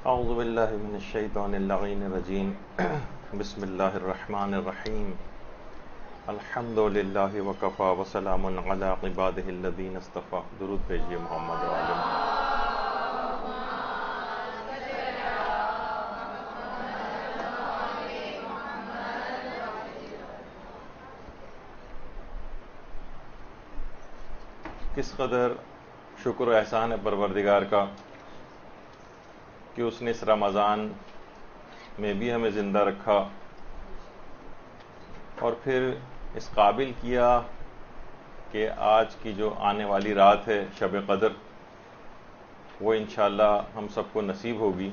اعوذ باللہ من الشیطان اللعین الرجیم بسم اللہ الرحمن الرحیم الحمد للہ وکفی وسلام علی عبادہ الذین اصطفی. درود بھیجیے محمد وعلیہ. کس قدر شکر و احسان ہے پروردگار کا کہ اس نے اس رمضان میں بھی ہمیں زندہ رکھا اور پھر اس قابل کیا کہ آج کی جو آنے والی رات ہے شب قدر وہ انشاءاللہ ہم سب کو نصیب ہوگی.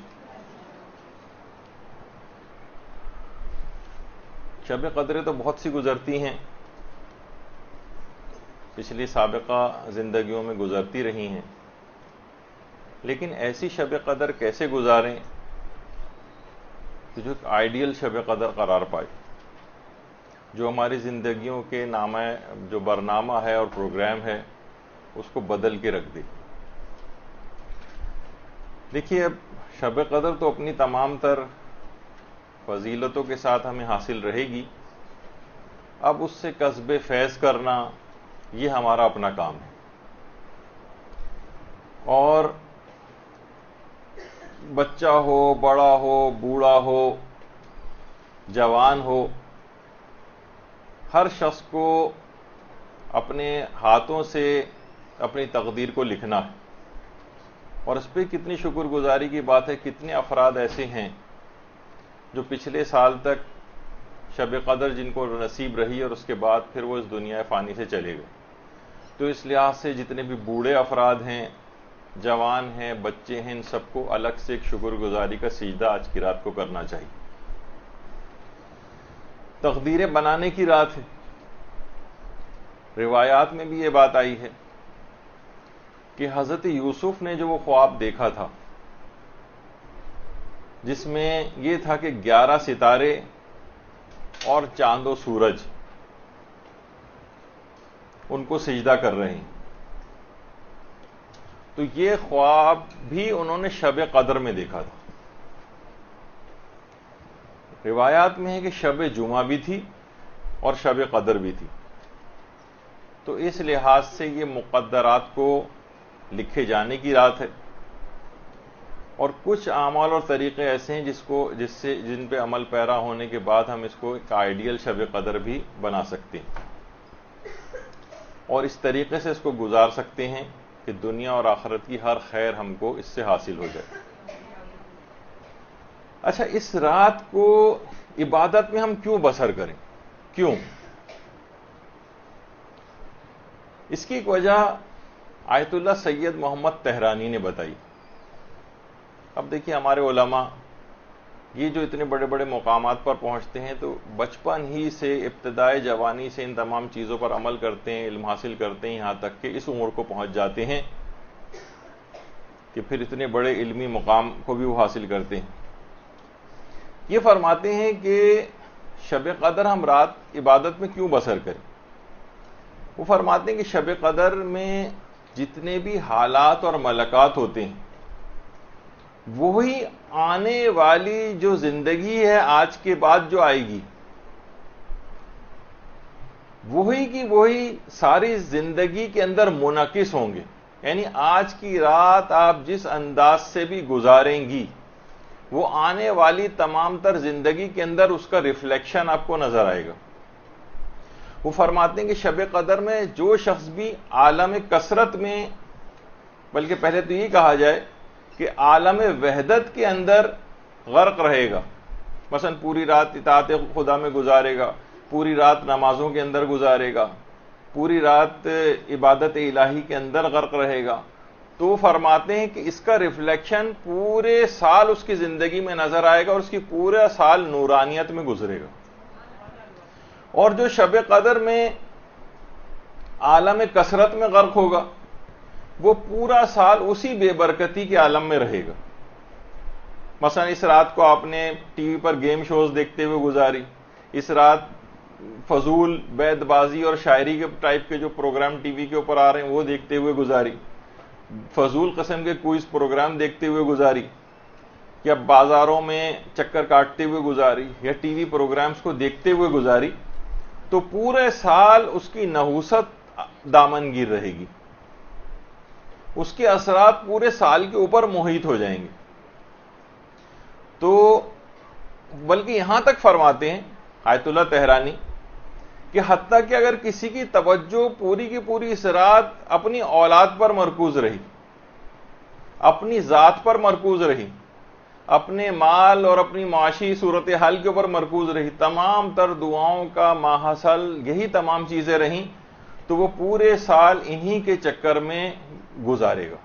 شب قدریں تو بہت سی گزرتی ہیں، پچھلی سابقہ زندگیوں میں گزرتی رہی ہیں، لیکن ایسی شب قدر کیسے گزاریں کہ جو ایک آئیڈیل شب قدر قرار پائے، جو ہماری زندگیوں کے نامہ جو برنامہ ہے اور پروگرام ہے اس کو بدل کے رکھ دے. دیکھیے، اب شب قدر تو اپنی تمام تر فضیلتوں کے ساتھ ہمیں حاصل رہے گی. اب اس سے کسب فیض کرنا یہ ہمارا اپنا کام ہے، اور بچہ ہو، بڑا ہو، بوڑھا ہو، جوان ہو، ہر شخص کو اپنے ہاتھوں سے اپنی تقدیر کو لکھنا ہے. اور اس پہ کتنی شکر گزاری کی بات ہے، کتنے افراد ایسے ہیں جو پچھلے سال تک شب قدر جن کو نصیب رہی اور اس کے بعد پھر وہ اس دنیا فانی سے چلے گئے. تو اس لحاظ سے جتنے بھی بوڑھے افراد ہیں، جوان ہیں، بچے ہیں، ان سب کو الگ سے ایک شکر گزاری کا سجدہ آج کی رات کو کرنا چاہیے. تقدیریں بنانے کی رات ہے. روایات میں بھی یہ بات آئی ہے کہ حضرت یوسف نے جو وہ خواب دیکھا تھا جس میں یہ تھا کہ 11 ستارے اور چاند و سورج ان کو سجدہ کر رہے ہیں، تو یہ خواب بھی انہوں نے شب قدر میں دیکھا تھا. روایات میں ہے کہ شب جمعہ بھی تھی اور شب قدر بھی تھی. تو اس لحاظ سے یہ مقدرات کو لکھے جانے کی رات ہے. اور کچھ اعمال اور طریقے ایسے ہیں جن پہ عمل پیرا ہونے کے بعد ہم اس کو ایک آئیڈیل شب قدر بھی بنا سکتے ہیں اور اس طریقے سے اس کو گزار سکتے ہیں کہ دنیا اور آخرت کی ہر خیر ہم کو اس سے حاصل ہو جائے. اچھا، اس رات کو عبادت میں ہم کیوں بسر کریں؟ کیوں؟ اس کی ایک وجہ آیت اللہ سید محمد طہرانی نے بتائی. اب دیکھیے، ہمارے علماء یہ جو اتنے بڑے بڑے مقامات پر پہنچتے ہیں تو بچپن ہی سے، ابتدائے جوانی سے ان تمام چیزوں پر عمل کرتے ہیں، علم حاصل کرتے ہیں، یہاں تک کہ اس عمر کو پہنچ جاتے ہیں کہ پھر اتنے بڑے علمی مقام کو بھی وہ حاصل کرتے ہیں. یہ فرماتے ہیں کہ شب قدر ہم رات عبادت میں کیوں بسر کریں. وہ فرماتے ہیں کہ شب قدر میں جتنے بھی حالات اور ملکات ہوتے ہیں وہی آنے والی جو زندگی ہے آج کے بعد جو آئے گی وہی کی وہی ساری زندگی کے اندر منعکس ہوں گے. یعنی آج کی رات آپ جس انداز سے بھی گزاریں گی وہ آنے والی تمام تر زندگی کے اندر اس کا ریفلیکشن آپ کو نظر آئے گا. وہ فرماتے ہیں کہ شب قدر میں جو شخص بھی عالم کثرت میں، بلکہ پہلے تو یہ کہا جائے کہ عالم وحدت کے اندر غرق رہے گا، مثلا پوری رات اطاعت خدا میں گزارے گا، پوری رات نمازوں کے اندر گزارے گا، پوری رات عبادت الہی کے اندر غرق رہے گا، تو فرماتے ہیں کہ اس کا ریفلیکشن پورے سال اس کی زندگی میں نظر آئے گا اور اس کی پورا سال نورانیت میں گزرے گا. اور جو شب قدر میں عالم کثرت میں غرق ہوگا وہ پورا سال اسی بے برکتی کے عالم میں رہے گا. مثلا اس رات کو آپ نے ٹی وی پر گیم شوز دیکھتے ہوئے گزاری، اس رات فضول بیت بازی اور شاعری کے ٹائپ کے جو پروگرام ٹی وی کے اوپر آ رہے ہیں وہ دیکھتے ہوئے گزاری، فضول قسم کے کوئز پروگرام دیکھتے ہوئے گزاری. کہ اب بازاروں میں چکر کاٹتے ہوئے گزاری یا ٹی وی پروگرامز کو دیکھتے ہوئے گزاری تو پورے سال اس کی نحوست دامن گیر رہے گی، اس کے اثرات پورے سال کے اوپر محیط ہو جائیں گے۔ تو بلکہ یہاں تک فرماتے ہیں آیت اللہ تہرانی کہ حتیٰ کہ اگر کسی کی توجہ پوری کی پوری اس رات اپنی اولاد پر مرکوز رہی، اپنی ذات پر مرکوز رہی، اپنے مال اور اپنی معاشی صورتحال کے اوپر مرکوز رہی، تمام تر دعاؤں کا ماحصل یہی تمام چیزیں رہیں، تو وہ پورے سال انہی کے چکر میں گزارے گا۔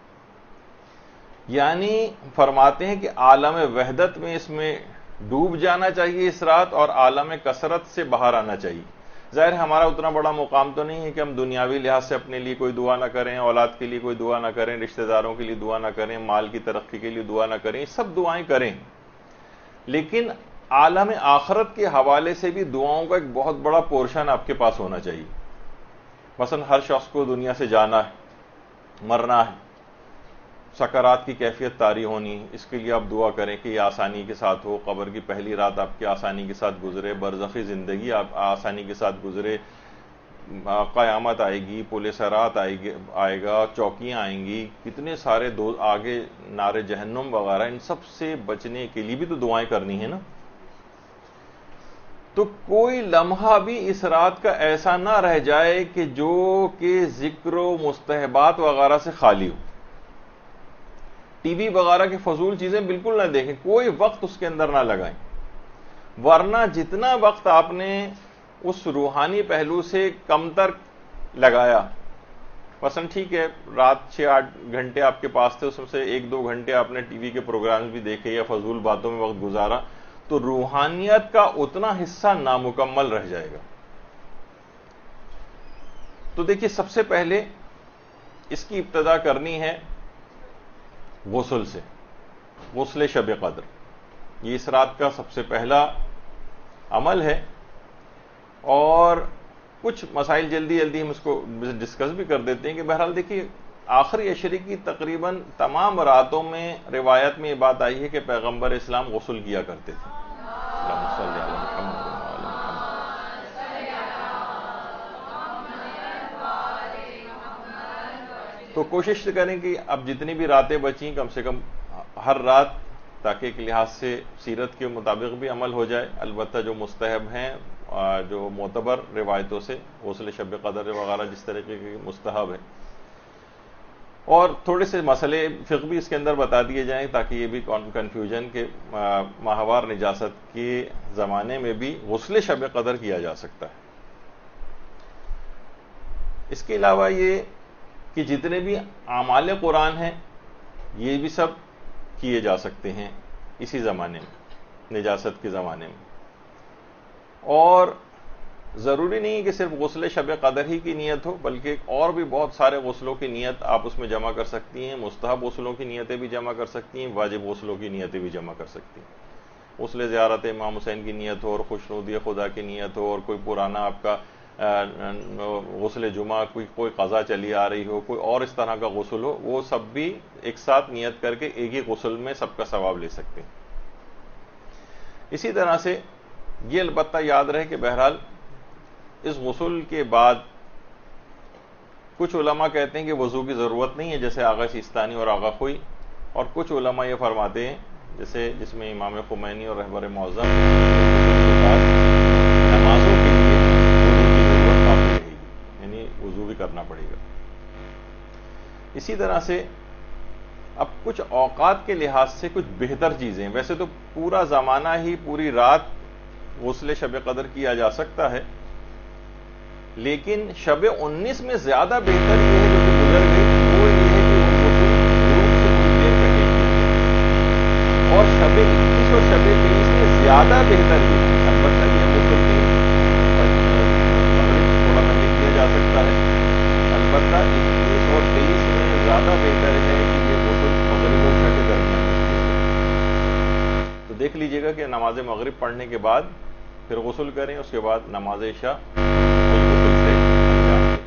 یعنی فرماتے ہیں کہ عالم وحدت میں اس میں ڈوب جانا چاہیے اس رات، اور عالم کثرت سے باہر آنا چاہیے۔ ظاہر ہمارا اتنا بڑا مقام تو نہیں ہے کہ ہم دنیاوی لحاظ سے اپنے لیے کوئی دعا نہ کریں، اولاد کے لیے کوئی دعا نہ کریں، رشتہ داروں کے لیے دعا نہ کریں، مال کی ترقی کے لیے دعا نہ کریں، سب دعائیں کریں، لیکن عالم آخرت کے حوالے سے بھی دعاؤں کا ایک بہت بڑا پورشن آپ کے پاس ہونا چاہیے۔ مثلا ہر شخص کو دنیا سے جانا ہے، مرنا ہے، سکرات کی کیفیت طاری ہونی ہے، اس کے لیے آپ دعا کریں کہ یہ آسانی کے ساتھ ہو، قبر کی پہلی رات آپ کی آسانی کے ساتھ گزرے، برزخی زندگی آپ آسانی کے ساتھ گزرے، قیامت آئے گی، پل صراط آئے گا، چوکیاں آئیں گی، کتنے سارے آگے نار جہنم وغیرہ، ان سب سے بچنے کے لیے بھی تو دعائیں کرنی ہے نا۔ تو کوئی لمحہ بھی اس رات کا ایسا نہ رہ جائے کہ جو کہ ذکر و مستحبات وغیرہ سے خالی ہو، ٹی وی وغیرہ کی فضول چیزیں بالکل نہ دیکھیں، کوئی وقت اس کے اندر نہ لگائیں، ورنہ جتنا وقت آپ نے اس روحانی پہلو سے کم تر لگایا، مثلا ٹھیک ہے رات 6-8 گھنٹے آپ کے پاس تھے، اس میں سے 1-2 گھنٹے آپ نے ٹی وی کے پروگرامز بھی دیکھے یا فضول باتوں میں وقت گزارا، تو روحانیت کا اتنا حصہ نامکمل رہ جائے گا۔ تو دیکھیے سب سے پہلے اس کی ابتدا کرنی ہے غسل سے، غسل شب قدر، یہ اس رات کا سب سے پہلا عمل ہے۔ اور کچھ مسائل جلدی جلدی ہم اس کو ڈسکس بھی کر دیتے ہیں کہ بہرحال دیکھیے آخری عشرے کی تقریباً تمام راتوں میں روایت میں یہ بات آئی ہے کہ پیغمبر اسلام غسل کیا کرتے تھے۔ اللہم صلی علی محمد وعلی محمد۔ تو کوشش کریں کہ اب جتنی بھی راتیں بچیں کم سے کم ہر رات، تاکہ ایک لحاظ سے سیرت کے مطابق بھی عمل ہو جائے، البتہ جو مستحب ہیں، جو معتبر روایتوں سے غسل شب قدر وغیرہ جس طریقے کی مستحب ہے، اور تھوڑے سے مسئلے فقہ بھی اس کے اندر بتا دیے جائیں تاکہ یہ بھی کنفیوژن کے ماہوار نجاست کے زمانے میں بھی غسل شب قدر کیا جا سکتا ہے۔ اس کے علاوہ یہ کہ جتنے بھی اعمال قرآن ہیں یہ بھی سب کیے جا سکتے ہیں اسی زمانے میں، نجاست کے زمانے میں، اور ضروری نہیں ہے کہ صرف غسل شب قدر ہی کی نیت ہو، بلکہ اور بھی بہت سارے غسلوں کی نیت آپ اس میں جمع کر سکتی ہیں، مستحب غسلوں کی نیتیں بھی جمع کر سکتی ہیں، واجب غسلوں کی نیتیں بھی جمع کر سکتی ہیں۔ غسل زیارت امام حسین کی نیت ہو، اور خوشنودی خدا کی نیت ہو، اور کوئی پرانا آپ کا غسل جمعہ، کوئی قضا چلی آ رہی ہو، کوئی اور اس طرح کا غسل ہو، وہ سب بھی ایک ساتھ نیت کر کے ایک ہی غسل میں سب کا ثواب لے سکتے ہیں۔ اسی طرح سے یہ البتہ یاد رہے کہ بہرحال اس غسل کے بعد کچھ علماء کہتے ہیں کہ وضو کی ضرورت نہیں ہے، جیسے آغا سیستانی اور آغا خوئی، اور کچھ علماء یہ فرماتے ہیں جیسے جس میں امام خمینی اور رہبر معظم نمازوں کے لیے وضو کی ضرورت کافی رہے گی، یعنی وضو بھی کرنا پڑے گا۔ اسی طرح سے اب کچھ اوقات کے لحاظ سے کچھ بہتر چیزیں، ویسے تو پورا زمانہ ہی پوری رات غسل شب قدر کیا جا سکتا ہے، لیکن شب 19 میں زیادہ بہتر یہ ہے جو کہ گزر گئی، وہ یہ ہے کہ وہ غسل غروب سے کچھ دیر پہلے کیا جائے، اور شب 21 اور شب 23 میں زیادہ بہتر یہ ہے، البتہ یہ غسل بھی مغرب تھوڑا پہلے کیا جا سکتا ہے، البتہ 21 اور 23 میں زیادہ بہتر ہے کہ یہ غسل مغرب اور عشاء کے درمیان کیا جائے۔ تو دیکھ لیجئے گا کہ نماز مغرب پڑھنے کے بعد پھر غسل کریں، اس کے بعد نماز عشاء غسل سے انجام دیں۔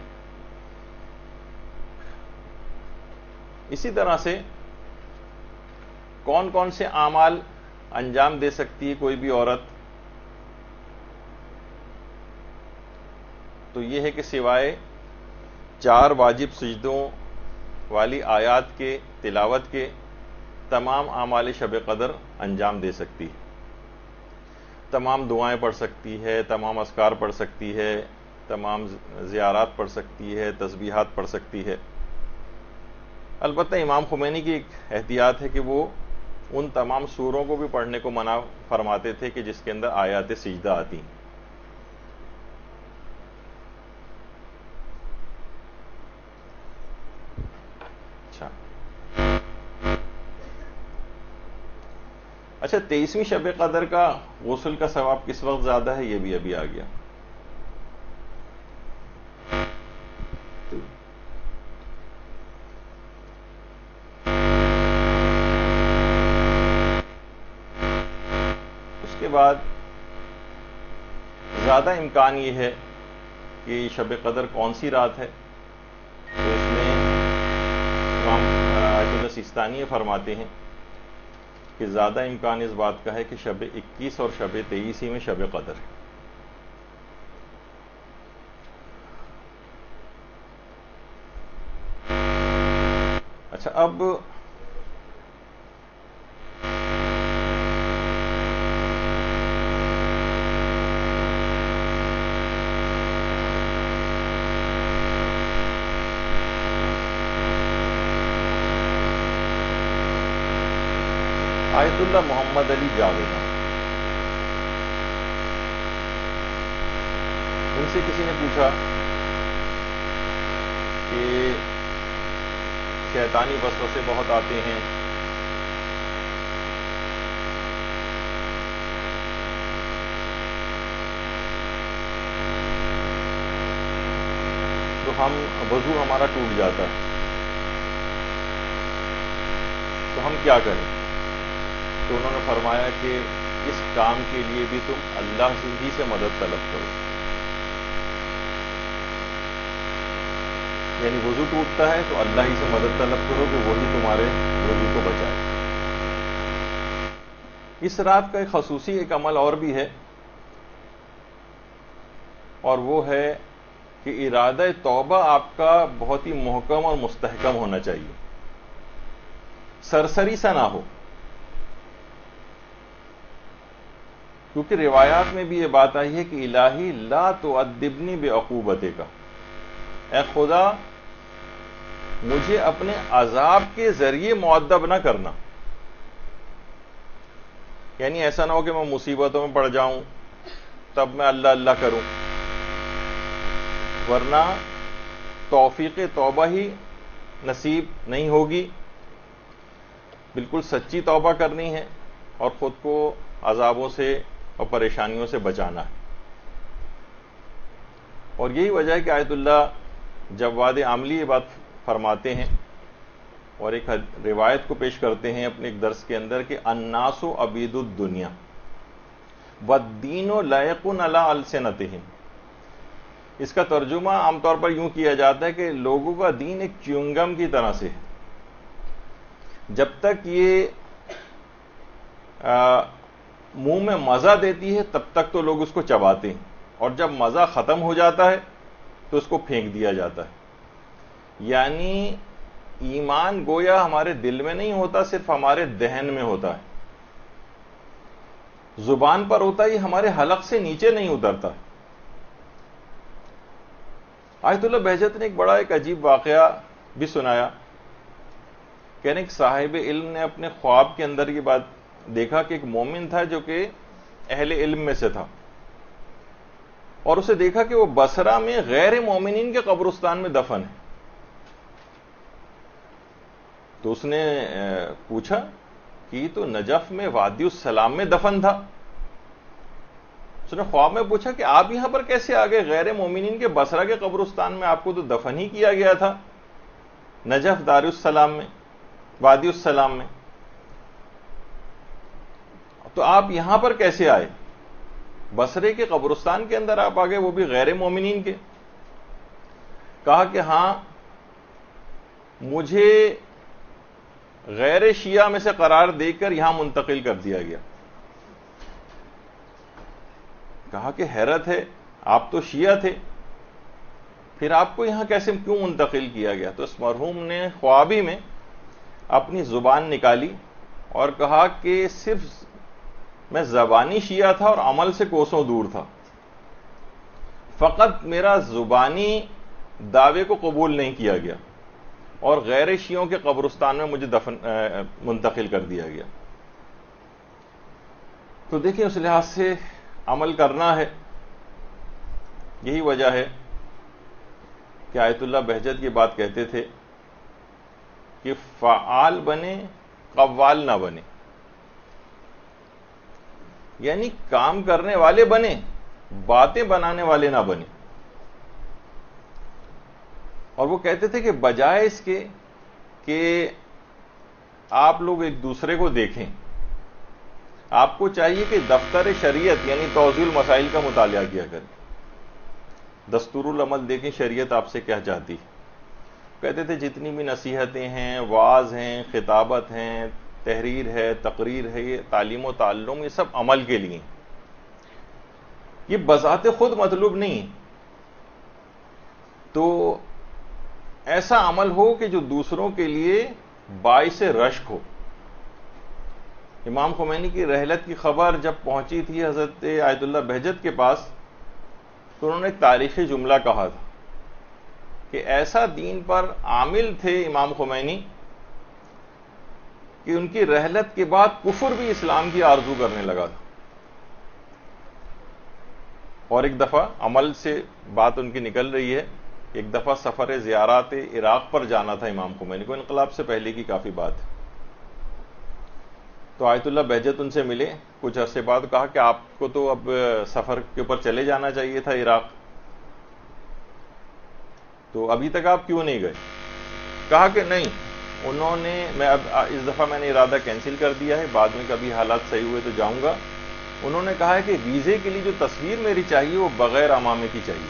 اسی طرح سے کون کون سے اعمال انجام دے سکتی ہے کوئی بھی عورت؟ تو یہ ہے کہ سوائے 4 واجب سجدوں والی آیات کے تلاوت کے تمام اعمال شب قدر انجام دے سکتی ہے. تمام دعائیں پڑھ سکتی ہے، تمام اذکار پڑھ سکتی ہے، تمام زیارات پڑھ سکتی ہے، تسبیحات پڑھ سکتی ہے. البتہ امام خمینی کی ایک احتیاط ہے کہ وہ ان تمام سوروں کو بھی پڑھنے کو منع فرماتے تھے کہ جس کے اندر آیات سجدہ آتی ہیں. اچھا 23ویں شب قدر کا غسل کا ثواب کس وقت زیادہ ہے؟ یہ بھی ابھی آ گیا. اس کے بعد زیادہ امکان یہ ہے کہ شب قدر کون سی رات ہے، تو اس میں امام آیت اللہ سیستانی فرماتے ہیں کہ زیادہ امکان اس بات کا ہے کہ شب 21 اور شب 23 ہی میں شب قدر ہے. اچھا اب آیت اللہ محمد علی جاویدہ، ان سے کسی نے پوچھا کہ شیطانی وسوسے بہت آتے ہیں، تو وضو ہمارا ٹوٹ جاتا ہے، تو ہم کیا کریں؟ تو انہوں نے فرمایا کہ اس کام کے لیے بھی تم اللہ ہی سے مدد طلب کرو. یعنی وضو ٹوٹتا ہے تو اللہ ہی سے مدد طلب کرو کہ وہی تمہارے وضو کو بچائے. اس رات کا ایک خصوصی ایک عمل اور بھی ہے، اور وہ ہے کہ ارادہ توبہ آپ کا بہت ہی محکم اور مستحکم ہونا چاہیے، سرسری سا نہ ہو. کیونکہ روایات میں بھی یہ بات آئی ہے کہ الہی لا تؤدبنی بعقوبتک، اے خدا مجھے اپنے عذاب کے ذریعے مؤدب نہ کرنا. یعنی ایسا نہ ہو کہ میں مصیبتوں میں پڑ جاؤں تب میں اللہ اللہ کروں، ورنہ توفیق توبہ ہی نصیب نہیں ہوگی. بالکل سچی توبہ کرنی ہے اور خود کو عذابوں سے اور پریشانیوں سے بچانا ہے. اور یہی وجہ ہے کہ آیت اللہ جواد عاملی یہ بات فرماتے ہیں اور ایک روایت کو پیش کرتے ہیں اپنے ایک درس کے اندر کہ الناس عبید الدنیا والدین لائق علی السنتہم. اس کا ترجمہ عام طور پر یوں کیا جاتا ہے کہ لوگوں کا دین ایک چیونگم کی طرح سے ہے، جب تک یہ منہ میں مزہ دیتی ہے تب تک تو لوگ اس کو چباتے ہیں، اور جب مزہ ختم ہو جاتا ہے تو اس کو پھینک دیا جاتا ہے. یعنی ایمان گویا ہمارے دل میں نہیں ہوتا، صرف ہمارے دہن میں ہوتا ہے، زبان پر ہوتا ہے، یہ ہمارے حلق سے نیچے نہیں اترتا. آیت اللہ بہجت نے ایک بڑا ایک عجیب واقعہ بھی سنایا. کہنے ایک صاحب علم نے اپنے خواب کے اندر یہ بات دیکھا کہ ایک مومن تھا جو کہ اہل علم میں سے تھا، اور اسے دیکھا کہ وہ بصرہ میں غیر مومنین کے قبرستان میں دفن ہے. تو اس نے پوچھا کہ یہ تو نجف میں وادی السلام میں دفن تھا. اس نے خواب میں پوچھا کہ آپ یہاں پر کیسے آ گئے؟ غیر مومنین کے بصرہ کے قبرستان میں آپ کو تو دفن ہی کیا گیا تھا، نجف دار السلام میں، وادی السلام میں، تو آپ یہاں پر کیسے آئے؟ بصرے کے قبرستان کے اندر آپ آ گئے، وہ بھی غیر مومنین کے. کہا کہ ہاں، مجھے غیر شیعہ میں سے قرار دے کر یہاں منتقل کر دیا گیا. کہا کہ حیرت ہے، آپ تو شیعہ تھے، پھر آپ کو یہاں کیسے کیوں منتقل کیا گیا؟ تو اس مرحوم نے خوابی میں اپنی زبان نکالی اور کہا کہ صرف میں زبانی شیعہ تھا اور عمل سے کوسوں دور تھا، فقط میرا زبانی دعوے کو قبول نہیں کیا گیا اور غیر شیعوں کے قبرستان میں مجھے منتقل کر دیا گیا. تو دیکھیں اس لحاظ سے عمل کرنا ہے. یہی وجہ ہے کہ آیت اللہ بہجت یہ بات کہتے تھے کہ فعال بنے، قوال نہ بنے، یعنی کام کرنے والے بنے، باتیں بنانے والے نہ بنے. اور وہ کہتے تھے کہ بجائے اس کے کہ آپ لوگ ایک دوسرے کو دیکھیں، آپ کو چاہیے کہ دفتر شریعت یعنی توضیح المسائل کا مطالعہ کیا کریں، دستور العمل دیکھیں شریعت آپ سے کیا چاہتی. کہتے تھے جتنی بھی نصیحتیں ہیں، وعظ ہیں، خطابت ہیں، تحریر ہے، تقریر ہے، یہ تعلیم و تعلم، یہ سب عمل کے لیے، یہ بذات خود مطلوب نہیں. تو ایسا عمل ہو کہ جو دوسروں کے لیے باعث رشک ہو. امام خمینی کی رحلت کی خبر جب پہنچی تھی حضرت آیت اللہ بہجت کے پاس، تو انہوں نے ایک تاریخی جملہ کہا تھا کہ ایسا دین پر عامل تھے امام خمینی کہ ان کی رحلت کے بعد کفر بھی اسلام کی آرزو کرنے لگا تھا. اور ایک دفعہ عمل سے بات ان کی نکل رہی ہے، ایک دفعہ سفر زیارات عراق پر جانا تھا امام خمینی کو، انقلاب سے پہلے کی کافی بات ہے. تو آیت اللہ بہجت ان سے ملے کچھ عرصے بعد، کہا کہ آپ کو تو اب سفر کے اوپر چلے جانا چاہیے تھا عراق، تو ابھی تک آپ کیوں نہیں گئے؟ کہا کہ نہیں، انہوں نے اس دفعہ میں نے ارادہ کینسل کر دیا ہے، بعد میں کبھی حالات صحیح ہوئے تو جاؤں گا. انہوں نے کہا ہے کہ ویزے کے لیے جو تصویر میری چاہیے وہ بغیر امامے کی چاہیے.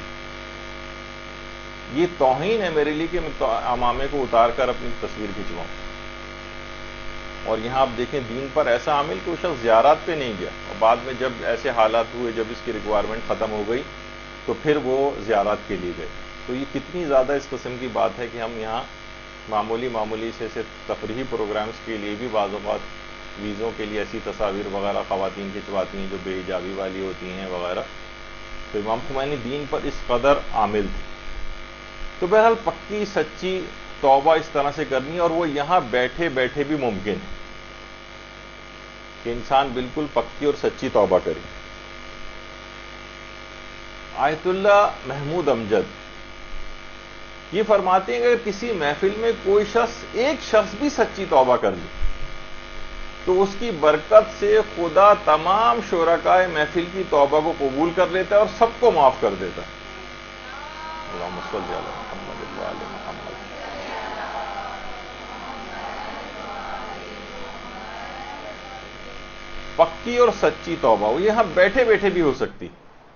یہ توہین ہے میرے لیے کہ میں امامے کو اتار کر اپنی تصویر کھنچواؤں. اور یہاں آپ دیکھیں دین پر ایسا عامل کہ وہ شخص زیارات پہ نہیں گیا، اور بعد میں جب ایسے حالات ہوئے، جب اس کی ریکوائرمنٹ ختم ہو گئی تو پھر وہ زیارات کے لیے گئے. تو یہ کتنی زیادہ اس قسم کی بات ہے کہ ہم یہاں معمولی سے تفریحی پروگرامز کے لیے بھی بعض اوقات ویزوں کے لیے ایسی تصاویر وغیرہ خواتین کھنچواتی ہیں جو بے حجابی والی ہوتی ہیں وغیرہ. تو امام خمینی دین پر اس قدر عامل تھے. تو بہرحال پکی سچی توبہ اس طرح سے کرنی، اور وہ یہاں بیٹھے بیٹھے بھی ممکن ہے کہ انسان بالکل پکی اور سچی توبہ کرے. آیت اللہ محمود امجد یہ فرماتے ہیں کہ اگر کسی محفل میں کوئی شخص ایک شخص بھی سچی توبہ کر لے تو اس کی برکت سے خدا تمام شرکائے محفل کی توبہ کو قبول کر لیتا ہے اور سب کو معاف کر دیتا ہے. اللہم صلی علی محمد و آل محمد. پکی اور سچی توبہ وہ یہاں بیٹھے بیٹھے بھی ہو سکتی.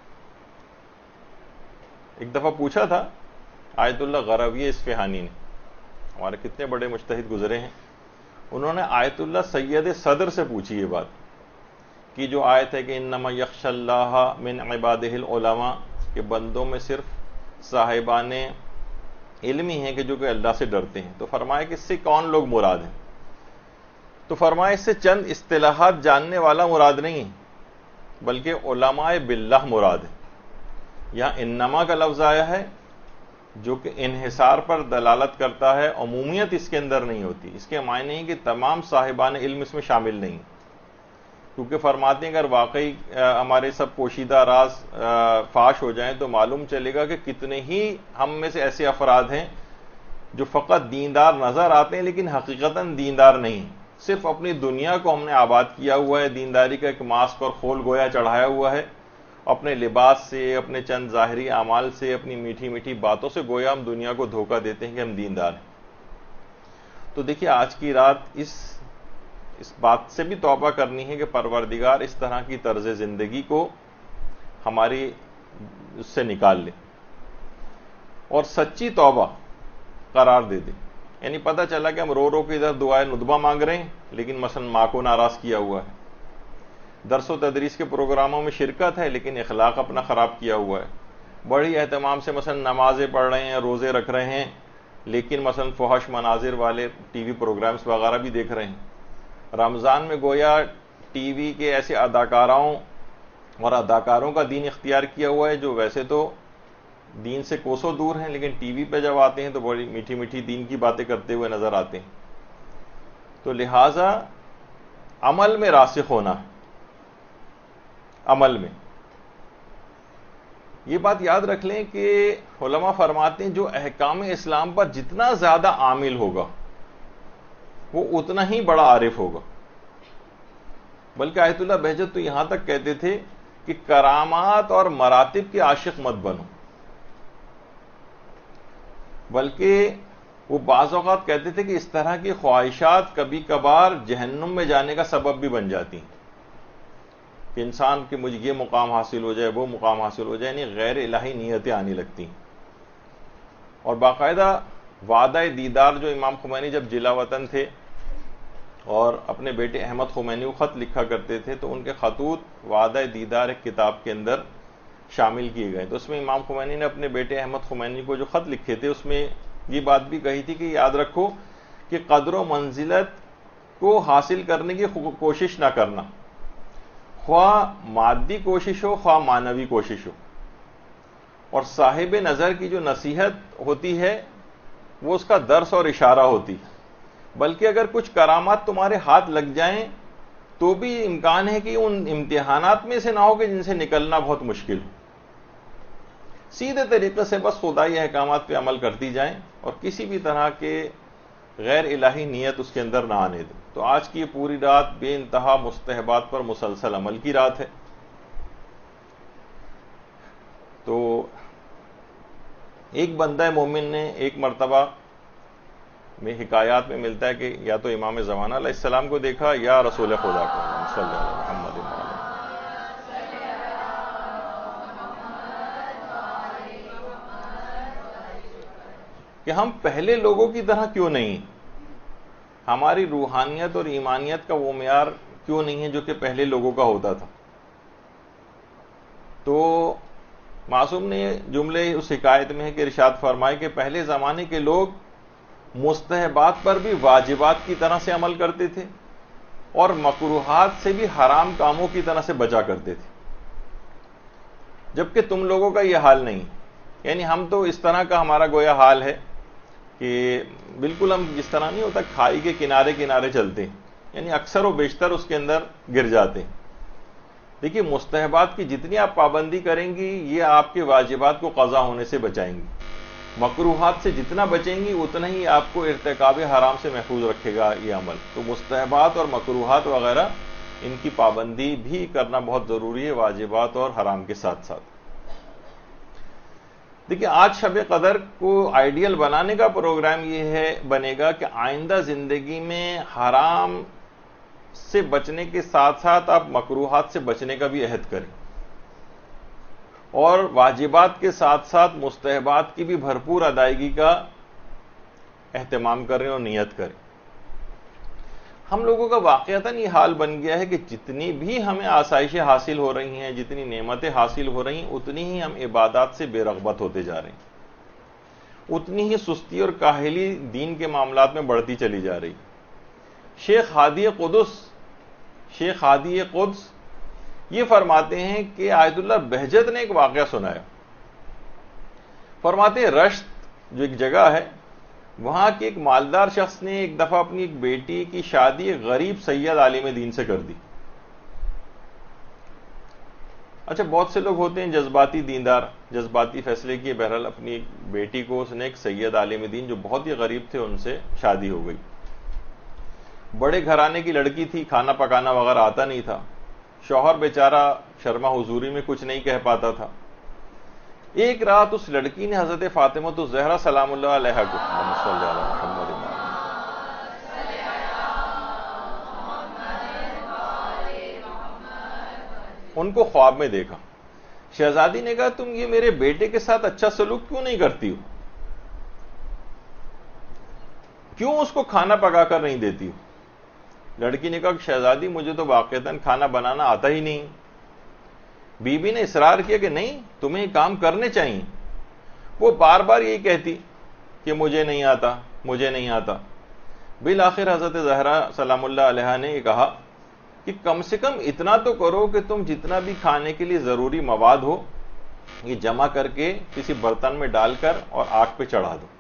ایک دفعہ پوچھا تھا آیت اللہ غروی اصفہانی نے، ہمارے کتنے بڑے مجتہد گزرے ہیں، انہوں نے آیت اللہ سید صدر سے پوچھی یہ بات کہ جو آیت ہے کہ انما یخشی اللہ من عبادہ العلماء، کہ بندوں میں صرف صاحبان علم ہی ہیں کہ جو کہ اللہ سے ڈرتے ہیں. تو فرمایا کہ اس سے کون لوگ مراد ہیں؟ تو فرمایا اس سے چند اصطلاحات جاننے والا مراد نہیں ہے بلکہ علماء باللہ مراد ہے. یہاں انما کا لفظ آیا ہے جو کہ انحصار پر دلالت کرتا ہے، عمومیت اس کے اندر نہیں ہوتی. اس کے معنی نہیں کہ تمام صاحبان علم اس میں شامل نہیں، کیونکہ فرماتے ہیں اگر واقعی ہمارے سب پوشیدہ راز فاش ہو جائیں تو معلوم چلے گا کہ کتنے ہی ہم میں سے ایسے افراد ہیں جو فقط دیندار نظر آتے ہیں لیکن حقیقتاً دیندار نہیں. صرف اپنی دنیا کو ہم نے آباد کیا ہوا ہے، دینداری کا ایک ماسک اور خول گویا چڑھایا ہوا ہے، اپنے لباس سے، اپنے چند ظاہری اعمال سے، اپنی میٹھی میٹھی باتوں سے گویا ہم دنیا کو دھوکہ دیتے ہیں کہ ہم دیندار ہیں. تو دیکھیے آج کی رات اس بات سے بھی توبہ کرنی ہے کہ پروردگار اس طرح کی طرز زندگی کو ہماری اس سے نکال لے اور سچی توبہ قرار دے دے. یعنی پتہ چلا کہ ہم رو رو کے ادھر دعائے ندبہ مانگ رہے ہیں لیکن مثلا ماں کو ناراض کیا ہوا ہے، درس و تدریس کے پروگراموں میں شرکت ہے لیکن اخلاق اپنا خراب کیا ہوا ہے، بڑی اہتمام سے مثلا نمازیں پڑھ رہے ہیں، روزے رکھ رہے ہیں، لیکن مثلا فحش مناظر والے ٹی وی پروگرامز وغیرہ بھی دیکھ رہے ہیں۔ رمضان میں گویا ٹی وی کے ایسے اداکاراؤں اور اداکاروں کا دین اختیار کیا ہوا ہے جو ویسے تو دین سے کوسوں دور ہیں، لیکن ٹی وی پہ جب آتے ہیں تو بڑی میٹھی میٹھی دین کی باتیں کرتے ہوئے نظر آتے ہیں۔ تو لہٰذا عمل میں راسخ ہونا ہے، عمل میں یہ بات یاد رکھ لیں کہ علماء فرماتے ہیں جو احکام اسلام پر جتنا زیادہ عامل ہوگا وہ اتنا ہی بڑا عارف ہوگا۔ بلکہ آیت اللہ بہجت تو یہاں تک کہتے تھے کہ کرامات اور مراتب کے عاشق مت بنو، بلکہ وہ بعض اوقات کہتے تھے کہ اس طرح کی خواہشات کبھی کبھار جہنم میں جانے کا سبب بھی بن جاتی ہیں، کہ انسان کہ مجھے یہ مقام حاصل ہو جائے، وہ مقام حاصل ہو جائے، یعنی غیر الہی نیتیں آنے لگتی ہیں۔ اور باقاعدہ وعدہ دیدار جو امام خمینی جب جلا وطن تھے اور اپنے بیٹے احمد خمینی کو خط لکھا کرتے تھے تو ان کے خطوط وعدہ دیدار ایک کتاب کے اندر شامل کیے گئے، تو اس میں امام خمینی نے اپنے بیٹے احمد خمینی کو جو خط لکھے تھے اس میں یہ بات بھی کہی تھی کہ یاد رکھو کہ قدر و منزلت کو حاصل کرنے کی کوشش نہ کرنا، خواہ مادی کوشش ہو خواہ معنوی کوشش ہو، اور صاحب نظر کی جو نصیحت ہوتی ہے وہ اس کا درس اور اشارہ ہوتی ہے، بلکہ اگر کچھ کرامات تمہارے ہاتھ لگ جائیں تو بھی امکان ہے کہ ان امتحانات میں سے نہ ہو کہ جن سے نکلنا بہت مشکل ہو۔ سیدھے طریقے سے بس خدائی احکامات پہ عمل کرتی جائیں اور کسی بھی طرح کے غیر الہی نیت اس کے اندر نہ آنے دیں۔ تو آج کی یہ پوری رات بے انتہا مستحبات پر مسلسل عمل کی رات ہے۔ تو ایک بندہ مومن نے ایک مرتبہ میں حکایات میں ملتا ہے کہ یا تو امام زمانہ علیہ السلام کو دیکھا یا رسول خدا کو صلی اللہ علیہ محمد کہ ہم پہلے لوگوں کی طرح کیوں نہیں، ہماری روحانیت اور ایمانیت کا وہ معیار کیوں نہیں ہے جو کہ پہلے لوگوں کا ہوتا تھا۔ تو معصوم نے جملے اس حکایت میں ہے کہ ارشاد فرمائے کہ پہلے زمانے کے لوگ مستحبات پر بھی واجبات کی طرح سے عمل کرتے تھے اور مکروہات سے بھی حرام کاموں کی طرح سے بچا کرتے تھے، جبکہ تم لوگوں کا یہ حال نہیں۔ یعنی ہم تو اس طرح کا ہمارا گویا حال ہے کہ بالکل ہم جس طرح نہیں ہوتا کھائی کے کنارے کنارے چلتے ہیں، یعنی اکثر و بیشتر اس کے اندر گر جاتے ہیں۔ دیکھیے مستحبات کی جتنی آپ پابندی کریں گی یہ آپ کے واجبات کو قضا ہونے سے بچائیں گی، مکروہات سے جتنا بچیں گی اتنا ہی آپ کو ارتکاب حرام سے محفوظ رکھے گا یہ عمل۔ تو مستحبات اور مکروہات وغیرہ ان کی پابندی بھی کرنا بہت ضروری ہے، واجبات اور حرام کے ساتھ ساتھ۔ دیکھیے آج شب قدر کو آئیڈیل بنانے کا پروگرام یہ بنے گا کہ آئندہ زندگی میں حرام سے بچنے کے ساتھ ساتھ آپ مکروہات سے بچنے کا بھی عہد کریں اور واجبات کے ساتھ ساتھ مستحبات کی بھی بھرپور ادائیگی کا اہتمام کریں اور نیت کریں۔ ہم لوگوں کا واقعتاً یہ حال بن گیا ہے کہ جتنی بھی ہمیں آسائشیں حاصل ہو رہی ہیں، جتنی نعمتیں حاصل ہو رہی ہیں، اتنی ہی ہم عبادات سے بے رغبت ہوتے جا رہے ہیں، اتنی ہی سستی اور کاہلی دین کے معاملات میں بڑھتی چلی جا رہی۔ شیخ ہادی قدس یہ فرماتے ہیں کہ آیت اللہ بہجت نے ایک واقعہ سنایا۔ فرماتے ہیں رشت جو ایک جگہ ہے وہاں کے ایک مالدار شخص نے ایک دفعہ اپنی ایک بیٹی کی شادی ایک غریب سید عالم دین سے کر دی۔ اچھا بہت سے لوگ ہوتے ہیں جذباتی دیندار، جذباتی فیصلے کیے، بہرحال اپنی ایک بیٹی کو اس نے ایک سید عالم دین جو بہت ہی غریب تھے ان سے شادی ہو گئی۔ بڑے گھرانے کی لڑکی تھی، کھانا پکانا وغیرہ آتا نہیں تھا، شوہر بیچارہ شرما حضوری میں کچھ نہیں کہہ پاتا تھا۔ ایک رات اس لڑکی نے حضرت فاطمہ الزہرا سلام اللہ علیہا کو ان کو خواب میں دیکھا۔ شہزادی نے کہا تم یہ میرے بیٹے کے ساتھ اچھا سلوک کیوں نہیں کرتی ہو؟ کیوں اس کو کھانا پکا کر نہیں دیتی؟ لڑکی نے کہا کہ شہزادی مجھے تو واقعتاً کھانا بنانا آتا ہی نہیں. بیوی نے اصرار کیا کہ نہیں تمہیں یہ کام کرنے چاہیے. وہ بار بار یہی کہتی کہ مجھے نہیں آتا مجھے نہیں آتا. بالآخر حضرت زہرا سلام اللہ علیہا نے یہ کہا کہ کم سے کم اتنا تو کرو کہ تم جتنا بھی کھانے کے لیے ضروری مواد ہو یہ جمع کر کے کسی برتن میں ڈال کر اور آگ پہ چڑھا دو،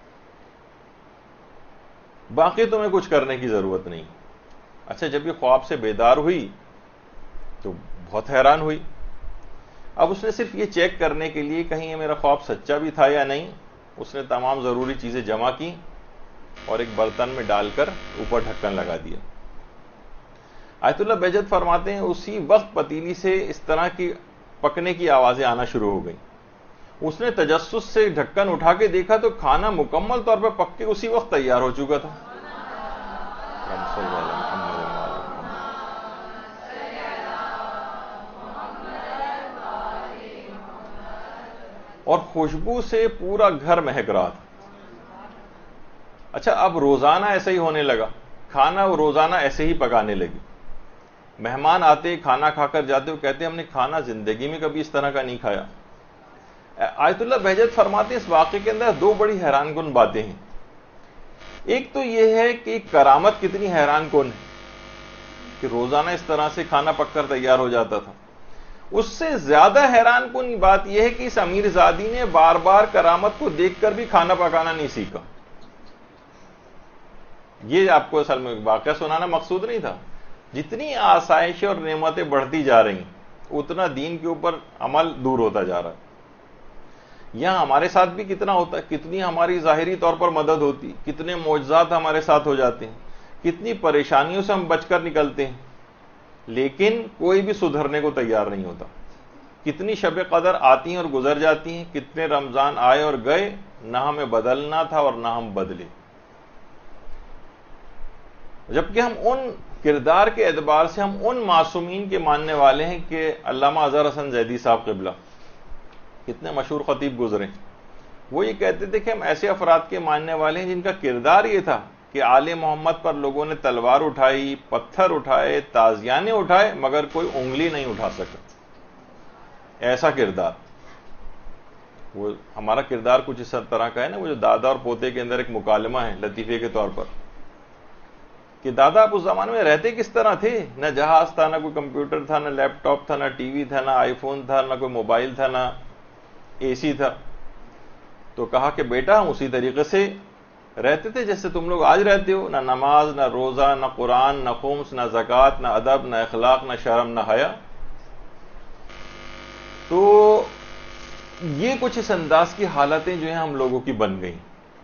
باقی تمہیں کچھ کرنے کی ضرورت نہیں. اچھا جب یہ خواب سے بیدار ہوئی تو بہت حیران ہوئی. اب اس نے صرف یہ چیک کرنے کے لیے کہیں یہ میرا خواب سچا بھی تھا یا نہیں، اس نے تمام ضروری چیزیں جمع کی اور ایک برتن میں ڈال کر اوپر ڈھکن لگا دیا. آیت اللہ بہجت فرماتے ہیں اسی وقت پتیلی سے اس طرح کی پکنے کی آوازیں آنا شروع ہو گئیں. اس نے تجسس سے ڈھکن اٹھا کے دیکھا تو کھانا مکمل طور پر پک کے اسی وقت تیار ہو چکا تھا. اور خوشبو سے پورا گھر مہک رہا تھا. اچھا اب روزانہ ایسا ہی ہونے لگا، کھانا وہ روزانہ ایسے ہی پکانے لگی. مہمان آتے کھانا کھا کر جاتے، وہ کہتے ہم نے کھانا زندگی میں کبھی اس طرح کا نہیں کھایا. آیت اللہ بہجت فرماتے ہیں اس واقعے کے اندر دو بڑی حیران کن باتیں ہیں. ایک تو یہ ہے کہ کرامت کتنی حیران کن ہے کہ روزانہ اس طرح سے کھانا پک کر تیار ہو جاتا تھا. اس سے زیادہ حیران کن بات یہ ہے کہ اس امیر زادی نے بار بار کرامت کو دیکھ کر بھی کھانا پکانا نہیں سیکھا. یہ آپ کو اصل میں واقعہ سنانا مقصود نہیں تھا. جتنی آسائشیں اور نعمتیں بڑھتی جا رہی اتنا دین کے اوپر عمل دور ہوتا جا رہا ہے. یہاں ہمارے ساتھ بھی کتنا ہوتا ہے، کتنی ہماری ظاہری طور پر مدد ہوتی، کتنے معجزات ہمارے ساتھ ہو جاتے ہیں، کتنی پریشانیوں سے ہم بچ کر نکلتے ہیں، لیکن کوئی بھی سدھرنے کو تیار نہیں ہوتا. کتنی شب قدر آتی ہیں اور گزر جاتی ہیں، کتنے رمضان آئے اور گئے، نہ ہمیں بدلنا تھا اور نہ ہم بدلے. جبکہ ہم ان کردار کے اعتبار سے ہم ان معصومین کے ماننے والے ہیں کہ علامہ اظہر حسن زیدی صاحب قبلہ کتنے مشہور خطیب گزرے، وہ یہ کہتے تھے کہ ہم ایسے افراد کے ماننے والے ہیں جن کا کردار یہ تھا کہ آل محمد پر لوگوں نے تلوار اٹھائی، پتھر اٹھائے، تازیانے اٹھائے، مگر کوئی انگلی نہیں اٹھا سکا. ایسا کردار. وہ ہمارا کردار کچھ اس طرح کا ہے نا، وہ جو دادا اور پوتے کے اندر ایک مکالمہ ہے لطیفے کے طور پر کہ دادا آپ اس زمانے میں رہتے کس طرح تھے، نہ جہاز تھا، نہ کوئی کمپیوٹر تھا، نہ لیپ ٹاپ تھا، نہ ٹی وی تھا، نہ آئی فون تھا، نہ کوئی موبائل تھا، نہ اے سی تھا. تو کہا کہ بیٹا ہم اسی طریقے سے رہتے تھے جیسے تم لوگ آج رہتے ہو، نہ نماز، نہ روزہ، نہ قرآن، نہ خمس، نہ زکوٰۃ، نہ ادب، نہ اخلاق، نہ شرم، نہ حیا. تو یہ کچھ اس انداز کی حالتیں جو ہیں ہم لوگوں کی بن گئیں.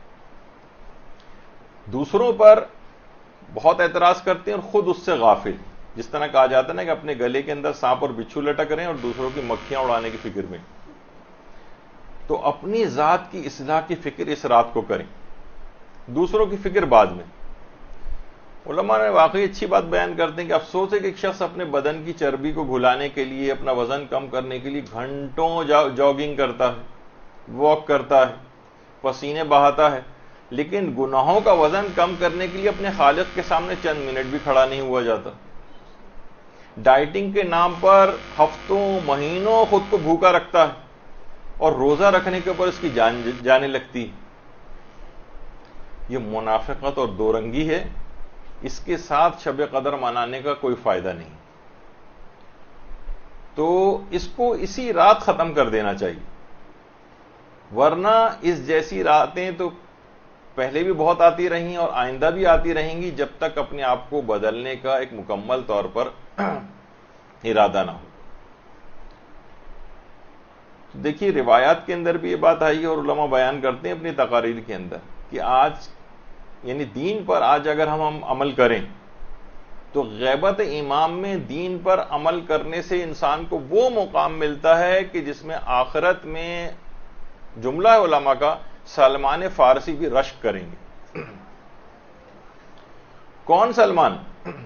دوسروں پر بہت اعتراض کرتے ہیں اور خود اس سے غافل. جس طرح کہا جاتا ہے نا کہ اپنے گلے کے اندر سانپ اور بچھو لٹک رہے ہیں اور دوسروں کی مکھیاں اڑانے کی فکر میں. تو اپنی ذات کی اصلاح کی فکر اس رات کو کریں، دوسروں کی فکر بعد میں. علماء نے واقعی اچھی بات بیان کرتے ہیں کہ افسوس ہے کہ ایک شخص اپنے بدن کی چربی کو گھلانے کے لیے، اپنا وزن کم کرنے کے لیے گھنٹوں جاگنگ کرتا ہے، واک کرتا ہے، پسینے بہاتا ہے، لیکن گناہوں کا وزن کم کرنے کے لیے اپنے خالق کے سامنے چند منٹ بھی کھڑا نہیں ہوا جاتا. ڈائٹنگ کے نام پر ہفتوں مہینوں خود کو بھوکا رکھتا ہے اور روزہ رکھنے کے اوپر اس کی جان جانے لگتی. یہ منافقت اور دو رنگی ہے. اس کے ساتھ شب قدر منانے کا کوئی فائدہ نہیں. تو اس کو اسی رات ختم کر دینا چاہیے، ورنہ اس جیسی راتیں تو پہلے بھی بہت آتی رہیں اور آئندہ بھی آتی رہیں گی جب تک اپنے آپ کو بدلنے کا ایک مکمل طور پر ارادہ نہ ہو. دیکھیے روایات کے اندر بھی یہ بات آئی ہے اور علماء بیان کرتے ہیں اپنی تقاریر کے اندر کہ آج یعنی دین پر آج اگر ہم عمل کریں تو غیبت امام میں دین پر عمل کرنے سے انسان کو وہ مقام ملتا ہے کہ جس میں آخرت میں جملہ علماء کا سلمان فارسی بھی رشک کریں گے. کون سلمان؟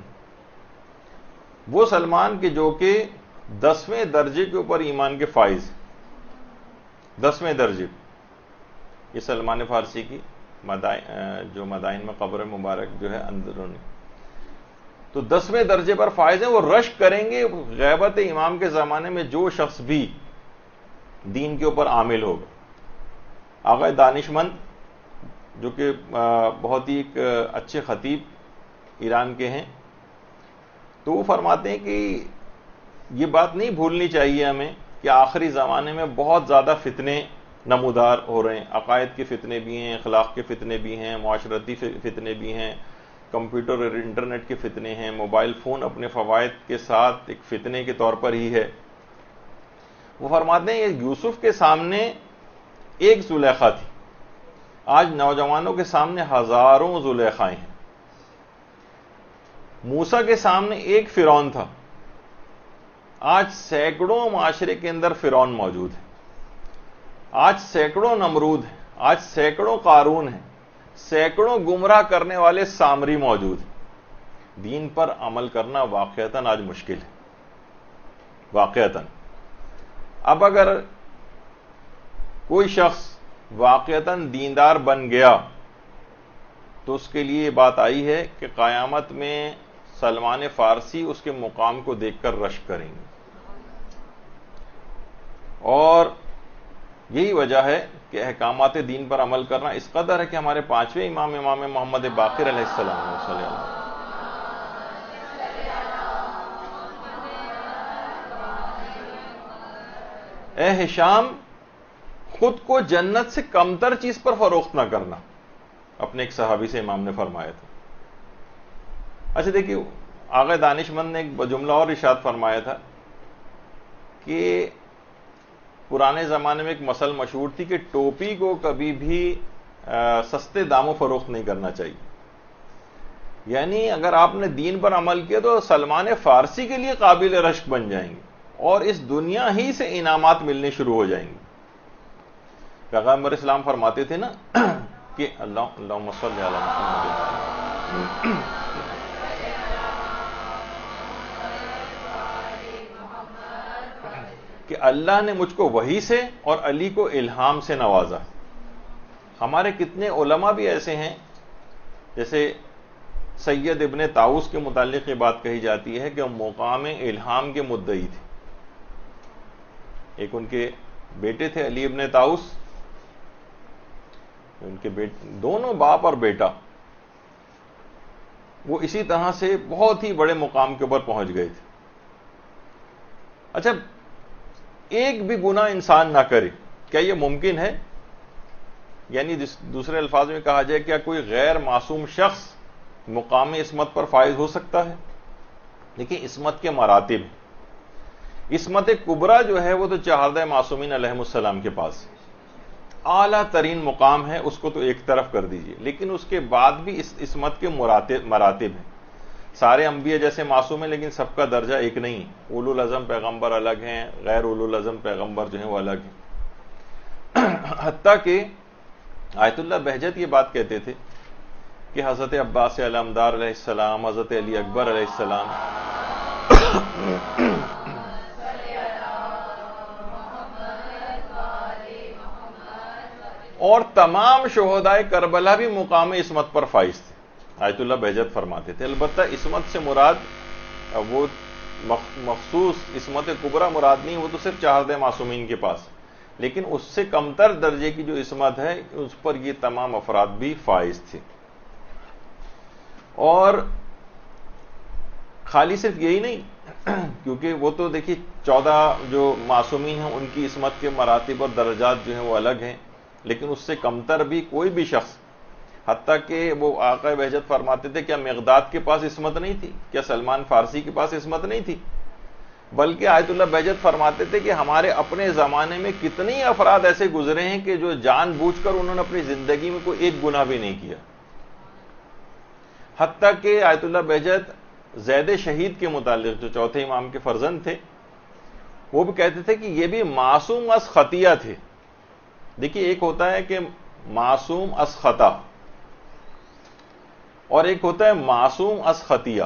وہ سلمان کہ جو کہ 10ویں درجے کے اوپر ایمان کے فائز، 10ویں درجے. یہ سلمان فارسی کی جو مدائن میں قبر مبارک جو ہے اندرونی، تو 10ویں درجے پر فائز ہیں. وہ رشک کریں گے غیبت امام کے زمانے میں جو شخص بھی دین کے اوپر عامل ہوگا. آقا دانشمند جو کہ بہت ہی ایک اچھے خطیب ایران کے ہیں، تو وہ فرماتے ہیں کہ یہ بات نہیں بھولنی چاہیے ہمیں کہ آخری زمانے میں بہت زیادہ فتنے نمودار ہو رہے ہیں. عقائد کے فتنے بھی ہیں، اخلاق کے فتنے بھی ہیں، معاشرتی فتنے بھی ہیں، کمپیوٹر اور انٹرنیٹ کے فتنے ہیں، موبائل فون اپنے فوائد کے ساتھ ایک فتنے کے طور پر ہی ہے. وہ فرماتے ہیں یہ یوسف کے سامنے ایک زلیخا تھی، آج نوجوانوں کے سامنے ہزاروں زلیخائیں ہیں. موسیٰ کے سامنے ایک فرعون تھا، آج سینکڑوں معاشرے کے اندر فرعون موجود ہے. آج سینکڑوں نمرود ہیں، آج سینکڑوں قارون ہیں، سینکڑوں گمراہ کرنے والے سامری موجود ہیں. دین پر عمل کرنا واقعتاً آج مشکل ہے، واقعتاً. اب اگر کوئی شخص واقعتاً دیندار بن گیا تو اس کے لیے یہ بات آئی ہے کہ قیامت میں سلمان فارسی اس کے مقام کو دیکھ کر رشک کریں گے. اور یہی وجہ ہے کہ احکامات دین پر عمل کرنا اس قدر ہے کہ ہمارے 5ویں امام محمد باقر علیہ السلام صلی اللہ علیہ وسلم اے ہشام خود کو جنت سے کمتر چیز پر فروخت نہ کرنا، اپنے ایک صحابی سے امام نے فرمایا تھا. اچھا دیکھیے، آقا دانشمند نے ایک جملہ اور ارشاد فرمایا تھا کہ پرانے زمانے میں ایک مسل مشہور تھی کہ ٹوپی کو کبھی بھی سستے داموں فروخت نہیں کرنا چاہیے. یعنی اگر آپ نے دین پر عمل کیا تو سلمان فارسی کے لیے قابل رشک بن جائیں گے اور اس دنیا ہی سے انعامات ملنے شروع ہو جائیں گے. پیغمبر اسلام فرماتے تھے نا کہ اللہم صلی علی محمد، کہ اللہ نے مجھ کو وحی سے اور علی کو الہام سے نوازا. ہمارے کتنے علماء بھی ایسے ہیں، جیسے سید ابن طاؤس کے متعلق یہ بات کہی جاتی ہے کہ وہ مقام الہام کے مدعی تھے. ایک ان کے بیٹے تھے علی ابن طاؤس، ان کے دونوں باپ اور بیٹا وہ اسی طرح سے بہت ہی بڑے مقام کے اوپر پہنچ گئے تھے. اچھا، ایک بھی گناہ انسان نہ کرے، کیا یہ ممکن ہے؟ یعنی دوسرے الفاظ میں کہا جائے کیا کوئی غیر معصوم شخص مقام عصمت پر فائز ہو سکتا ہے؟ دیکھیں، عصمت کے مراتب، عصمت کبریٰ جو ہے وہ تو 4 معصومین علیہ السلام کے پاس اعلیٰ ترین مقام ہے، اس کو تو ایک طرف کر دیجئے. لیکن اس کے بعد بھی اس عصمت کے مراتب ہیں. سارے انبیاء جیسے معصوم ہیں لیکن سب کا درجہ ایک نہیں. اولو العزم پیغمبر الگ ہیں، غیر اولو العزم پیغمبر جو ہیں وہ الگ ہیں. حتیٰ کہ آیت اللہ بہجت یہ بات کہتے تھے کہ حضرت عباس علمدار علیہ السلام، حضرت علی اکبر علیہ السلام اور تمام شہدائے کربلا بھی مقام عصمت پر فائز تھے. آیت اللہ بہجت فرماتے تھے. البتہ عصمت سے مراد وہ مخصوص عصمت کبریٰ مراد نہیں، وہ تو صرف 4 معصومین کے پاس. لیکن اس سے کمتر درجے کی جو عصمت ہے اس پر یہ تمام افراد بھی فائز تھے. اور خالی صرف یہی نہیں، کیونکہ وہ تو دیکھیے 14 جو معصومین ہیں ان کی عصمت کے مراتب اور درجات جو ہیں وہ الگ ہیں، لیکن اس سے کمتر بھی کوئی بھی شخص، حتیٰ کہ وہ آقا بہجت فرماتے تھے کیا مقداد کے پاس عصمت نہیں تھی؟ کیا سلمان فارسی کے پاس عصمت نہیں تھی؟ بلکہ آیت اللہ بہجت فرماتے تھے کہ ہمارے اپنے زمانے میں کتنی افراد ایسے گزرے ہیں کہ جو جان بوجھ کر انہوں نے اپنی زندگی میں کوئی ایک گناہ بھی نہیں کیا. حتیٰ کہ آیت اللہ بہجت زید شہید کے متعلق جو 4تھے امام کے فرزند تھے وہ بھی کہتے تھے کہ یہ بھی معصوم از خطیہ تھے. دیکھیے، ایک ہوتا ہے کہ معصوم از خطا اور ایک ہوتا ہے معصوم از خطیہ.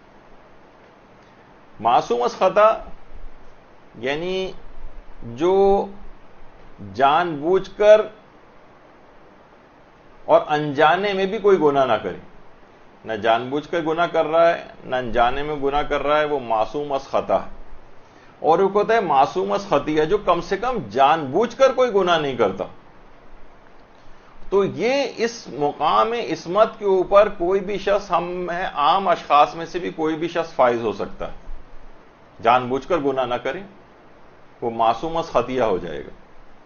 معصوم از خطا یعنی جو جان بوجھ کر اور انجانے میں بھی کوئی گناہ نہ کرے، نہ جان بوجھ کر گناہ کر رہا ہے نہ انجانے میں گناہ کر رہا ہے، وہ معصوم از خطا ہے۔ اور وہ کہتا ہے معصوم از خطیہ، جو کم سے کم جان بوجھ کر کوئی گناہ نہیں کرتا۔ تو یہ اس مقام عصمت کے اوپر کوئی بھی شخص، ہم عام اشخاص میں سے بھی کوئی بھی شخص فائز ہو سکتا ہے، جان بوجھ کر گناہ نہ کرے، وہ معصوم از خطیہ ہو جائے گا۔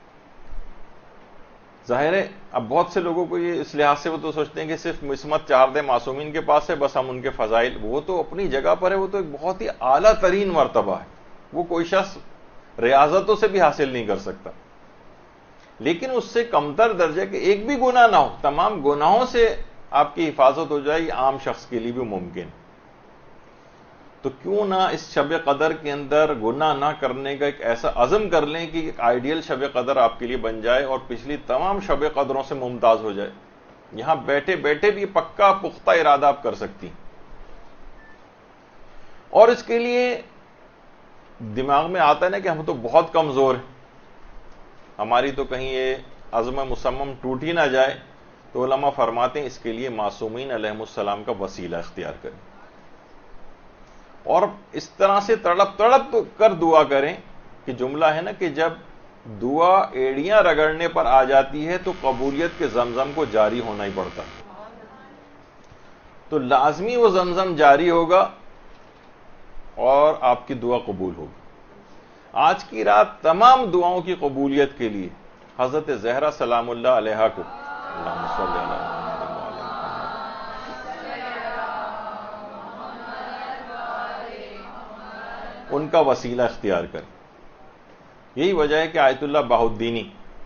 ظاہر ہے اب بہت سے لوگوں کو یہ اس لحاظ سے وہ تو سوچتے ہیں کہ صرف عصمت 4 معصومین کے پاس ہے، بس ہم ان کے فضائل، وہ تو اپنی جگہ پر ہے، وہ تو ایک بہت ہی اعلیٰ ترین مرتبہ ہے، وہ کوئی شخص ریاضتوں سے بھی حاصل نہیں کر سکتا۔ لیکن اس سے کمتر درجے کہ ایک بھی گناہ نہ ہو، تمام گناہوں سے آپ کی حفاظت ہو جائے، یہ عام شخص کے لیے بھی ممکن۔ تو کیوں نہ اس شب قدر کے اندر گناہ نہ کرنے کا ایک ایسا عزم کر لیں کہ ایک آئیڈیل شب قدر آپ کے لیے بن جائے اور پچھلی تمام شب قدروں سے ممتاز ہو جائے۔ یہاں بیٹھے بیٹھے بھی پکا پختہ ارادہ آپ کر سکتی، اور اس کے لیے دماغ میں آتا ہے نا کہ ہم تو بہت کمزور ہیں، ہماری تو کہیں یہ عزم مصمم ٹوٹ ہی نہ جائے، تو علماء فرماتے ہیں اس کے لیے معصومین علیہم السلام کا وسیلہ اختیار کریں، اور اس طرح سے تڑپ تڑپ کر دعا کریں کہ جملہ ہے نا کہ جب دعا ایڑیاں رگڑنے پر آ جاتی ہے تو قبولیت کے زمزم کو جاری ہونا ہی پڑتا ہے، تو لازمی وہ زمزم جاری ہوگا اور آپ کی دعا قبول ہوگی۔ آج کی رات تمام دعاؤں کی قبولیت کے لیے حضرت زہرا سلام اللہ علیہا کو اللہم صلی علی محمد وعلی محمد، ان کا وسیلہ اختیار کریں۔ یہی وجہ ہے کہ آیت اللہ بہاء الدینی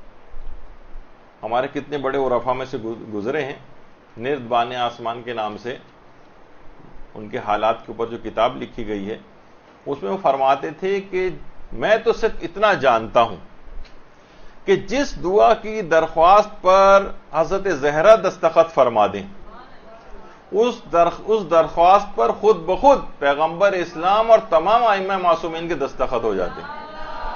ہمارے کتنے بڑے عرفاء میں سے گزرے ہیں، نرد بان آسمان کے نام سے ان کے حالات کے اوپر جو کتاب لکھی گئی ہے، اس میں وہ فرماتے تھے کہ میں تو صرف اتنا جانتا ہوں کہ جس دعا کی درخواست پر حضرت زہرا دستخط فرما دیں، اس درخواست پر خود بخود پیغمبر اسلام اور تمام ائمہ معصومین کے دستخط ہو جاتے ہیں۔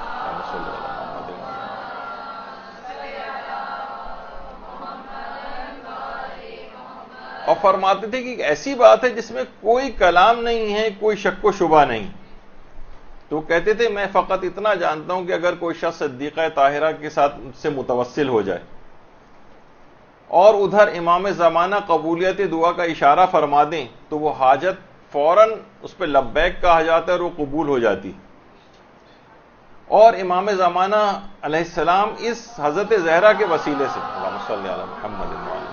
اور فرماتے تھے کہ ایک ایسی بات ہے جس میں کوئی کلام نہیں ہے، کوئی شک و شبہ نہیں۔ تو کہتے تھے میں فقط اتنا جانتا ہوں کہ اگر کوئی شخص صدیقہ طاہرہ کے ساتھ سے متوسل ہو جائے اور ادھر امام زمانہ قبولیت دعا کا اشارہ فرما دیں تو وہ حاجت فوراً اس پہ لبیک کہا جاتا ہے اور وہ قبول ہو جاتی۔ اور امام زمانہ علیہ السلام اس حضرت زہرا کے وسیلے سے اللہم صلی علی محمد وعلی محمد،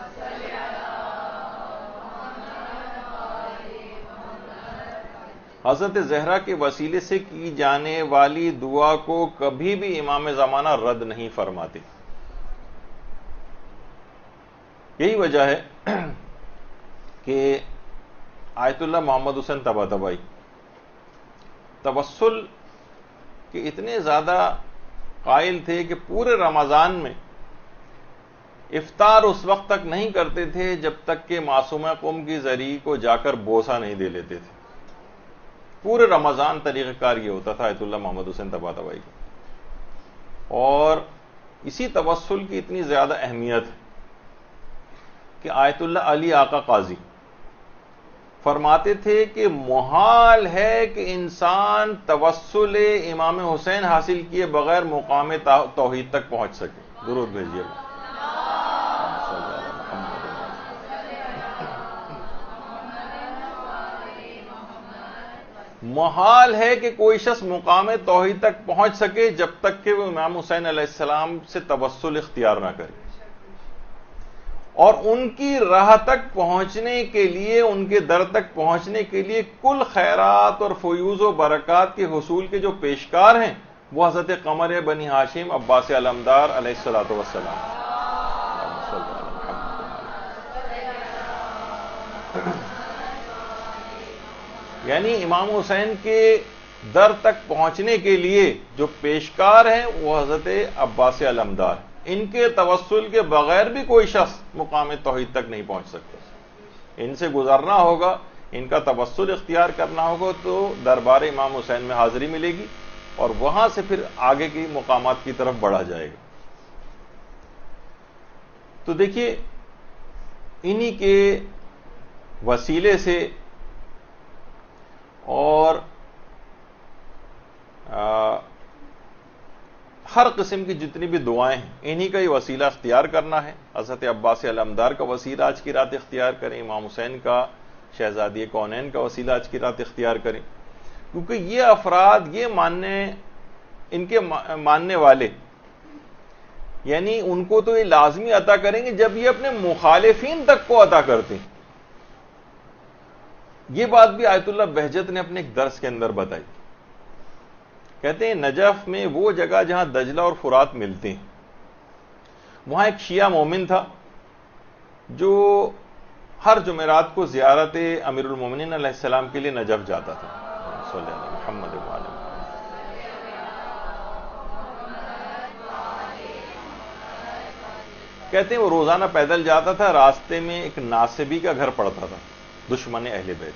حضرت زہرا کے وسیلے سے کی جانے والی دعا کو کبھی بھی امام زمانہ رد نہیں فرماتے۔ یہی وجہ ہے کہ آیت اللہ محمد حسین طباطبائی توسل کے اتنے زیادہ قائل تھے کہ پورے رمضان میں افطار اس وقت تک نہیں کرتے تھے جب تک کہ معصومہ قم کی زری کو جا کر بوسہ نہیں دے لیتے تھے۔ پورے رمضان طریقہ کار یہ ہوتا تھا آیت اللہ محمد حسین طباطبائی کا، اور اسی توسل کی اتنی زیادہ اہمیت ہے کہ آیت اللہ علی آقا قاضی فرماتے تھے کہ محال ہے کہ انسان توسل امام حسین حاصل کیے بغیر مقام توحید تک پہنچ سکے۔ درود بھیجیے گا۔ محال ہے کہ کوئی شخص مقام توحید تک پہنچ سکے جب تک کہ وہ امام حسین علیہ السلام سے توسل اختیار نہ کرے، اور ان کی راہ تک پہنچنے کے لیے، ان کے در تک پہنچنے کے لیے کل خیرات اور فیوز و برکات کے حصول کے جو پیشکار ہیں وہ حضرت قمر بنی ہاشم عباس علمدار علیہ الصلوۃ والسلام۔ یعنی امام حسین کے در تک پہنچنے کے لیے جو پیشکار ہیں وہ حضرت عباس علمدار، ان کے توسل کے بغیر بھی کوئی شخص مقام توحید تک نہیں پہنچ سکتا۔ ان سے گزرنا ہوگا، ان کا توسل اختیار کرنا ہوگا تو دربار امام حسین میں حاضری ملے گی، اور وہاں سے پھر آگے کی مقامات کی طرف بڑھا جائے گا۔ تو دیکھیے انہی کے وسیلے سے اور ہر قسم کی جتنی بھی دعائیں ہیں انہی کا ہی وسیلہ اختیار کرنا ہے. حضرت عباس علمدار کا وسیلہ آج کی رات اختیار کریں, امام حسین کا شہزادی کونین کا وسیلہ آج کی رات اختیار کریں, کیونکہ یہ افراد یہ ان کے ماننے والے یعنی ان کو تو یہ لازمی عطا کریں گے جب یہ اپنے مخالفین تک کو عطا کرتے ہیں. یہ بات بھی آیت اللہ بہجت نے اپنے ایک درس کے اندر بتائی. کہتے ہیں نجف میں وہ جگہ جہاں دجلہ اور فرات ملتے ہیں, وہاں ایک شیعہ مومن تھا جو ہر جمعرات کو زیارت امیر المومنین علیہ السلام کے لیے نجف جاتا تھا. صلی اللہ علیہ محمد وعلیہ. کہتے ہیں وہ روزانہ پیدل جاتا تھا, راستے میں ایک ناصبی کا گھر پڑتا تھا, دشمن اہل بیت.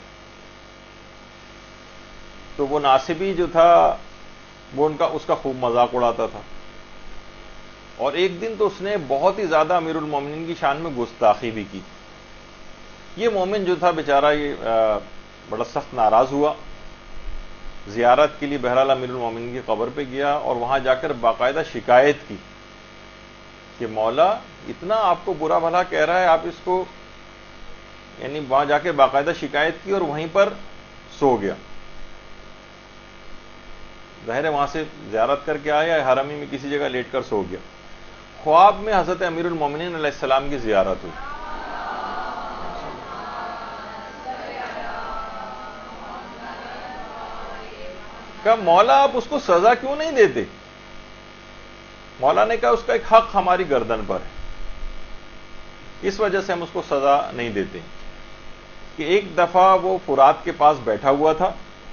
تو وہ ناصبی جو تھا وہ اس کا خوب مذاق اڑاتا تھا, اور ایک دن تو اس نے بہت ہی زیادہ امیر المومنین کی شان میں گستاخی بھی کی. یہ مومن جو تھا بیچارہ یہ بڑا سخت ناراض ہوا, زیارت کے لیے بہرحال امیر المومنین کی قبر پہ گیا اور وہاں جا کر باقاعدہ شکایت کی کہ مولا اتنا آپ کو برا بھلا کہہ رہا ہے, آپ اس کو یعنی وہاں جا کے باقاعدہ شکایت کی اور وہیں پر سو گیا. ظاہر ہے وہاں سے زیارت کر کے آیا, حرمی میں کسی جگہ لیٹ کر سو گیا. خواب میں حضرت امیر المومنین علیہ السلام کی زیارت ہوئی. کہا مولا آپ اس کو سزا کیوں نہیں دیتے؟ مولا نے کہا اس کا ایک حق ہماری گردن پر ہے, اس وجہ سے ہم اس کو سزا نہیں دیتے. کہ ایک دفعہ وہ فرات کے پاس بیٹھا ہوا تھا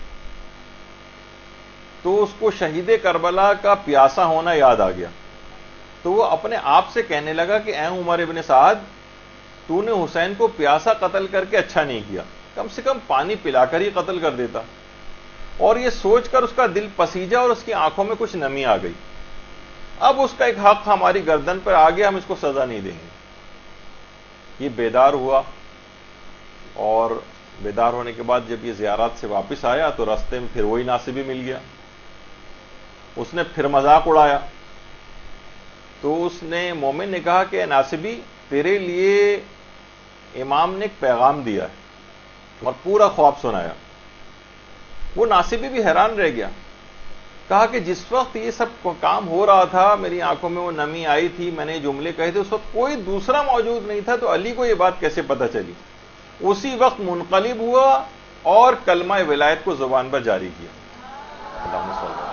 تو اس کو شہید کربلا کا پیاسا ہونا یاد آ گیا, تو وہ اپنے آپ سے کہنے لگا کہ اے عمر ابن سعد, تو نے حسین کو پیاسا قتل کر کے اچھا نہیں کیا, کم سے کم پانی پلا کر ہی قتل کر دیتا. اور یہ سوچ کر اس کا دل پسیجا اور اس کی آنکھوں میں کچھ نمی آ گئی. اب اس کا ایک حق ہماری گردن پر آ گیا, ہم اس کو سزا نہیں دیں گے. یہ بیدار ہوا, اور بیدار ہونے کے بعد جب یہ زیارات سے واپس آیا تو راستے میں پھر وہی ناصبی مل گیا. اس نے پھر مذاق اڑایا. تو اس نے مومن نے کہا کہ ناصبی تیرے لیے امام نے ایک پیغام دیا ہے, اور پورا خواب سنایا. وہ ناصبی بھی حیران رہ گیا. کہا کہ جس وقت یہ سب کام ہو رہا تھا میری آنکھوں میں وہ نمی آئی تھی, میں نے جملے کہے تھے, اس وقت کوئی دوسرا موجود نہیں تھا, تو علی کو یہ بات کیسے پتہ چلی؟ اسی وقت منقلب ہوا اور کلمہ ولایت کو زبان پر جاری کیا. اللہم صلی اللہ.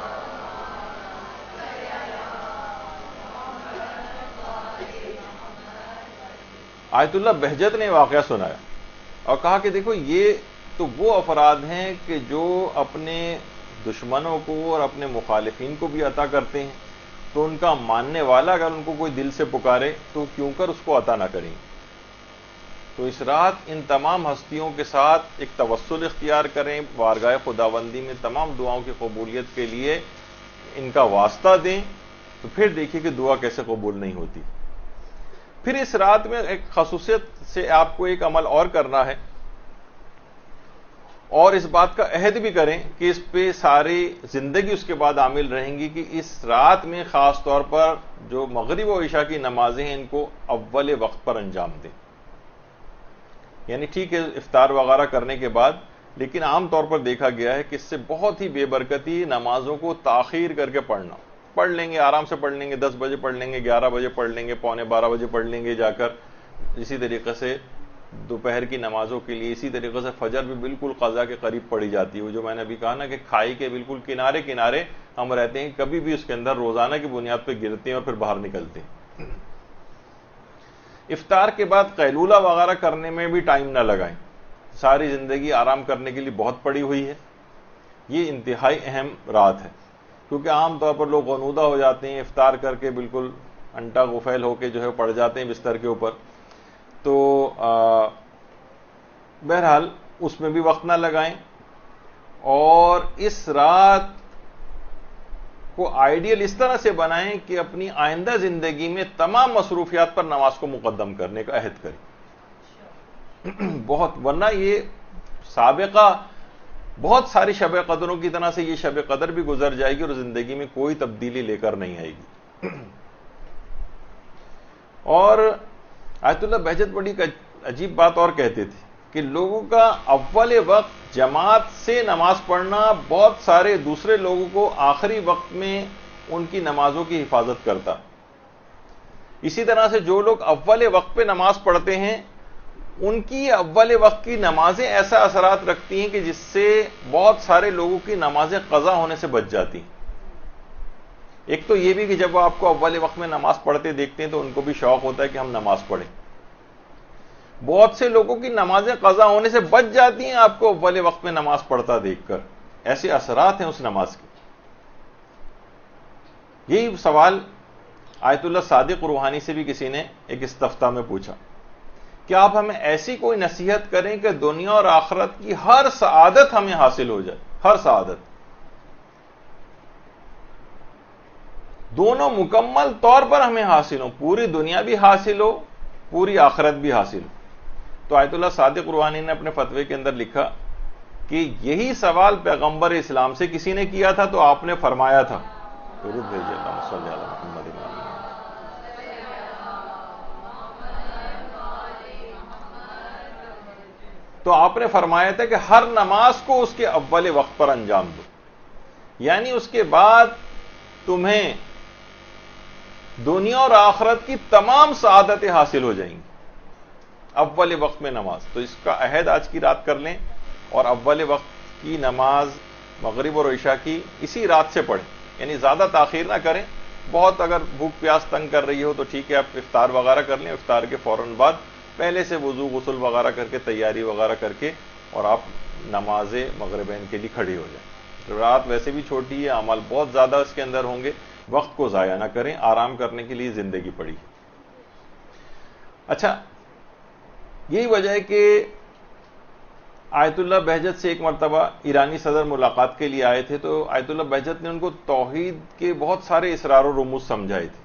آیت اللہ بہجت نے واقعہ سنایا اور کہا کہ دیکھو یہ تو وہ افراد ہیں کہ جو اپنے دشمنوں کو اور اپنے مخالفین کو بھی عطا کرتے ہیں, تو ان کا ماننے والا اگر ان کو کوئی دل سے پکارے تو کیوں کر اس کو عطا نہ کریں. تو اس رات ان تمام ہستیوں کے ساتھ ایک توسل اختیار کریں, بارگاہ خداوندی میں تمام دعاؤں کی قبولیت کے لیے ان کا واسطہ دیں, تو پھر دیکھیے کہ دعا کیسے قبول نہیں ہوتی. پھر اس رات میں ایک خصوصیت سے آپ کو ایک عمل اور کرنا ہے, اور اس بات کا عہد بھی کریں کہ اس پہ ساری زندگی اس کے بعد عامل رہیں گی کہ اس رات میں خاص طور پر جو مغرب و عشاء کی نمازیں ہیں ان کو اول وقت پر انجام دیں. یعنی ٹھیک ہے افطار وغیرہ کرنے کے بعد, لیکن عام طور پر دیکھا گیا ہے کہ اس سے بہت ہی بے برکتی نمازوں کو تاخیر کر کے پڑھنا. پڑھ لیں گے, آرام سے پڑھ لیں گے, 10 بجے پڑھ لیں گے, 11 بجے پڑھ لیں گے, پونے 12 بجے پڑھ لیں گے جا کر. اسی طریقے سے دوپہر کی نمازوں کے لیے اسی طریقے سے فجر بھی بالکل قضا کے قریب پڑھی جاتی ہے. وہ جو میں نے ابھی کہا نا کہ کھائی کے بالکل کنارے کنارے ہم رہتے ہیں, کبھی بھی اس کے اندر روزانہ کی بنیاد پہ گرتے ہیں اور پھر باہر نکلتے ہیں. افطار کے بعد قیلولہ وغیرہ کرنے میں بھی ٹائم نہ لگائیں. ساری زندگی آرام کرنے کے لیے بہت پڑی ہوئی ہے. یہ انتہائی اہم رات ہے, کیونکہ عام طور پر لوگ غنودہ ہو جاتے ہیں, افطار کر کے بالکل انٹا غفیل ہو کے جو ہے پڑ جاتے ہیں بستر کے اوپر. تو بہرحال اس میں بھی وقت نہ لگائیں, اور اس رات کو آئیڈیل اس طرح سے بنائیں کہ اپنی آئندہ زندگی میں تمام مصروفیات پر نماز کو مقدم کرنے کا عہد کریں. بہت، ورنہ یہ سابقہ بہت ساری شب قدروں کی طرح سے یہ شب قدر بھی گزر جائے گی اور زندگی میں کوئی تبدیلی لے کر نہیں آئے گی. اور آیت اللہ بہجت بڑی عجیب بات اور کہتے تھے کہ لوگوں کا اول وقت جماعت سے نماز پڑھنا بہت سارے دوسرے لوگوں کو آخری وقت میں ان کی نمازوں کی حفاظت کرتا. اسی طرح سے جو لوگ اول وقت پہ نماز پڑھتے ہیں ان کی اول وقت کی نمازیں ایسا اثرات رکھتی ہیں کہ جس سے بہت سارے لوگوں کی نمازیں قضا ہونے سے بچ جاتی ہیں. ایک تو یہ بھی کہ جب وہ آپ کو اول وقت میں نماز پڑھتے دیکھتے ہیں تو ان کو بھی شوق ہوتا ہے کہ ہم نماز پڑھیں. بہت سے لوگوں کی نمازیں قضا ہونے سے بچ جاتی ہیں آپ کو اول وقت میں نماز پڑھتا دیکھ کر. ایسے اثرات ہیں اس نماز کے. یہی سوال آیت اللہ صادق روحانی سے بھی کسی نے ایک استفتاء میں پوچھا کہ آپ ہمیں ایسی کوئی نصیحت کریں کہ دنیا اور آخرت کی ہر سعادت ہمیں حاصل ہو جائے. ہر سعادت دونوں مکمل طور پر ہمیں حاصل ہو، پوری دنیا بھی حاصل ہو، پوری آخرت بھی حاصل ہو. تو آیت اللہ صادق روحانی نے اپنے فتوے کے اندر لکھا کہ یہی سوال پیغمبر اسلام سے کسی نے کیا تھا تو آپ نے فرمایا تھا تو آپ نے فرمایا تھا کہ ہر نماز کو اس کے اول وقت پر انجام دو، یعنی اس کے بعد تمہیں دنیا اور آخرت کی تمام سعادتیں حاصل ہو جائیں گی. اول وقت میں نماز، تو اس کا عہد آج کی رات کر لیں اور اول وقت کی نماز مغرب اور عشاء کی اسی رات سے پڑھیں، یعنی زیادہ تاخیر نہ کریں. بہت اگر بھوک پیاس تنگ کر رہی ہو تو ٹھیک ہے آپ افطار وغیرہ کر لیں، افطار کے فوراً بعد پہلے سے وضو غسل وغیرہ کر کے تیاری وغیرہ کر کے اور آپ نماز مغربین کے لیے کھڑی ہو جائیں. رات ویسے بھی چھوٹی ہے، اعمال بہت زیادہ اس کے اندر ہوں گے، وقت کو ضائع نہ کریں، آرام کرنے کے لیے زندگی پڑی. اچھا، یہی وجہ ہے کہ آیت اللہ بہجت سے ایک مرتبہ ایرانی صدر ملاقات کے لیے آئے تھے تو آیت اللہ بہجت نے ان کو توحید کے بہت سارے اسرار و رموز سمجھائے تھے.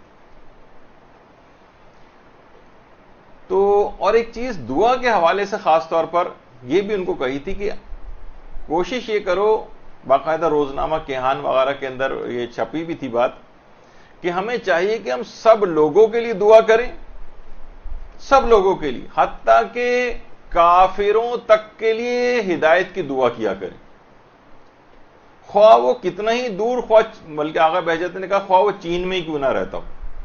تو اور ایک چیز دعا کے حوالے سے خاص طور پر یہ بھی ان کو کہی تھی کہ کوشش یہ کرو، باقاعدہ روزنامہ کیہان وغیرہ کے اندر یہ چھپی بھی تھی بات، کہ ہمیں چاہیے کہ ہم سب لوگوں کے لیے دعا کریں، سب لوگوں کے لیے، حتیٰ کہ کافروں تک کے لیے ہدایت کی دعا کیا کریں، خواہ وہ کتنا ہی دور، خواہ بلکہ آغا بہجت نے کہا خواہ وہ چین میں ہی کیوں نہ رہتا ہو.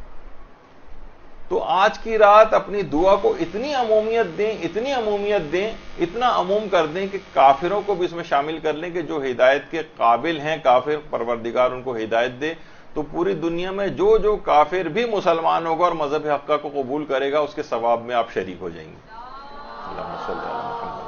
تو آج کی رات اپنی دعا کو اتنی عمومیت دیں، اتنی عمومیت دیں، اتنا عموم کر دیں کہ کافروں کو بھی اس میں شامل کر لیں کہ جو ہدایت کے قابل ہیں کافر، پروردگار ان کو ہدایت دے. تو پوری دنیا میں جو جو کافر بھی مسلمان ہوگا اور مذہب حقہ کو قبول کرے گا اس کے ثواب میں آپ شریک ہو جائیں گے. اللہم صلی علی محمد.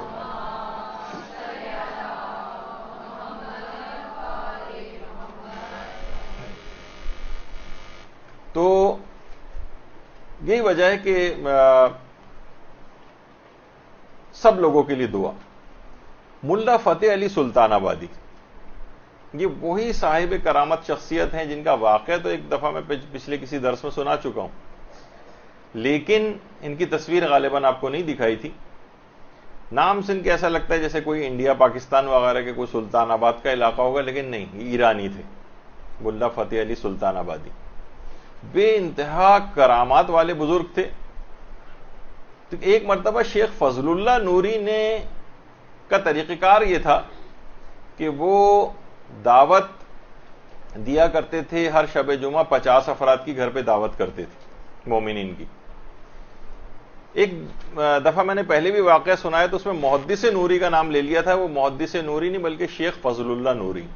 تو یہی وجہ ہے کہ سب لوگوں کے لیے دعا. ملا فتح علی سلطان آبادی، یہ وہی صاحب کرامت شخصیت ہیں جن کا واقعہ تو ایک دفعہ میں پچھلے کسی درس میں سنا چکا ہوں، لیکن ان کی تصویر غالباً آپ کو نہیں دکھائی تھی. نام سن کے ایسا لگتا ہے جیسے کوئی انڈیا پاکستان وغیرہ کے کوئی سلطان آباد کا علاقہ ہوگا، لیکن نہیں، یہ ایرانی تھے. ملا فتح علی سلطان آبادی بے انتہا کرامات والے بزرگ تھے. تو ایک مرتبہ شیخ فضل اللہ نوری نے کا طریقہ کار یہ تھا کہ وہ دعوت دیا کرتے تھے، ہر شب جمعہ 50 افراد کی گھر پہ دعوت کرتے تھے مومنین کی. ایک دفعہ میں نے پہلے بھی واقعہ سنایا تو اس میں محدث نوری کا نام لے لیا تھا. وہ محدث نوری نہیں بلکہ شیخ فضل اللہ نوری.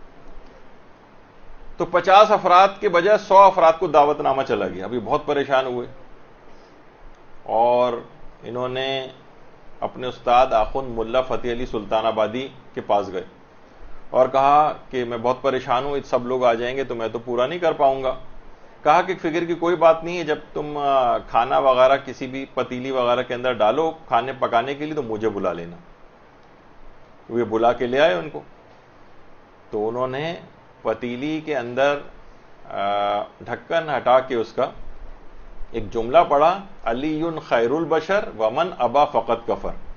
تو 50 افراد کے بجائے 100 افراد کو دعوت نامہ چلا گیا. ابھی بہت پریشان ہوئے اور انہوں نے اپنے استاد آخوند ملا فتح علی سلطان آبادی کے پاس گئے اور کہا کہ میں بہت پریشان ہوں، سب لوگ آ جائیں گے تو میں تو پورا نہیں کر پاؤں گا. کہا کہ فکر کی کوئی بات نہیں ہے، جب تم کھانا وغیرہ کسی بھی پتیلی وغیرہ کے اندر ڈالو کھانے پکانے کے لیے تو مجھے بلا لینا. وہ بلا کے لے آئے ان کو. تو انہوں نے پتیلی کے اندر ڈھکن ہٹا کے اس کا ایک جملہ پڑھا، علی خیر البشر ومن ابا فقط کفر.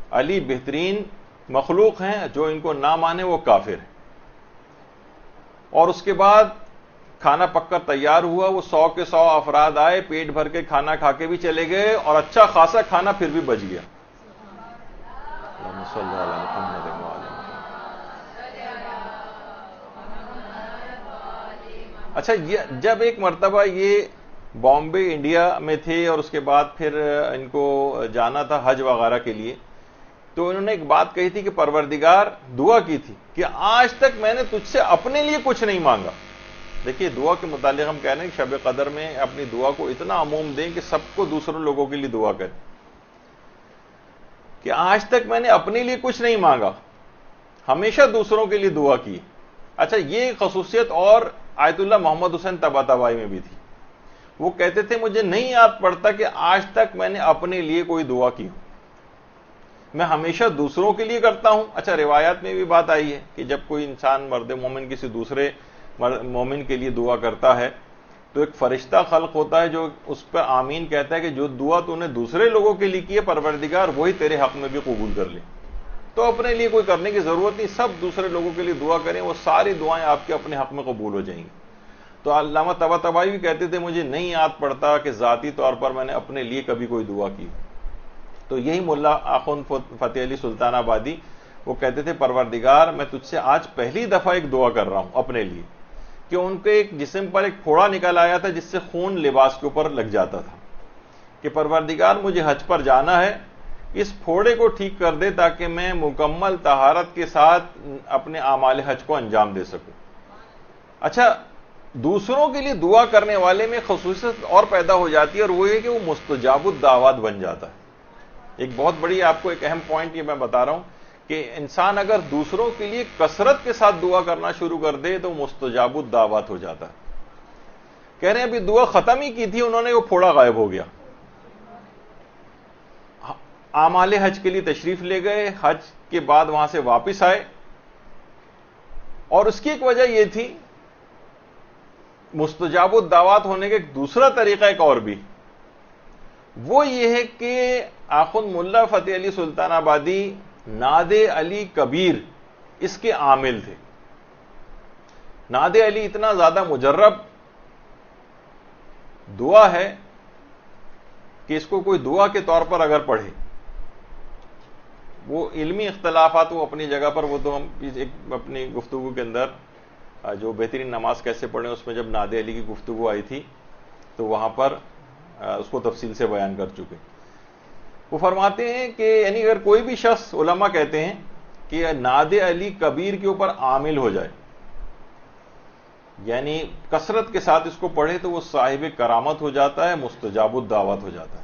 علی بہترین مخلوق ہیں، جو ان کو نہ مانے وہ کافر ہے۔ اور اس کے بعد کھانا پک کر تیار ہوا، وہ 100 کے 100 افراد آئے، پیٹ بھر کے کھانا کھا کے بھی چلے گئے، اور اچھا خاصا کھانا پھر بھی بچ گیا۔ اللہم صلی علی محمد و علی محمد۔ اچھا، جب ایک مرتبہ یہ بامبے انڈیا میں تھے اور اس کے بعد پھر ان کو جانا تھا حج وغیرہ کے لیے، تو انہوں نے ایک بات کہی تھی کہ پروردگار، دعا کی تھی کہ آج تک میں نے تجھ سے اپنے لیے کچھ نہیں مانگا۔ دیکھیے، دعا کے متعلق ہم کہہ رہے ہیں کہ شب قدر میں اپنی دعا کو اتنا عموم دیں کہ سب کو دوسروں لوگوں کے لیے دعا کریں کہ آج تک میں نے اپنے لیے کچھ نہیں مانگا، ہمیشہ دوسروں کے لیے دعا کی۔ اچھا، یہ خصوصیت اور آیت اللہ محمد حسین طباطبائی میں بھی تھی۔ وہ کہتے تھے مجھے نہیں یاد پڑتا کہ آج تک میں نے اپنے لیے کوئی دعا کی ہو، میں ہمیشہ دوسروں کے لیے کرتا ہوں۔ اچھا، روایات میں بھی بات آئی ہے کہ جب کوئی انسان مرد مومن کسی دوسرے مومن کے لیے دعا کرتا ہے تو ایک فرشتہ خلق ہوتا ہے جو اس پر آمین کہتا ہے کہ جو دعا تو نے دوسرے لوگوں کے لیے کی ہے، پروردگار وہی تیرے حق میں بھی قبول کر لے۔ تو اپنے لیے کوئی کرنے کی ضرورت نہیں، سب دوسرے لوگوں کے لیے دعا کریں، وہ ساری دعائیں آپ کے اپنے حق میں قبول ہو جائیں گی۔ تو علامہ طباطبائی بھی کہتے تھے مجھے نہیں یاد پڑتا کہ ذاتی طور پر میں نے اپنے لیے کبھی کوئی دعا کی۔ تو یہی ملا آخوند فتح علی سلطان آبادی، وہ کہتے تھے پروردگار میں تجھ سے آج پہلی دفعہ ایک دعا کر رہا ہوں اپنے لیے، کہ ان کے ایک جسم پر ایک پھوڑا نکل آیا تھا جس سے خون لباس کے اوپر لگ جاتا تھا، کہ پروردگار مجھے حج پر جانا ہے، اس پھوڑے کو ٹھیک کر دے تاکہ میں مکمل طہارت کے ساتھ اپنے اعمال حج کو انجام دے سکوں۔ اچھا، دوسروں کے لیے دعا کرنے والے میں خصوصیت اور پیدا ہو جاتی ہے، اور وہ یہ کہ وہ مستجاب الدعوات بن جاتا ہے۔ ایک بہت بڑی آپ کو ایک اہم پوائنٹ یہ میں بتا رہا ہوں کہ انسان اگر دوسروں کے لیے کثرت کے ساتھ دعا کرنا شروع کر دے تو مستجاب الدعوات ہو جاتا ہے۔ کہہ رہے ہیں ابھی دعا ختم ہی کی تھی انہوں نے، وہ پھوڑا غائب ہو گیا۔ اعمال حج کے لیے تشریف لے گئے، حج کے بعد وہاں سے واپس آئے، اور اس کی ایک وجہ یہ تھی مستجاب الدعوات ہونے کا ایک دوسرا طریقہ ایک اور بھی، وہ یہ ہے کہ آخوند ملا فتح علی سلطان آبادی ناد علی کبیر اس کے عامل تھے۔ ناد علی اتنا زیادہ مجرب دعا ہے کہ اس کو کوئی دعا کے طور پر اگر پڑھے، وہ علمی اختلافات وہ اپنی جگہ پر، وہ تو ہم ایک اپنی گفتگو کے اندر جو بہترین نماز کیسے پڑھیں اس میں جب ناد علی کی گفتگو آئی تھی تو وہاں پر اس کو تفصیل سے بیان کر چکے۔ وہ فرماتے ہیں کہ یعنی اگر کوئی بھی شخص، علماء کہتے ہیں کہ ناد علی کبیر کے اوپر عامل ہو جائے، یعنی کثرت کے ساتھ اس کو پڑھے، تو وہ صاحب کرامت ہو جاتا ہے، مستجاب الدعوات ہو جاتا ہے۔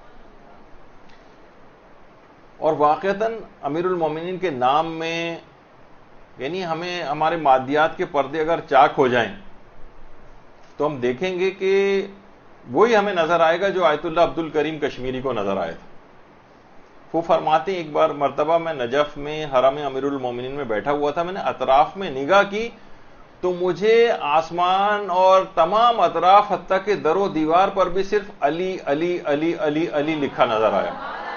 اور واقعتاً امیر المومنین کے نام میں یعنی ہمیں ہمارے مادیات کے پردے اگر چاک ہو جائیں تو ہم دیکھیں گے کہ وہی ہمیں نظر آئے گا جو آیت اللہ عبد الکریم کشمیری کو نظر آیا تھا۔ وہ فرماتے ہیں ایک بار مرتبہ میں نجف میں حرم امیر المومنین میں بیٹھا ہوا تھا، میں نے اطراف میں نگاہ کی تو مجھے آسمان اور تمام اطراف حتیٰ کہ در و دیوار پر بھی صرف علی علی علی علی علی لکھا نظر آیا۔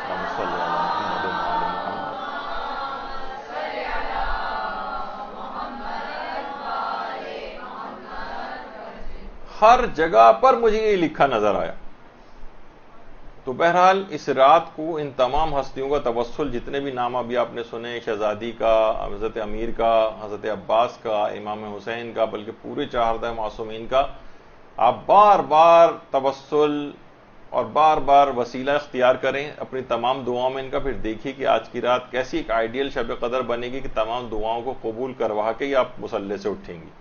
ہر جگہ پر مجھے یہ لکھا نظر آیا۔ تو بہرحال اس رات کو ان تمام ہستیوں کا توسل، جتنے بھی نام ابھی آپ نے سنے، شہزادی کا، حضرت امیر کا، حضرت عباس کا، امام حسین کا، بلکہ پورے 14 معصومین کا، آپ بار بار توسل اور بار بار وسیلہ اختیار کریں اپنی تمام دعاؤں میں ان کا، پھر دیکھیے کہ آج کی رات کیسی ایک آئیڈیل شب قدر بنے گی کہ تمام دعاؤں کو قبول کروا کے ہی آپ مصلی سے اٹھیں گی۔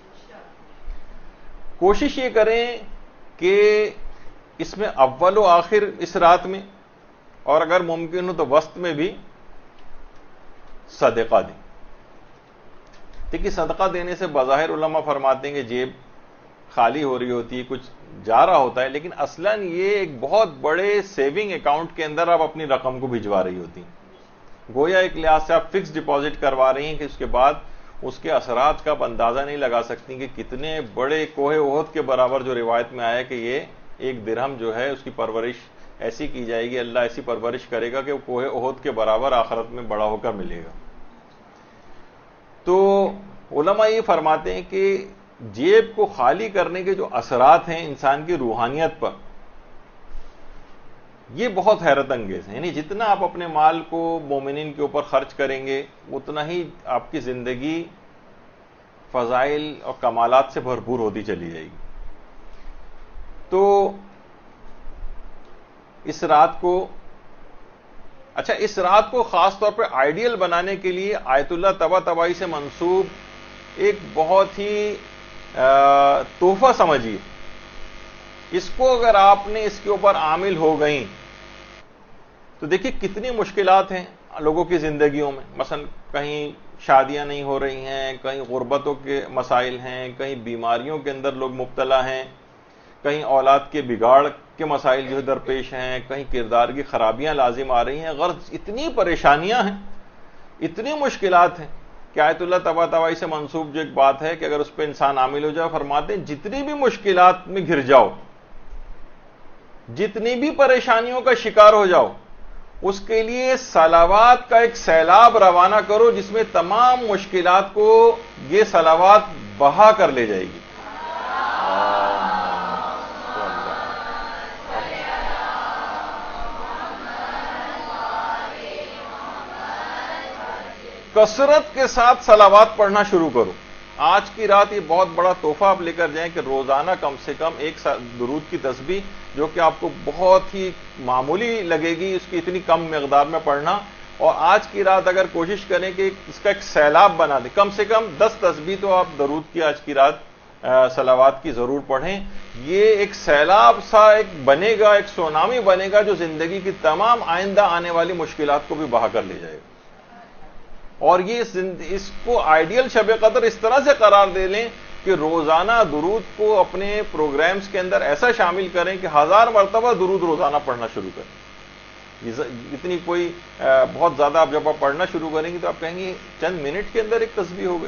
کوشش یہ کریں کہ اس میں اول و آخر اس رات میں، اور اگر ممکن ہو تو وسط میں بھی صدقہ دیں۔ دیکھیے، صدقہ دینے سے بظاہر علماء فرماتے ہیں کہ جیب خالی ہو رہی ہوتی ہے، کچھ جا رہا ہوتا ہے، لیکن اصلاً یہ ایک بہت بڑے سیونگ اکاؤنٹ کے اندر آپ اپنی رقم کو بھجوا رہی ہوتی ہیں۔ گویا ایک لحاظ سے آپ فکس ڈپازٹ کروا رہی ہیں کہ اس کے بعد اس کے اثرات کا آپ اندازہ نہیں لگا سکتی کہ کتنے بڑے کوہ احد کے برابر، جو روایت میں آیا کہ یہ ایک درہم جو ہے اس کی پرورش ایسی کی جائے گی, اللہ ایسی پرورش کرے گا کہ وہ کوہ احد کے برابر آخرت میں بڑا ہو کر ملے گا. تو علماء یہ فرماتے ہیں کہ جیب کو خالی کرنے کے جو اثرات ہیں انسان کی روحانیت پر, یہ بہت حیرت انگیز ہیں. یعنی جتنا آپ اپنے مال کو مومنین کے اوپر خرچ کریں گے اتنا ہی آپ کی زندگی فضائل اور کمالات سے بھرپور ہوتی چلی جائے گی. تو اس رات کو خاص طور پہ آئیڈیل بنانے کے لیے آیت اللہ طباطبائی سے منسوب ایک بہت ہی تحفہ سمجھیے. اس کو اگر آپ نے اس کے اوپر عامل ہو گئیں تو دیکھیے کتنی مشکلات ہیں لوگوں کی زندگیوں میں. مثلا کہیں شادیاں نہیں ہو رہی ہیں, کہیں غربتوں کے مسائل ہیں, کہیں بیماریوں کے اندر لوگ مبتلا ہیں, کہیں اولاد کے بگاڑ کے مسائل جو درپیش ہیں, کہیں کردار کی خرابیاں لازم آ رہی ہیں. غرض اتنی پریشانیاں ہیں, اتنی مشکلات ہیں کہ آیت اللہ طباطبائی سے منسوب جو ایک بات ہے کہ اگر اس پہ انسان عامل ہو جائے, فرماتے ہیں جتنی بھی مشکلات میں گھر جاؤ, جتنی بھی پریشانیوں کا شکار ہو جاؤ, اس کے لیے صلوات کا ایک سیلاب روانہ کرو جس میں تمام مشکلات کو یہ صلوات بہا کر لے جائے گی. کثرت کے ساتھ صلوات پڑھنا شروع کرو. آج کی رات یہ بہت بڑا تحفہ آپ لے کر جائیں کہ روزانہ کم سے کم ایک درود کی تسبیح, جو کہ آپ کو بہت ہی معمولی لگے گی, اس کی اتنی کم مقدار میں پڑھنا. اور آج کی رات اگر کوشش کریں کہ اس کا ایک سیلاب بنا دیں, کم سے کم 10 تسبیح تو آپ درود کی آج کی رات صلوات کی ضرور پڑھیں. یہ ایک سیلاب سا ایک بنے گا, ایک سونامی بنے گا جو زندگی کی تمام آئندہ آنے والی مشکلات کو بھی بہا کر لے جائے گا. اور یہ اس کو آئیڈیل شب قدر اس طرح سے قرار دے لیں کہ روزانہ درود کو اپنے پروگرامز کے اندر ایسا شامل کریں کہ 1000 مرتبہ درود روزانہ پڑھنا شروع کریں. اتنی کوئی بہت زیادہ آپ جب آپ پڑھنا شروع کریں گے تو آپ کہیں گے چند منٹ کے اندر ایک تسبیح ہو گئی.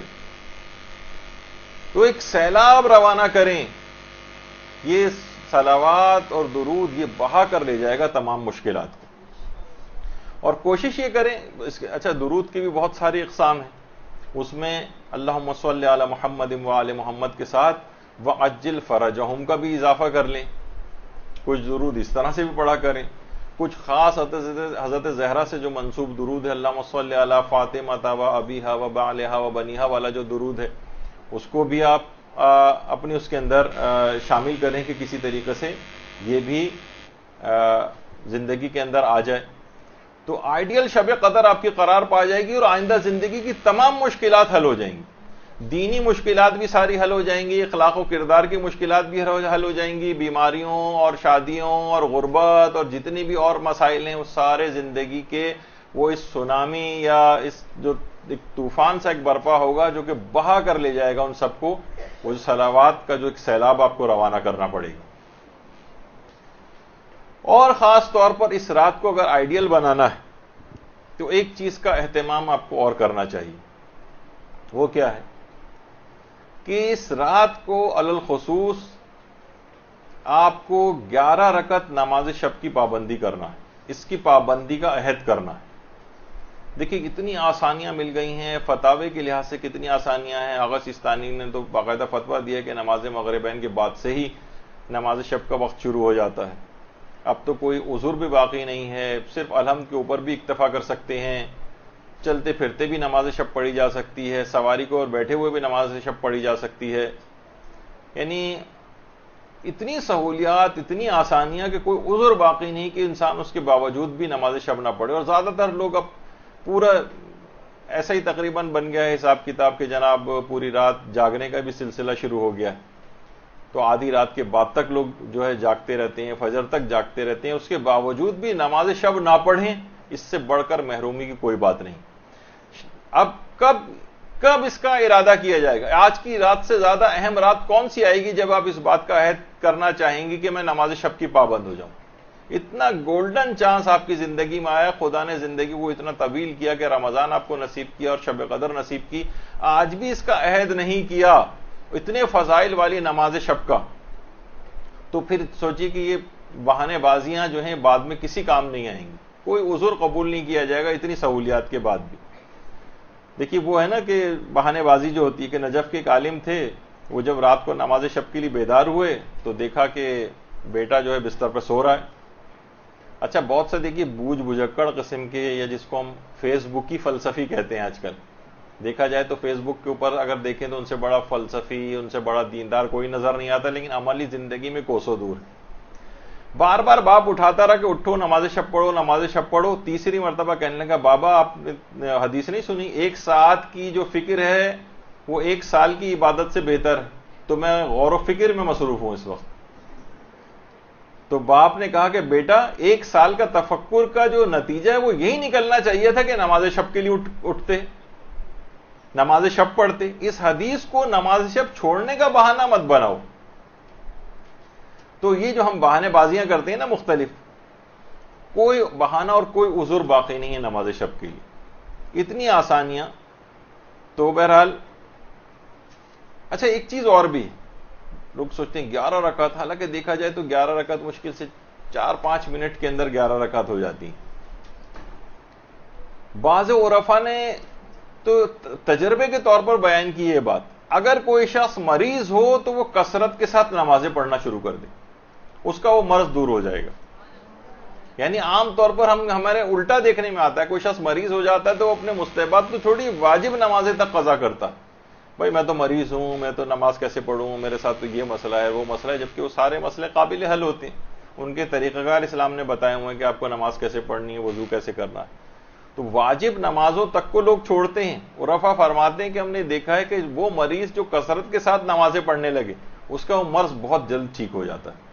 تو ایک سیلاب روانہ کریں, یہ صلوات اور درود یہ بہا کر لے جائے گا تمام مشکلات کو. اور کوشش یہ کریں, اچھا درود کی بھی بہت ساری اقسام ہیں, اس میں اللہم صلی علی محمد و آل محمد کے ساتھ وعجل فرجہم کا بھی اضافہ کر لیں. کچھ درود اس طرح سے بھی پڑھا کریں, کچھ خاص حضرت زہرا سے جو منسوب درود ہے, اللہم صلی علی فاطمہ و ابیہا و بعلہا و بنیہا والا جو درود ہے, اس کو بھی آپ اپنی اس کے اندر شامل کریں کہ کسی طریقے سے یہ بھی زندگی کے اندر آ جائے. تو آئیڈیل شب قدر آپ کی قرار پا جائے گی اور آئندہ زندگی کی تمام مشکلات حل ہو جائیں گی. دینی مشکلات بھی ساری حل ہو جائیں گی, اخلاق و کردار کی مشکلات بھی حل ہو جائیں گی, بیماریوں اور شادیوں اور غربت اور جتنی بھی اور مسائل ہیں وہ سارے زندگی کے وہ اس سونامی یا اس جو ایک طوفان سا ایک برپا ہوگا جو کہ بہا کر لے جائے گا ان سب کو. وہ جو صلوات کا جو ایک سیلاب آپ کو روانہ کرنا پڑے گا. اور خاص طور پر اس رات کو اگر آئیڈیل بنانا ہے تو ایک چیز کا اہتمام آپ کو اور کرنا چاہیے. وہ کیا ہے کہ اس رات کو علی الخصوص آپ کو 11 رکعت نماز شب کی پابندی کرنا ہے, اس کی پابندی کا عہد کرنا ہے. دیکھیں کتنی آسانیاں مل گئی ہیں, فتاوے کے لحاظ سے کتنی آسانیاں ہیں. آغا سیستانی نے تو باقاعدہ فتویٰ دیا کہ نماز مغربین کے بعد سے ہی نماز شب کا وقت شروع ہو جاتا ہے. اب تو کوئی عذر بھی باقی نہیں ہے, صرف الحمد کے اوپر بھی اکتفا کر سکتے ہیں, چلتے پھرتے بھی نماز شب پڑھی جا سکتی ہے, سواری کو اور بیٹھے ہوئے بھی نماز شب پڑھی جا سکتی ہے. یعنی اتنی سہولیات, اتنی آسانیاں کہ کوئی عذر باقی نہیں کہ انسان اس کے باوجود بھی نماز شب نہ پڑھے. اور زیادہ تر لوگ اب پورا ایسا ہی تقریباً بن گیا ہے حساب کتاب کہ جناب پوری رات جاگنے کا بھی سلسلہ شروع ہو گیا ہے. تو آدھی رات کے بعد تک لوگ جو ہے جاگتے رہتے ہیں, فجر تک جاگتے رہتے ہیں, اس کے باوجود بھی نماز شب نہ پڑھیں, اس سے بڑھ کر محرومی کی کوئی بات نہیں. اب کب اس کا ارادہ کیا جائے گا؟ آج کی رات سے زیادہ اہم رات کون سی آئے گی جب آپ اس بات کا عہد کرنا چاہیں گی کہ میں نماز شب کی پابند ہو جاؤں؟ اتنا گولڈن چانس آپ کی زندگی میں آیا, خدا نے زندگی کو اتنا طویل کیا کہ رمضان آپ کو نصیب کیا اور شب قدر نصیب کی, آج بھی اس کا عہد نہیں کیا اتنے فضائل والی نماز شب کا. تو پھر سوچیے کہ یہ بہانے بازیاں جو ہیں بعد میں کسی کام نہیں آئیں گی، کوئی عذر قبول نہیں کیا جائے گا اتنی سہولیات کے بعد بھی۔ دیکھیے وہ ہے نا کہ بہانے بازی جو ہوتی ہے، کہ نجف کے ایک عالم تھے، وہ جب رات کو نماز شب کے لیے بیدار ہوئے تو دیکھا کہ بیٹا جو ہے بستر پر سو رہا ہے۔ اچھا بہت سے دیکھیے بوجھ بجکڑ قسم کے، یا جس کو ہم فیس بک کی فلسفی کہتے ہیں آج کل، دیکھا جائے تو فیس بک کے اوپر اگر دیکھیں تو ان سے بڑا فلسفی، ان سے بڑا دیندار کوئی نظر نہیں آتا، لیکن عملی زندگی میں کوسوں دور ہے۔ بار بار باپ اٹھاتا رہا کہ اٹھو نماز شب پڑھو، نماز شب پڑھو۔ تیسری مرتبہ کہنے لگا بابا آپ نے حدیث نہیں سنی، 1 ساعت کی جو فکر ہے وہ 1 سال کی عبادت سے بہتر ہے، تو میں غور و فکر میں مصروف ہوں اس وقت۔ تو باپ نے کہا کہ بیٹا 1 سال کا تفکر کا جو نتیجہ ہے وہ یہی نکلنا چاہیے تھا کہ نماز شب کے لیے اٹھتے، نماز شب پڑھتے۔ اس حدیث کو نماز شب چھوڑنے کا بہانہ مت بناؤ۔ تو یہ جو ہم بہانے بازیاں کرتے ہیں نا مختلف، کوئی بہانہ اور کوئی عذر باقی نہیں ہے نماز شب کے لیے، اتنی آسانیاں۔ تو بہرحال اچھا ایک چیز اور بھی، لوگ سوچتے ہیں 11 رکعت، حالانکہ دیکھا جائے تو 11 رکعت مشکل سے 4-5 منٹ کے اندر 11 رکعت ہو جاتی ہیں۔ بعض عرفا نے تو تجربے کے طور پر بیان کی یہ بات، اگر کوئی شخص مریض ہو تو وہ کثرت کے ساتھ نمازیں پڑھنا شروع کر دے، اس کا وہ مرض دور ہو جائے گا۔ یعنی عام طور پر ہمارے الٹا دیکھنے میں آتا ہے، کوئی شخص مریض ہو جاتا ہے تو وہ اپنے مستحبات تو چھوڑی واجب نمازیں تک قضا کرتا، بھائی میں تو مریض ہوں، میں تو نماز کیسے پڑھوں، میرے ساتھ تو یہ مسئلہ ہے وہ مسئلہ ہے، جبکہ وہ سارے مسئلے قابل حل ہوتے ہیں، ان کے طریقہ کار اسلام نے بتائے ہوئے ہیں کہ آپ کو نماز کیسے پڑھنی ہے، وضو کیسے کرنا ہے۔ تو واجب نمازوں تک کو لوگ چھوڑتے ہیں۔ عرفا فرماتے ہیں کہ ہم نے دیکھا ہے کہ وہ مریض جو کثرت کے ساتھ نمازیں پڑھنے لگے، اس کا وہ مرض بہت جلد ٹھیک ہو جاتا ہے۔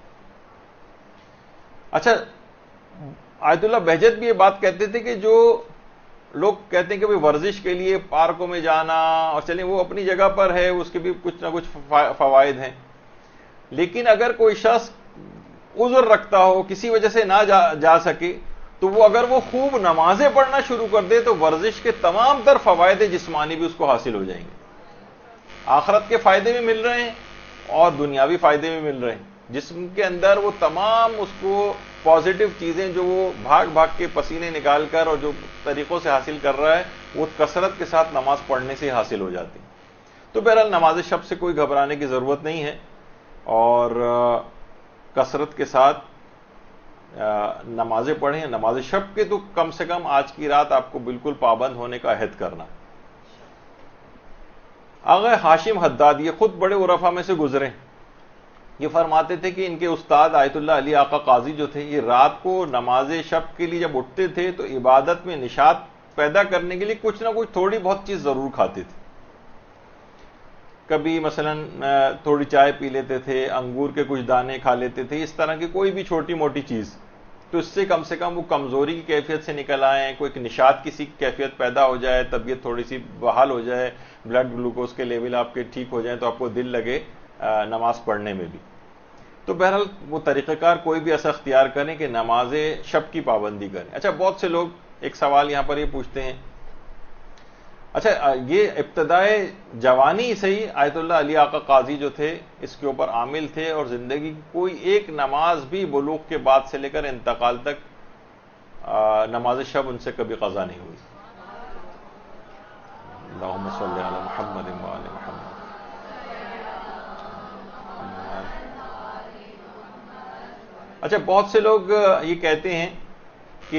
اچھا آیت اللہ بہجت بھی یہ بات کہتے تھے کہ جو لوگ کہتے ہیں کہ ورزش کے لیے پارکوں میں جانا، اور چلیں وہ اپنی جگہ پر ہے، اس کے بھی کچھ نہ کچھ فوائد ہیں، لیکن اگر کوئی شخص عذر رکھتا ہو، کسی وجہ سے نہ جا سکے، تو وہ اگر وہ خوب نمازیں پڑھنا شروع کر دے تو ورزش کے تمام تر فوائد جسمانی بھی اس کو حاصل ہو جائیں گے، آخرت کے فائدے بھی مل رہے ہیں اور دنیاوی فائدے بھی مل رہے ہیں۔ جسم کے اندر وہ تمام اس کو پازیٹو چیزیں جو وہ بھاگ بھاگ کے پسینے نکال کر اور جو طریقوں سے حاصل کر رہا ہے، وہ کثرت کے ساتھ نماز پڑھنے سے حاصل ہو جاتی ہیں۔ تو بہرحال نماز شب سے کوئی گھبرانے کی ضرورت نہیں ہے، اور کثرت کے ساتھ نمازیں پڑھیں۔ نماز شب کے تو کم سے کم آج کی رات آپ کو بالکل پابند ہونے کا عہد کرنا۔ آغا ہاشم حداد یہ خود بڑے عرفا میں سے گزرے، یہ فرماتے تھے کہ ان کے استاد آیت اللہ علی آقا قاضی جو تھے، یہ رات کو نماز شب کے لیے جب اٹھتے تھے تو عبادت میں نشاط پیدا کرنے کے لیے کچھ نہ کچھ تھوڑی بہت چیز ضرور کھاتے تھے۔ کبھی مثلا تھوڑی چائے پی لیتے تھے، انگور کے کچھ دانے کھا لیتے تھے، اس طرح کی کوئی بھی چھوٹی موٹی چیز، تو اس سے کم وہ کمزوری کی کیفیت سے نکل آئیں، کوئی نشاط کسی کیفیت پیدا ہو جائے، طبیعت تھوڑی سی بحال ہو جائے، بلڈ گلوکوز کے لیول آپ کے ٹھیک ہو جائیں تو آپ کو دل لگے نماز پڑھنے میں بھی۔ تو بہرحال وہ طریقہ کار کوئی بھی ایسا اختیار کریں کہ نماز شب کی پابندی کریں۔ اچھا بہت سے لوگ ایک سوال یہاں پر یہ پوچھتے ہیں، اچھا یہ ابتدائے جوانی سے ہی آیت اللہ علی آقا قاضی جو تھے اس کے اوپر عامل تھے، اور زندگی کی کوئی ایک نماز بھی بلوغ کے بعد سے لے کر انتقال تک نماز شب ان سے کبھی قضا نہیں ہوئی؟ اللہم صلی علی محمد و آل محمد۔ اچھا بہت سے لوگ یہ کہتے ہیں کہ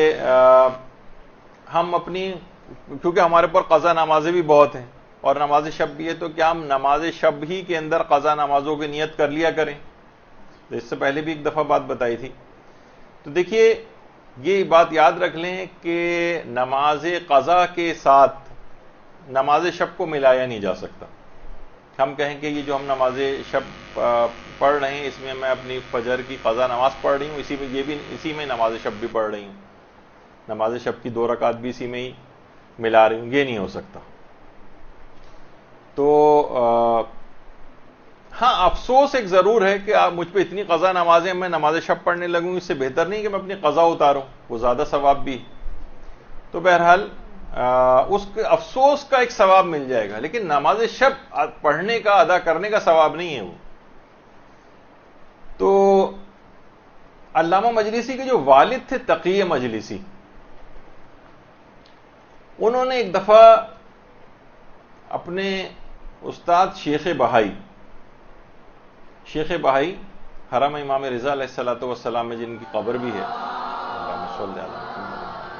ہم اپنی، کیونکہ ہمارے پر قضا نمازیں بھی بہت ہیں اور نماز شب بھی ہے، تو کیا ہم نماز شب ہی کے اندر قضا نمازوں کی نیت کر لیا کریں؟ تو اس سے پہلے بھی ایک دفعہ بات بتائی تھی۔ تو دیکھیے یہ بات یاد رکھ لیں کہ نماز قضا کے ساتھ نماز شب کو ملایا نہیں جا سکتا۔ ہم کہیں کہ یہ جو ہم نماز شب پڑھ رہے ہیں اس میں میں اپنی فجر کی قضا نماز پڑھ رہی ہوں، اسی میں نماز شب بھی پڑھ رہی ہوں، نماز شب کی 2 رکعت بھی اسی میں ہی ملا رہی ہوں، یہ نہیں ہو سکتا۔ تو ہاں افسوس ایک ضرور ہے کہ آپ مجھ پہ اتنی قضا نمازیں میں نماز شب پڑھنے لگوں، اس سے بہتر نہیں کہ میں اپنی قضا اتاروں، وہ زیادہ ثواب بھی۔ تو بہرحال اس کے افسوس کا ایک ثواب مل جائے گا، لیکن نماز شب پڑھنے کا، ادا کرنے کا ثواب نہیں ہے وہ۔ تو علامہ مجلسی کے جو والد تھے تقی مجلسی، انہوں نے ایک دفعہ اپنے استاد شیخ بہائی حرم امام رضا علیہ الصلوۃ والسلام میں جن کی قبر بھی ہے، اللہم صلی علی محمد،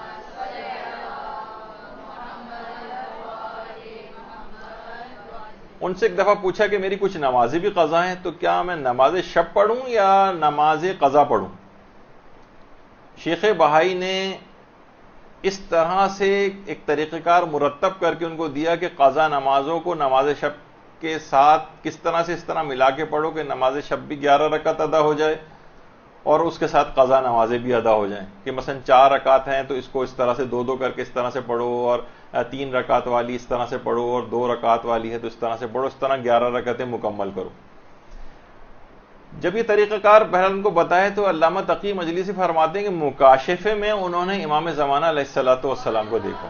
ان سے ایک دفعہ پوچھا کہ میری کچھ نمازیں بھی قضا ہیں، تو کیا میں نماز شب پڑھوں یا نماز قضا پڑھوں؟ شیخ بہائی نے اس طرح سے ایک طریقہ کار مرتب کر کے ان کو دیا کہ قضا نمازوں کو نماز شب کے ساتھ کس طرح سے اس طرح ملا کے پڑھو کہ نماز شب بھی 11 رکعت ادا ہو جائے اور اس کے ساتھ قضا نمازیں بھی ادا ہو جائیں، کہ مثلا 4 رکعت ہیں تو اس کو اس طرح سے 2 کر کے اس طرح سے پڑھو، اور 3 رکعت والی اس طرح سے پڑھو، اور 2 رکعت والی ہے تو اس طرح سے پڑھو، اس طرح 11 رکعتیں مکمل کرو۔ جب یہ طریقہ کار بہرحال ان کو بتائے تو علامہ تقی مجلسی فرماتے ہیں کہ مکاشفے میں انہوں نے امام زمانہ علیہ الصلوۃ والسلام کو دیکھا،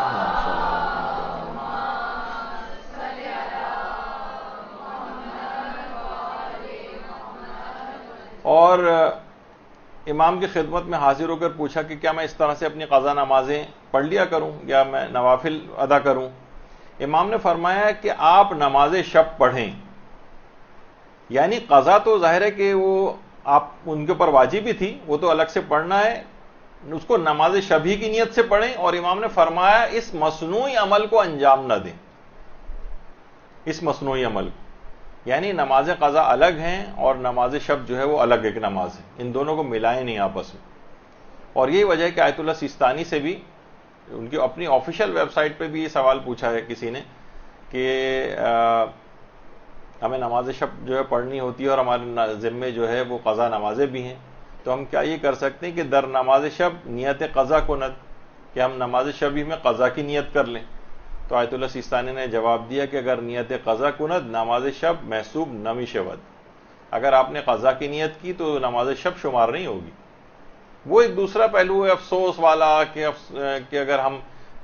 اور امام کی خدمت میں حاضر ہو کر پوچھا کہ کیا میں اس طرح سے اپنی قضا نمازیں پڑھ لیا کروں یا میں نوافل ادا کروں؟ امام نے فرمایا کہ آپ نماز شب پڑھیں، یعنی قضا تو ظاہر ہے کہ وہ آپ ان کے اوپر واجب ہی تھی، وہ تو الگ سے پڑھنا ہے، اس کو نماز شب ہی کی نیت سے پڑھیں، اور امام نے فرمایا اس مصنوعی عمل کو انجام نہ دیں، اس مصنوعی عمل کو، یعنی نماز قضا الگ ہیں اور نماز شب جو ہے وہ الگ ایک نماز ہے، ان دونوں کو ملائیں نہیں آپس میں۔ اور یہی وجہ ہے کہ آیت اللہ سیستانی سے بھی ان کی اپنی آفیشیل ویب سائٹ پہ بھی یہ سوال پوچھا ہے کسی نے کہ ہمیں نماز شب جو ہے پڑھنی ہوتی ہے اور ہمارے ذمے جو ہے وہ قضا نمازیں بھی ہیں، تو ہم کیا یہ کر سکتے ہیں کہ در نماز شب نیت قضا کند، کہ ہم نماز شب ہی میں قضا کی نیت کر لیں؟ تو آیت اللہ سیستانی نے جواب دیا کہ اگر نیت قضا کند نماز شب محسوب نمی شود، اگر آپ نے قضا کی نیت کی تو نماز شب شمار نہیں ہوگی۔ وہ ایک دوسرا پہلو ہے افسوس والا کہ اگر ہم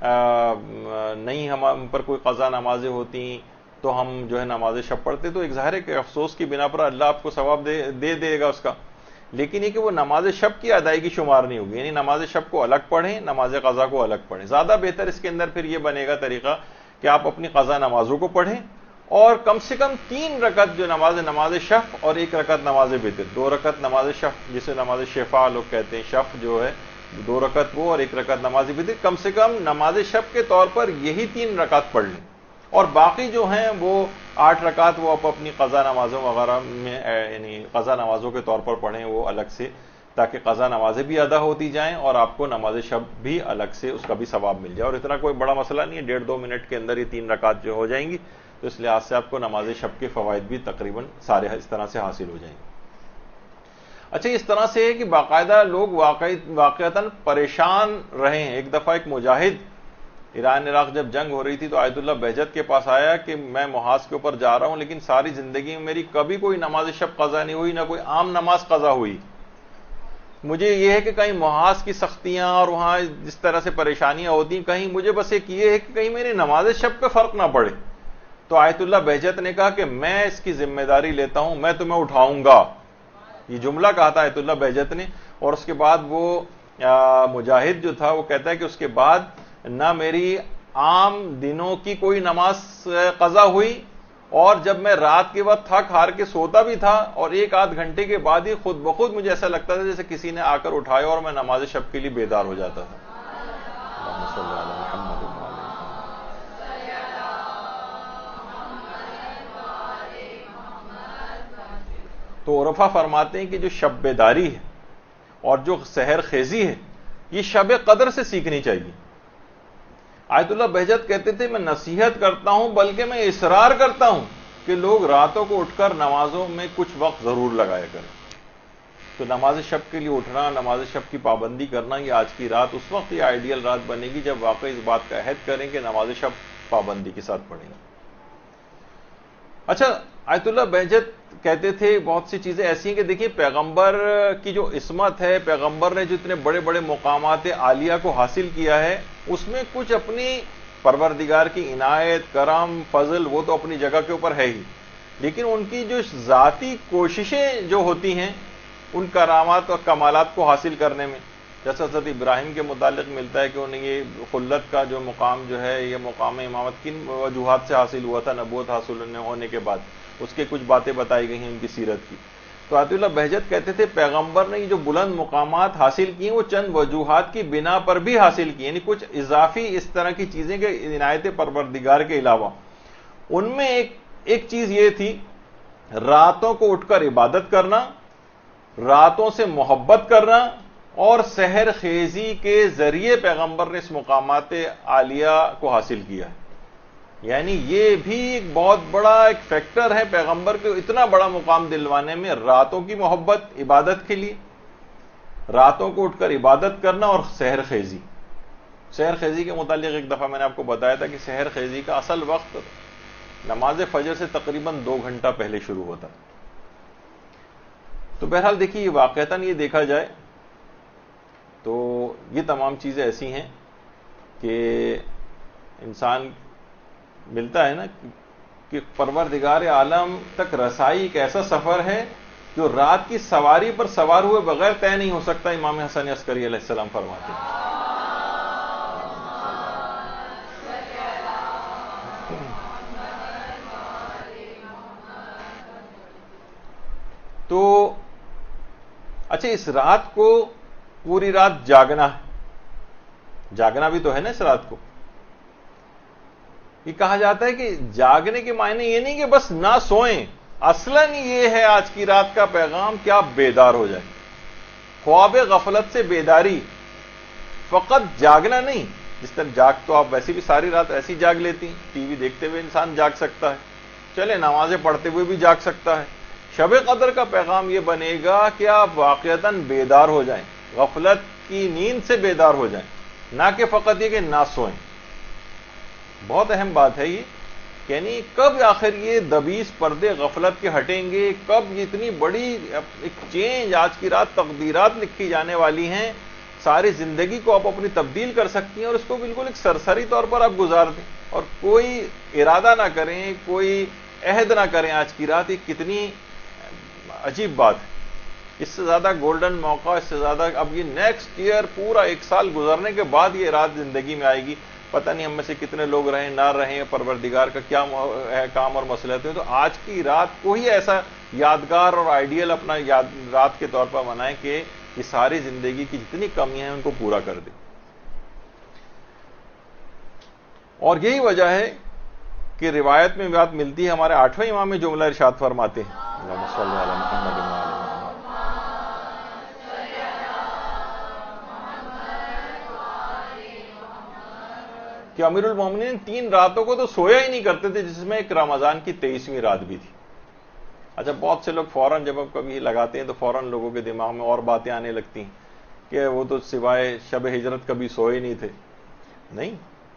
نہیں ہم پر کوئی قضا نمازیں ہوتی تو ہم جو ہے نماز شب پڑھتے، تو ایک ظاہر ہے کہ افسوس کی بنا پر اللہ آپ کو ثواب دے گا اس کا، لیکن یہ کہ وہ نماز شب کی ادائیگی شمار نہیں ہوگی، یعنی نماز شب کو الگ پڑھیں، نماز قضا کو الگ پڑھیں۔ زیادہ بہتر اس کے اندر پھر یہ بنے گا طریقہ کہ آپ اپنی قضا نمازوں کو پڑھیں اور کم سے کم 3 رکعت جو نماز شف اور 1 رکعت نماز وتر، 2 رکعت نماز شف جسے نماز شفا لوگ کہتے ہیں، شف جو ہے 2 رکعت وہ اور 1 رکعت نماز وتر، کم سے کم نماز شف کے طور پر یہی 3 رکعت پڑھ لیں، اور باقی جو ہیں وہ 8 رکعت وہ آپ اپنی قضا نمازوں وغیرہ میں یعنی قضا نمازوں کے طور پر پڑھیں وہ الگ سے، تاکہ قضا نمازیں بھی ادا ہوتی جائیں اور آپ کو نماز شب بھی الگ سے اس کا بھی ثواب مل جائے۔ اور اتنا کوئی بڑا مسئلہ نہیں ہے، 1.5-2 منٹ کے اندر یہ 3 رکعت جو ہو جائیں گی، تو اس لحاظ سے آپ کو نماز شب کے فوائد بھی تقریباً سارے اس طرح سے حاصل ہو جائیں گے۔ اچھا، اس طرح سے ہے کہ باقاعدہ لوگ واقعتاً پریشان رہے ہیں۔ ایک دفعہ ایک مجاہد ایران عراق جب جنگ ہو رہی تھی تو آیت اللہ بہجت کے پاس آیا کہ میں محاذ کے اوپر جا رہا ہوں، لیکن ساری زندگی میں میری کبھی کوئی نماز شب قضا نہیں ہوئی، نہ کوئی عام نماز قضا ہوئی، مجھے یہ ہے کہ کہیں محاذ کی سختیاں اور وہاں جس طرح سے پریشانیاں ہوتی ہیں، کہیں مجھے بس ایک یہ ہے کہ کہیں میری نماز شب پہ فرق نہ پڑے۔ تو آیت اللہ بہجت نے کہا کہ میں اس کی ذمہ داری لیتا ہوں، میں تمہیں اٹھاؤں گا، یہ جملہ کہا تھا آیت اللہ بہجت نے۔ اور اس کے بعد وہ مجاہد جو تھا وہ کہتا ہے کہ اس کے بعد نہ میری عام دنوں کی کوئی نماز قضا ہوئی، اور جب میں رات کے وقت تھک ہار کے سوتا بھی تھا اور 1-8 گھنٹے کے بعد ہی خود بخود مجھے ایسا لگتا تھا جیسے کسی نے آ کر اٹھایا اور میں نماز شب کے لیے بیدار ہو جاتا تھا۔ اللہم صلی علی محمد وعلی محمد۔ تو عرفا فرماتے ہیں کہ جو شب بیداری ہے اور جو سحر خیزی ہے یہ شب قدر سے سیکھنی چاہیے۔ آیت اللہ بہجت کہتے تھے میں نصیحت کرتا ہوں بلکہ میں اصرار کرتا ہوں کہ لوگ راتوں کو اٹھ کر نمازوں میں کچھ وقت ضرور لگایا کریں۔ تو نماز شب کے لیے اٹھنا، نماز شب کی پابندی کرنا، یہ آج کی رات اس وقت یہ آئیڈیل رات بنے گی جب واقعی اس بات کا عہد کریں کہ نماز شب پابندی کے ساتھ پڑھیں گے۔ اچھا، آیت اللہ بہجت کہتے تھے بہت سی چیزیں ایسی ہیں کہ دیکھیے پیغمبر کی جو عصمت ہے، پیغمبر نے جتنے بڑے بڑے مقامات عالیہ کو حاصل کیا ہے اس میں کچھ اپنی پروردگار کی عنایت، کرم، فضل وہ تو اپنی جگہ کے اوپر ہے ہی، لیکن ان کی جو ذاتی کوششیں جو ہوتی ہیں ان کرامات اور کمالات کو حاصل کرنے میں. جیسا حضرت ابراہیم کے متعلق ملتا ہے کہ انہیں یہ خلت کا جو مقام جو ہے، یہ مقام امامت کن وجوہات سے حاصل ہوا تھا نبوت حاصل ہونے کے بعد، اس کے کچھ باتیں بتائی گئی ہیں ان کی سیرت کی. تو آیت اللہ بہجت کہتے تھے پیغمبر نے یہ جو بلند مقامات حاصل کی ہیں وہ چند وجوہات کی بنا پر بھی حاصل کی، یعنی کچھ اضافی اس طرح کی چیزیں کہ عنایت پروردگار کے علاوہ. ان میں ایک چیز یہ تھی، راتوں کو اٹھ کر عبادت کرنا، راتوں سے محبت کرنا، اور سحر خیزی کے ذریعے پیغمبر نے اس مقامات عالیہ کو حاصل کیا ہے. یعنی یہ بھی ایک بہت بڑا ایک فیکٹر ہے پیغمبر کو اتنا بڑا مقام دلوانے میں، راتوں کی محبت عبادت کے لیے، راتوں کو اٹھ کر عبادت کرنا، اور سحر خیزی. سحر خیزی کے متعلق ایک دفعہ میں نے آپ کو بتایا تھا کہ سحر خیزی کا اصل وقت نماز فجر سے تقریباً 2 گھنٹہ پہلے شروع ہوتا. تو بہرحال دیکھیے، واقعتاً یہ دیکھا جائے تو یہ تمام چیزیں ایسی ہیں کہ انسان ملتا ہے نا کہ پروردگار عالم تک رسائی ایک ایسا سفر ہے جو رات کی سواری پر سوار ہوئے بغیر طے نہیں ہو سکتا. امام حسن عسکری علیہ السلام فرماتے ہیں. تو اچھا، اس رات کو پوری رات جاگنا ہے، جاگنا بھی تو ہے نا اس رات کو. یہ کہا جاتا ہے کہ جاگنے کے معنی یہ نہیں کہ بس نہ سوئیں، اصلاً یہ ہے آج کی رات کا پیغام کہ آپ بیدار ہو جائیں. خواب غفلت سے بیداری، فقط جاگنا نہیں. جس طرح جاگ تو آپ ویسے بھی ساری رات ایسی جاگ لیتی ہیں، ٹی وی دیکھتے ہوئے انسان جاگ سکتا ہے، چلے نمازیں پڑھتے ہوئے بھی جاگ سکتا ہے. شب قدر کا پیغام یہ بنے گا کہ آپ واقعتاً بیدار ہو جائیں، غفلت کی نیند سے بیدار ہو جائیں، نہ کہ فقط یہ کہ نہ سوئیں. بہت اہم بات ہے یہ، یعنی کب آخر یہ دبیس پردے غفلت کے ہٹیں گے، کب یہ اتنی بڑی ایک چینج، آج کی رات تقدیرات لکھی جانے والی ہیں، ساری زندگی کو آپ اپنی تبدیل کر سکتی ہیں، اور اس کو بالکل ایک سرسری طور پر آپ گزار دیں اور کوئی ارادہ نہ کریں، کوئی عہد نہ کریں. آج کی رات یہ کتنی عجیب بات ہے. اس سے زیادہ گولڈن موقع، اس سے زیادہ اب یہ نیکسٹ ایئر پورا 1 سال گزرنے کے بعد یہ رات زندگی میں آئے گی. پتہ نہیں ہم میں سے کتنے لوگ رہیں نہ رہیں، پروردگار کا کیا ہے کام اور مصلحت ہے. تو آج کی رات کو ہی ایسا یادگار اور آئیڈیل اپنا رات کے طور پر منائیں کہ یہ ساری زندگی کی جتنی کمیاں ہیں ان کو پورا کر دے. اور یہی وجہ ہے کہ روایت میں بات ملتی ہے، ہمارے 8ویں امام میں جملہ ارشاد فرماتے ہیں، اللہم صلی علی محمد و آل محمد، کہ امیر المومنین 3 راتوں کو تو سویا ہی نہیں کرتے تھے، جس میں ایک رمضان کی 23ویں رات بھی تھی. اچھا، بہت سے لوگ فوراً جب آپ کبھی لگاتے ہیں تو فوراً لوگوں کے دماغ میں اور باتیں آنے لگتی ہیں کہ وہ تو سوائے شب ہجرت کبھی سوئے نہیں تھے. نہیں،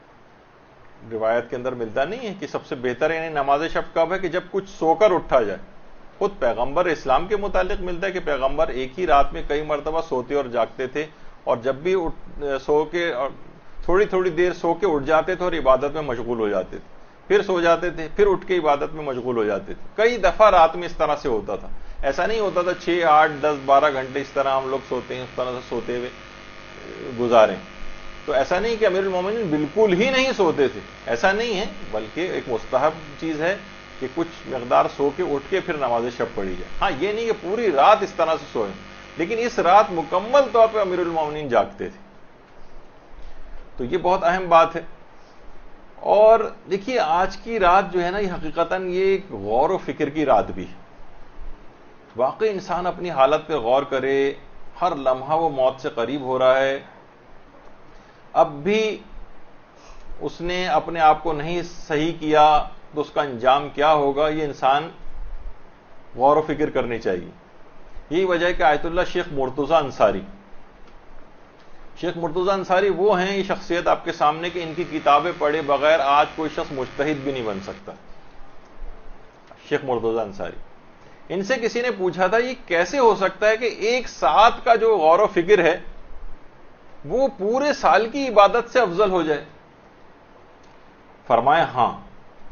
روایت کے اندر ملتا نہیں ہے کہ سب سے بہتر یعنی نماز شب کب ہے کہ جب کچھ سو کر اٹھا جائے. خود پیغمبر اسلام کے متعلق ملتا ہے کہ پیغمبر ایک ہی رات میں کئی مرتبہ سوتے اور جاگتے تھے، اور جب بھی سو کے تھوڑی تھوڑی دیر سو کے اٹھ جاتے تھے اور عبادت میں مشغول ہو جاتے تھے، پھر سو جاتے تھے، پھر اٹھ کے عبادت میں مشغول ہو جاتے تھے. کئی دفعہ رات میں اس طرح سے ہوتا تھا. ایسا نہیں ہوتا تھا 6 8 10 12 گھنٹے اس طرح ہم لوگ سوتے ہیں، اس طرح سے سوتے ہوئے گزاریں. تو ایسا نہیں کہ امیر المومنین بالکل ہی نہیں سوتے تھے، ایسا نہیں ہے، بلکہ ایک مستحب چیز ہے کہ کچھ مقدار سو کے اٹھ کے پھر نماز شب پڑھی جائے. ہاں، یہ نہیں کہ پوری رات اس طرح سے سوئیں، لیکن اس رات مکمل طور پہ امیر المومنین جاگتے تھے. تو یہ بہت اہم بات ہے. اور دیکھیے، آج کی رات جو ہے نا، یہ حقیقتاً یہ ایک غور و فکر کی رات بھی ہے. واقعی انسان اپنی حالت پہ غور کرے، ہر لمحہ وہ موت سے قریب ہو رہا ہے، اب بھی اس نے اپنے آپ کو نہیں صحیح کیا تو اس کا انجام کیا ہوگا، یہ انسان غور و فکر کرنی چاہیے. یہی وجہ ہے کہ آیت اللہ شیخ مرتضیٰ انصاری، شیخ مرتضیٰ انصاری وہ ہیں، یہ شخصیت آپ کے سامنے کہ ان کی کتابیں پڑھے بغیر آج کوئی شخص مجتہد بھی نہیں بن سکتا. شیخ مرتضیٰ انصاری، ان سے کسی نے پوچھا تھا یہ کیسے ہو سکتا ہے کہ ایک ساتھ کا جو غور و فکر ہے وہ پورے سال کی عبادت سے افضل ہو جائے. فرمایا ہاں،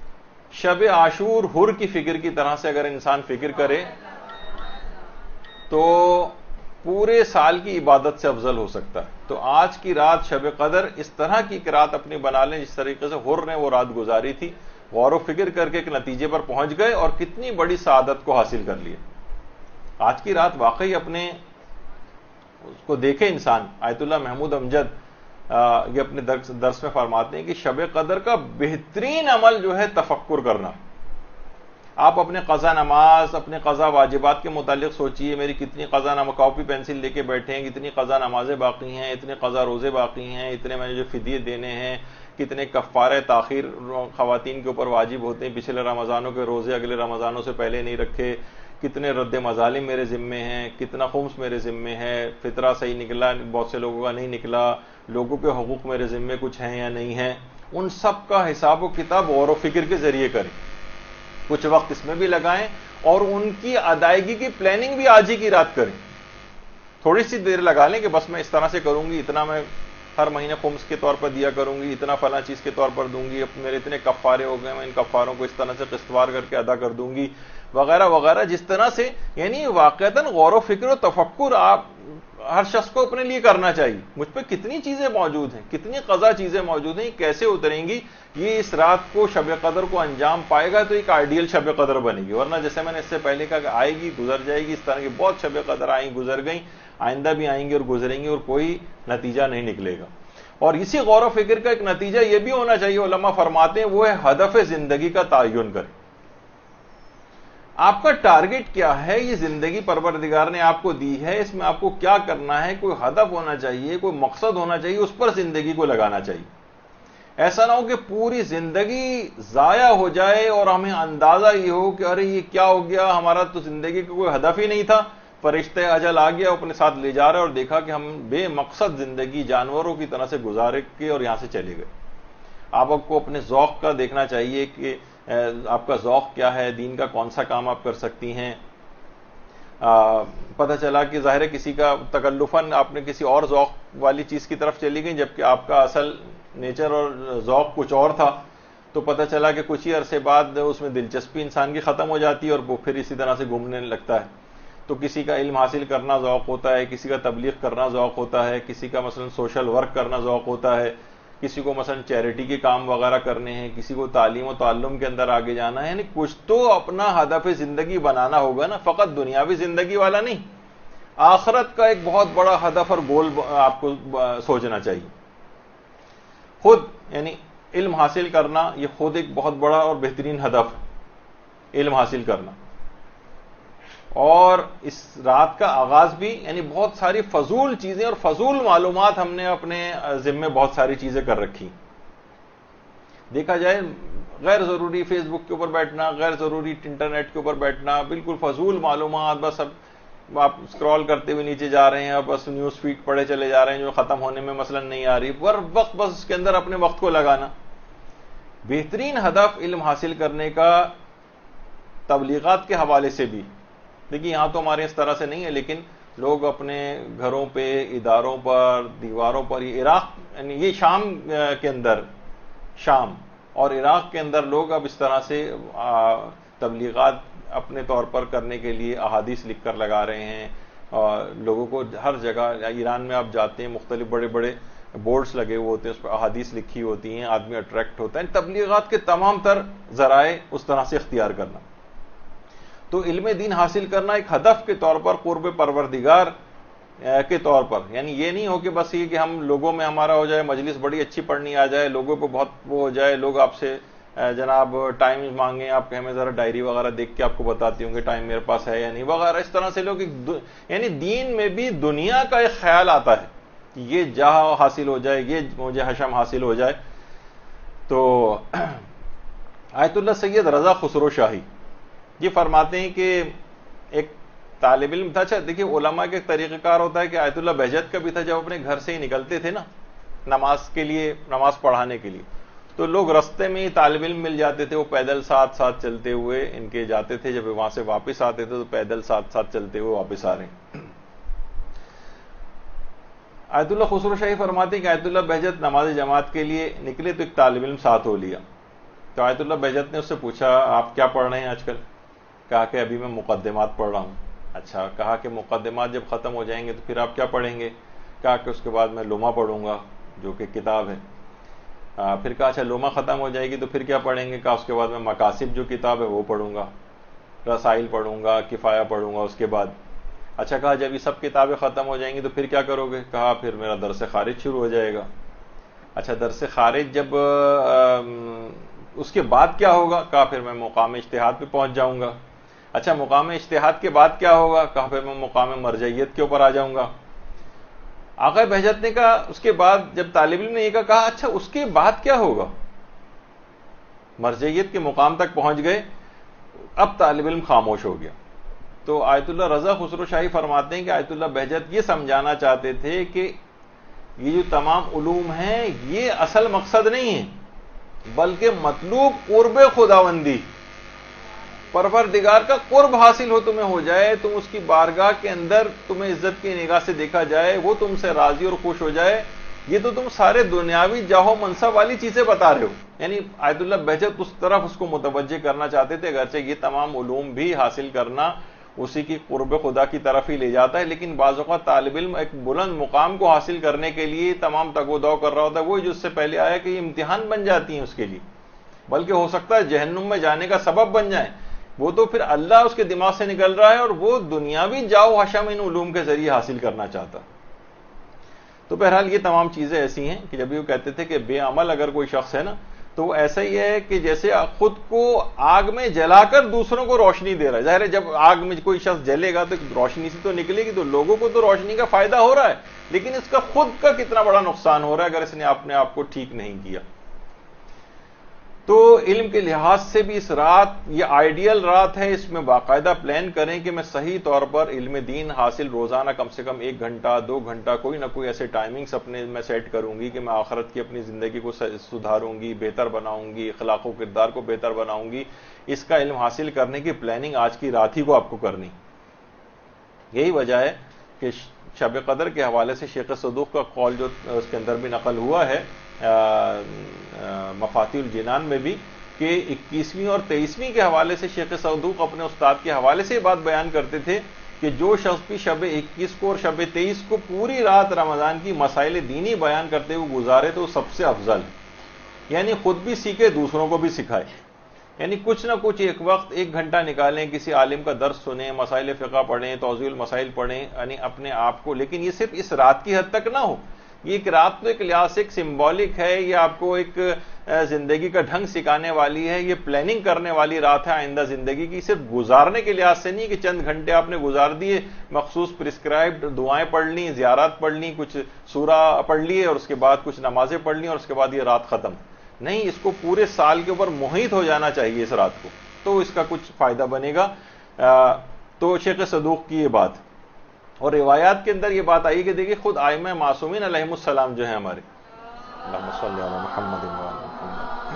شب عاشور حر کی فکر کی طرح سے اگر انسان فکر کرے تو پورے سال کی عبادت سے افضل ہو سکتا ہے. تو آج کی رات شب قدر اس طرح کی رات اپنی بنا لیں جس طریقے سے حر نے وہ رات گزاری تھی, غور و فکر کر کے ایک نتیجے پر پہنچ گئے اور کتنی بڑی سعادت کو حاصل کر لیا. آج کی رات واقعی اپنے اس کو دیکھے انسان. آیت اللہ محمود امجد یہ اپنے درس میں فرماتے ہیں کہ شب قدر کا بہترین عمل جو ہے تفکر کرنا. آپ اپنے قضا نماز, اپنے قضا واجبات کے متعلق سوچئے, میری کتنی قضا نماز, کاپی پینسل لے کے بیٹھے ہیں, کتنی قضا نمازیں باقی ہیں, اتنے قضا روزے باقی ہیں, اتنے میں جو فدیے دینے ہیں, کتنے کفارہ تاخیر خواتین کے اوپر واجب ہوتے ہیں, پچھلے رمضانوں کے روزے اگلے رمضانوں سے پہلے نہیں رکھے, کتنے رد مظالم میرے ذمے ہیں, کتنا خمس میرے ذمے ہے, فطرہ صحیح نکلا, بہت سے لوگوں کا نہیں نکلا, لوگوں کے حقوق میرے ذمے کچھ ہیں یا نہیں ہیں. ان سب کا حساب و کتاب غور و فکر کے ذریعے کریں, کچھ وقت اس میں بھی لگائیں اور ان کی ادائیگی کی پلاننگ بھی آج ہی کی رات کریں. تھوڑی سی دیر لگا لیں کہ بس میں اس طرح سے کروں گی, اتنا میں ہر مہینے خمس کے طور پر دیا کروں گی, اتنا فلاں چیز کے طور پر دوں گی, میرے اتنے کفارے ہو گئے, میں ان کفاروں کو اس طرح سے قسطوار کر کے ادا کر دوں گی, وغیرہ وغیرہ. جس طرح سے یعنی واقعتاً غور و فکر و تفکر آپ ہر شخص کو اپنے لیے کرنا چاہیے. مجھ پہ کتنی چیزیں موجود ہیں, کتنی قضا چیزیں موجود ہیں, کیسے اتریں گی, یہ اس رات کو شب قدر کو انجام پائے گا تو ایک آئیڈیل شب قدر بنے گی. ورنہ جیسے میں نے اس سے پہلے کہا کہ آئے گی گزر جائے گی, اس طرح کی بہت شب قدر آئیں گزر گئیں, آئندہ بھی آئیں گی اور گزریں گی اور کوئی نتیجہ نہیں نکلے گا. اور اسی غور و فکر کا ایک نتیجہ یہ بھی ہونا چاہیے, علماء فرماتے ہیں, وہ ہے ہدف زندگی کا تعین کریں. آپ کا ٹارگٹ کیا ہے, یہ زندگی پروردگار نے آپ کو دی ہے, اس میں آپ کو کیا کرنا ہے, کوئی ہدف ہونا چاہیے, کوئی مقصد ہونا چاہیے, اس پر زندگی کو لگانا چاہیے. ایسا نہ ہو کہ پوری زندگی ضائع ہو جائے اور ہمیں اندازہ یہ ہو کہ ارے یہ کیا ہو گیا, ہمارا تو زندگی کا کوئی ہدف ہی نہیں تھا, فرشتہ اجل آ گیا اپنے ساتھ لے جا رہا ہے اور دیکھا کہ ہم بے مقصد زندگی جانوروں کی طرح سے گزارے کے اور یہاں سے چلے گئے. آپ کو اپنے ذوق کا دیکھنا چاہیے کہ آپ کا ذوق کیا ہے, دین کا کون سا کام آپ کر سکتی ہیں. پتہ چلا کہ ظاہر ہے کسی کا تکلفاً آپ نے کسی اور ذوق والی چیز کی طرف چلی گئی, جبکہ آپ کا اصل نیچر اور ذوق کچھ اور تھا, تو پتہ چلا کہ کچھ ہی عرصے بعد اس میں دلچسپی انسان کی ختم ہو جاتی ہے اور وہ پھر اسی طرح سے گھومنے لگتا ہے. تو کسی کا علم حاصل کرنا ذوق ہوتا ہے, کسی کا تبلیغ کرنا ذوق ہوتا ہے, کسی کا مثلا سوشل ورک کرنا ذوق ہوتا ہے, کسی کو مثلا چیریٹی کے کام وغیرہ کرنے ہیں, کسی کو تعلیم و تعلم کے اندر آگے جانا ہے. یعنی کچھ تو اپنا ہدف زندگی بنانا ہوگا نا, فقط دنیاوی زندگی والا نہیں, آخرت کا ایک بہت بڑا ہدف اور گول آپ کو سوچنا چاہیے. خود یعنی علم حاصل کرنا یہ خود ایک بہت بڑا اور بہترین ہدف ہے, علم حاصل کرنا. اور اس رات کا آغاز بھی یعنی بہت ساری فضول چیزیں اور فضول معلومات ہم نے اپنے ذمے بہت ساری چیزیں کر رکھی. دیکھا جائے غیر ضروری فیس بک کے اوپر بیٹھنا, غیر ضروری انٹرنیٹ کے اوپر بیٹھنا, بالکل فضول معلومات, بس اب آپ اسکرال کرتے ہوئے نیچے جا رہے ہیں اور بس نیوز فیڈ پڑھے چلے جا رہے ہیں جو ختم ہونے میں مثلا نہیں آ رہی, پر وقت بس اس کے اندر اپنے وقت کو لگانا. بہترین ہدف علم حاصل کرنے کا تبلیغات کے حوالے سے بھی, دیکھیے یہاں تو ہمارے اس طرح سے نہیں ہے, لیکن لوگ اپنے گھروں پہ, اداروں پر, دیواروں پر, یہ عراق یعنی یہ شام کے اندر, شام اور عراق کے اندر لوگ اب اس طرح سے تبلیغات اپنے طور پر کرنے کے لیے احادیث لکھ کر لگا رہے ہیں. لوگوں کو ہر جگہ, ایران میں آپ جاتے ہیں مختلف بڑے بڑے بورڈز لگے ہوئے ہوتے ہیں, اس پہ احادیث لکھی ہوتی ہیں, آدمی اٹریکٹ ہوتا ہے. تبلیغات کے تمام تر ذرائع اس طرح سے اختیار کرنا. تو علم دین حاصل کرنا ایک ہدف کے طور پر, قرب پروردگار کے طور پر, یعنی یہ نہیں ہو کہ بس یہ کہ ہم لوگوں میں ہمارا ہو جائے, مجلس بڑی اچھی پڑھنی آ جائے, لوگوں پہ بہت وہ ہو جائے, لوگ آپ سے جناب ٹائم مانگیں, آپ کہ ہمیں ذرا ڈائری وغیرہ دیکھ کے آپ کو بتاتی ہوں کہ ٹائم میرے پاس ہے یا نہیں وغیرہ. اس طرح سے لوگ یعنی دین میں بھی دنیا کا ایک خیال آتا ہے کہ یہ جاہ حاصل ہو جائے, یہ مجھے حشم حاصل ہو جائے. تو آیت اللہ سید رضا خسرو شاہی یہ فرماتے ہیں کہ ایک طالب علم تھا. اچھا دیکھیے علماء کے طریقہ کار ہوتا ہے کہ آیت اللہ بہجت کا بھی تھا, جب اپنے گھر سے ہی نکلتے تھے نا نماز کے لیے, نماز پڑھانے کے لیے, تو لوگ رستے میں ہی طالب علم مل جاتے تھے, وہ پیدل ساتھ ساتھ چلتے ہوئے ان کے جاتے تھے, جب وہاں سے واپس آتے تھے تو پیدل ساتھ ساتھ چلتے ہوئے واپس آ رہے ہیں. آیت اللہ خسرو شاہی فرماتے ہیں کہ آیت اللہ بہجت نماز جماعت کے لیے نکلے تو ایک طالب علم ساتھ ہو لیا. تو آیت اللہ بہجت نے اس سے پوچھا آپ کیا پڑھ رہے ہیں آج کل؟ کہا کہ ابھی میں مقدمات پڑھ رہا ہوں. اچھا، کہا کہ مقدمات جب ختم ہو جائیں گے تو پھر آپ کیا پڑھیں گے؟ کہا کہ اس کے بعد میں لمح پڑھوں گا جو کہ کتاب ہے۔ پھر کہا اچھا لمح ختم ہو جائے گی تو پھر کیا پڑھیں گے؟ کہا اس کے بعد میں مقاصد جو کتاب ہے وہ پڑھوں گا، رسائل پڑھوں گا، کفایہ پڑھوں گا اس کے بعد۔ اچھا کہا جب یہ سب کتابیں ختم ہو جائیں گی تو پھر کیا کرو گے؟ کہا پھر میرا درس خارج شروع ہو جائے گا۔ اچھا درس خارج جب اس کے بعد کیا ہوگا؟ کہا پھر میں مقام اجتہاد پہ پہنچ جاؤں گا۔ اچھا مقام اجتہاد کے بعد کیا ہوگا؟ کہا پھر میں مقام مرجعیت کے اوپر آ جاؤں گا۔ آقا بہجت نے کہا اس کے بعد جب طالب علم نے یہ کہا اچھا اس کے بعد کیا ہوگا؟ مرجعیت کے مقام تک پہنچ گئے، اب طالب علم خاموش ہو گیا۔ تو آیت اللہ رضا خسرو شاہی فرماتے ہیں کہ آیت اللہ بہجت یہ سمجھانا چاہتے تھے کہ یہ جو تمام علوم ہیں یہ اصل مقصد نہیں ہے، بلکہ مطلوب قرب خداوندی، پروردگار کا قرب حاصل ہو، تمہیں ہو جائے، تم اس کی بارگاہ کے اندر تمہیں عزت کی نگاہ سے دیکھا جائے، وہ تم سے راضی اور خوش ہو جائے۔ یہ تو تم سارے دنیاوی جاہ و منصب والی چیزیں بتا رہے ہو۔ یعنی آیت اللہ بہجت اس طرف اس کو متوجہ کرنا چاہتے تھے، اگرچہ یہ تمام علوم بھی حاصل کرنا اسی کی قرب خدا کی طرف ہی لے جاتا ہے، لیکن بعض اوقات طالب علم ایک بلند مقام کو حاصل کرنے کے لیے تمام تگ و دو کر رہا ہوتا ہے، وہی جو اس سے پہلے آیا کہ یہ امتحان بن جاتی ہیں اس کے لیے، بلکہ ہو سکتا ہے جہنم میں جانے کا سبب بن جائیں۔ وہ تو پھر اللہ اس کے دماغ سے نکل رہا ہے اور وہ دنیاوی جاؤ حشم ان علوم کے ذریعے حاصل کرنا چاہتا۔ تو بہرحال یہ تمام چیزیں ایسی ہیں کہ جب یہ کہتے تھے کہ بے عمل اگر کوئی شخص ہے نا تو وہ ایسا ہی ہے کہ جیسے خود کو آگ میں جلا کر دوسروں کو روشنی دے رہا ہے۔ ظاہر ہے جب آگ میں کوئی شخص جلے گا تو روشنی سے تو نکلے گی، تو لوگوں کو تو روشنی کا فائدہ ہو رہا ہے، لیکن اس کا خود کا کتنا بڑا نقصان ہو رہا ہے اگر اس نے اپنے آپ کو ٹھیک نہیں کیا۔ تو علم کے لحاظ سے بھی اس رات یہ آئیڈیل رات ہے، اس میں باقاعدہ پلان کریں کہ میں صحیح طور پر علم دین حاصل روزانہ کم سے کم 1 گھنٹہ 2 گھنٹہ کوئی نہ کوئی ایسے ٹائمنگز اپنے میں سیٹ کروں گی کہ میں آخرت کی اپنی زندگی کو سدھاروں گی، بہتر بناؤں گی، اخلاق و کردار کو بہتر بناؤں گی۔ اس کا علم حاصل کرنے کی پلاننگ آج کی رات ہی کو آپ کو کرنی۔ یہی وجہ ہے کہ شب قدر کے حوالے سے شیخ صدوق کا قول جو اس کے اندر بھی نقل ہوا ہے مفاتیح الجنان میں بھی، کہ 21ویں اور 23ویں کے حوالے سے شیخ صدوق اپنے استاد کے حوالے سے یہ بات بیان کرتے تھے کہ جو شخص بھی شب 21 کو اور شب 23 کو پوری رات رمضان کی مسائل دینی بیان کرتے ہوئے گزارے تو وہ سب سے افضل ہے، یعنی خود بھی سیکھے دوسروں کو بھی سکھائے۔ یعنی کچھ نہ کچھ ایک وقت 1 گھنٹہ نکالیں، کسی عالم کا درس سنیں، مسائل فقہ پڑھیں، توضیح المسائل پڑھیں، یعنی اپنے آپ کو، لیکن یہ صرف اس رات کی حد تک نہ ہو۔ یہ ایک رات تو ایک لحاظ سے ایک سمبولک ہے، یہ آپ کو ایک زندگی کا ڈھنگ سکھانے والی ہے، یہ پلاننگ کرنے والی رات ہے آئندہ زندگی کی، صرف گزارنے کے لحاظ سے نہیں کہ چند گھنٹے آپ نے گزار دیے، مخصوص پرسکرائبڈ دعائیں پڑھ لیں، زیارات پڑھ لیں، کچھ سورہ پڑھ لیے اور اس کے بعد کچھ نمازیں پڑھ لیں اور اس کے بعد یہ رات ختم۔ نہیں، اس کو پورے سال کے اوپر محیط ہو جانا چاہیے اس رات کو، تو اس کا کچھ فائدہ بنے گا۔ تو شیخ صدوق کی یہ بات، اور روایات کے اندر یہ بات آئی کہ دیکھیے خود ائمہ معصومین علیہم السلام جو ہیں ہمارے، اللہم صلی علی محمد و علی محمد،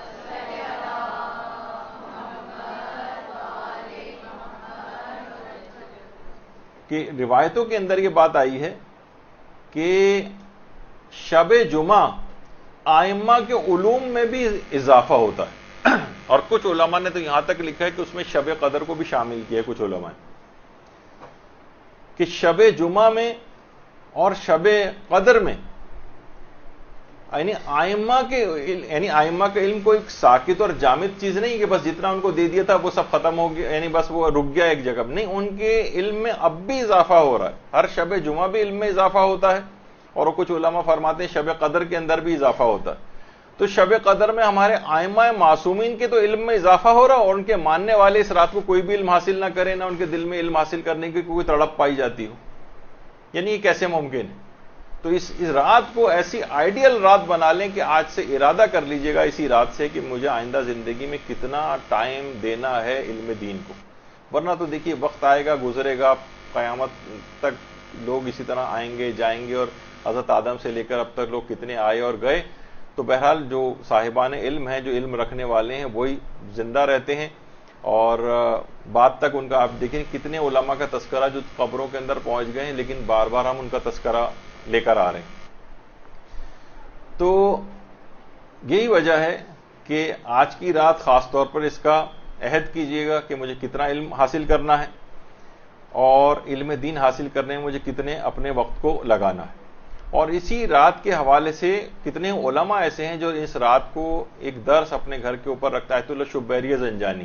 کہ روایتوں کے اندر یہ بات آئی ہے کہ شب جمعہ ائمہ کے علوم میں بھی اضافہ ہوتا ہے، اور کچھ علماء نے تو یہاں تک لکھا ہے کہ اس میں شب قدر کو بھی شامل کیا ہے کچھ علماء نے، کہ شب جمعہ میں اور شب قدر میں یعنی ائمہ کے علم کو ایک ساکت اور جامد چیز نہیں کہ بس جتنا ان کو دے دیا تھا وہ سب ختم ہو گیا، یعنی بس وہ رک گیا ایک جگہ، نہیں، ان کے علم میں اب بھی اضافہ ہو رہا ہے، ہر شب جمعہ بھی علم میں اضافہ ہوتا ہے، اور کچھ علماء فرماتے ہیں شب قدر کے اندر بھی اضافہ ہوتا ہے۔ تو شب قدر میں ہمارے ائمہ معصومین کے تو علم میں اضافہ ہو رہا، اور ان کے ماننے والے اس رات کو کوئی بھی علم حاصل نہ کرے، نہ ان کے دل میں علم حاصل کرنے کی کوئی تڑپ پائی جاتی ہو، یعنی یہ کیسے ممکن ہے؟ تو اس رات کو ایسی آئیڈیل رات بنا لیں کہ آج سے ارادہ کر لیجئے گا اسی رات سے کہ مجھے آئندہ زندگی میں کتنا ٹائم دینا ہے علم دین کو، ورنہ تو دیکھیے وقت آئے گا گزرے گا، قیامت تک لوگ اسی طرح آئیں گے جائیں گے، اور حضرت آدم سے لے کر اب تک لوگ کتنے آئے اور گئے۔ تو بہرحال جو صاحبان علم ہیں، جو علم رکھنے والے ہیں، وہی زندہ رہتے ہیں، اور بعد تک ان کا آپ دیکھیں کتنے علماء کا تذکرہ جو قبروں کے اندر پہنچ گئے ہیں، لیکن بار بار ہم ان کا تذکرہ لے کر آ رہے ہیں۔ تو یہی وجہ ہے کہ آج کی رات خاص طور پر اس کا عہد کیجئے گا کہ مجھے کتنا علم حاصل کرنا ہے، اور علم دین حاصل کرنے میں مجھے کتنے اپنے وقت کو لگانا ہے. اور اسی رات کے حوالے سے کتنے علماء ایسے ہیں جو اس رات کو ایک درس اپنے گھر کے اوپر رکھتا ہے. آیت اللہ شبیری زنجانی،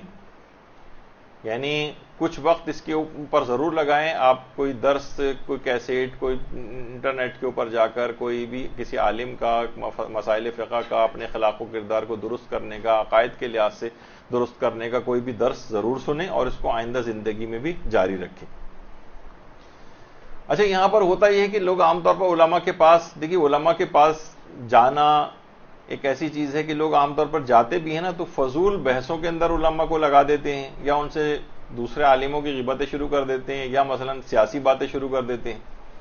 یعنی کچھ وقت اس کے اوپر ضرور لگائیں آپ، کوئی درس، کوئی کیسیٹ، کوئی انٹرنیٹ کے اوپر جا کر کوئی بھی کسی عالم کا مسائل فقہ کا اپنے اخلاق و کردار کو درست کرنے کا، عقائد کے لحاظ سے درست کرنے کا کوئی بھی درس ضرور سنیں اور اس کو آئندہ زندگی میں بھی جاری رکھیں. اچھا، یہاں پر ہوتا یہ ہے کہ لوگ عام طور پر علماء کے پاس، دیکھیے علماء کے پاس جانا ایک ایسی چیز ہے کہ لوگ عام طور پر جاتے بھی ہیں نا تو فضول بحثوں کے اندر علماء کو لگا دیتے ہیں، یا ان سے دوسرے عالموں کی غیبتیں شروع کر دیتے ہیں، یا مثلا سیاسی باتیں شروع کر دیتے ہیں.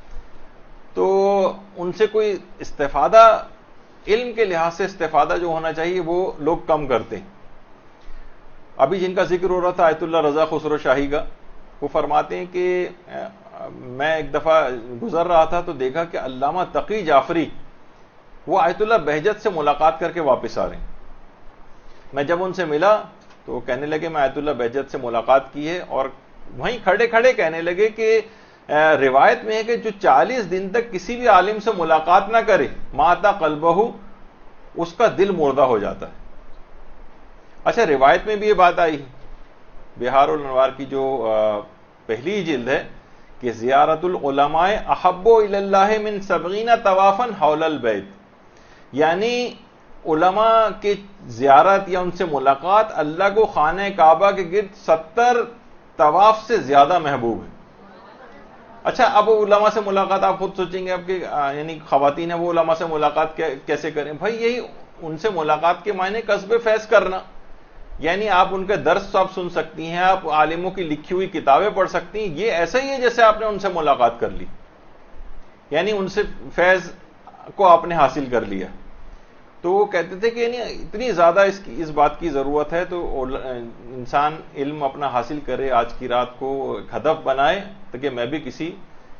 تو ان سے کوئی استفادہ، علم کے لحاظ سے استفادہ جو ہونا چاہیے وہ لوگ کم کرتے ہیں. ابھی جن کا ذکر ہو رہا تھا آیت اللہ رضا خسرو شاہی کا، وہ فرماتے ہیں کہ میں ایک دفعہ گزر رہا تھا تو دیکھا کہ علامہ تقی جعفری وہ آیت اللہ بہجت سے ملاقات کر کے واپس آ رہے ہیں. میں جب ان سے ملا تو وہ کہنے لگے میں آیت اللہ بہجت سے ملاقات کی ہے، اور وہیں کھڑے کھڑے کہنے لگے کہ روایت میں ہے کہ جو 40 دن تک کسی بھی عالم سے ملاقات نہ کرے ماتا قلبہ، اس کا دل مردہ ہو جاتا ہے. اچھا، روایت میں بھی یہ بات آئی، بہار الانوار کی جو پہلی جلد ہے، کہ زیارت العلماء احب الی اللہ من 70 طوافا حول البیت، یعنی علماء کی زیارت یا ان سے ملاقات اللہ کو خانہ کعبہ کے گرد 70 طواف سے زیادہ محبوب ہے. اچھا، اب علماء سے ملاقات آپ خود سوچیں گے، اب کہ یعنی خواتین ہیں وہ علماء سے ملاقات کیسے کریں؟ بھائی یہی ان سے ملاقات کے معنی کسب فیض کرنا، یعنی آپ ان کے درس آپ سن سکتی ہیں، آپ عالموں کی لکھی ہوئی کتابیں پڑھ سکتی ہیں. یہ ایسا ہی ہے جیسے آپ نے ان سے ملاقات کر لی، یعنی ان سے فیض کو آپ نے حاصل کر لیا. تو وہ کہتے تھے کہ یعنی اتنی زیادہ اس بات کی ضرورت ہے تو انسان علم اپنا حاصل کرے، آج کی رات کو ہدف بنائے تاکہ میں بھی کسی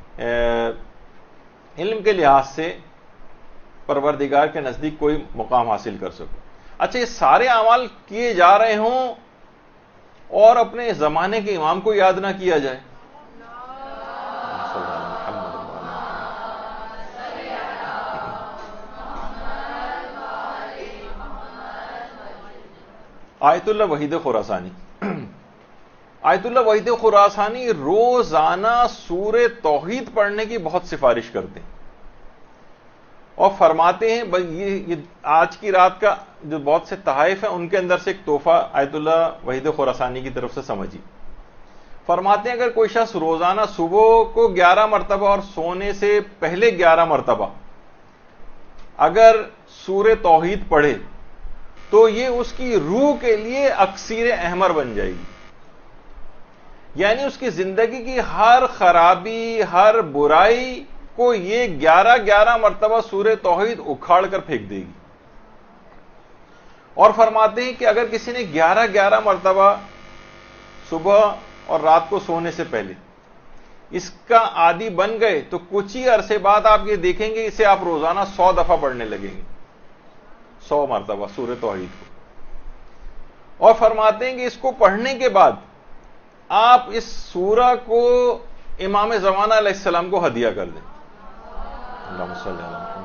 علم کے لحاظ سے پروردگار کے نزدیک کوئی مقام حاصل کر سکوں. اچھا، یہ سارے اعمال کیے جا رہے ہوں اور اپنے زمانے کے امام کو یاد نہ کیا جائے. آیت اللہ وحید خراسانی، آیت اللہ وحید خراسانی روزانہ سورہ توحید پڑھنے کی بہت سفارش کرتے ہیں اور فرماتے ہیں یہ آج کی رات کا جو بہت سے تحائف ہیں ان کے اندر سے ایک تحفہ آیت اللہ وحید خراسانی کی طرف سے سمجھی. فرماتے ہیں اگر کوئی شخص روزانہ صبح کو 11 مرتبہ اور سونے سے پہلے 11 مرتبہ اگر سورہ توحید پڑھے تو یہ اس کی روح کے لیے اکسیر احمر بن جائے گی، یعنی اس کی زندگی کی ہر خرابی، ہر برائی کو یہ 11 مرتبہ سورہ توحید اکھاڑ کر پھینک دے گی. اور فرماتے ہیں کہ اگر کسی نے 11 مرتبہ صبح اور رات کو سونے سے پہلے اس کا عادی بن گئے تو کچھ ہی عرصے بعد آپ یہ دیکھیں گے اسے آپ روزانہ 100 دفعہ پڑھنے لگیں گے، 100 مرتبہ سورہ توحید کو. اور فرماتے ہیں کہ اس کو پڑھنے کے بعد آپ اس سورہ کو امام زمانہ علیہ السلام کو ہدیہ کر دیں. اللہم صلی علی محمد.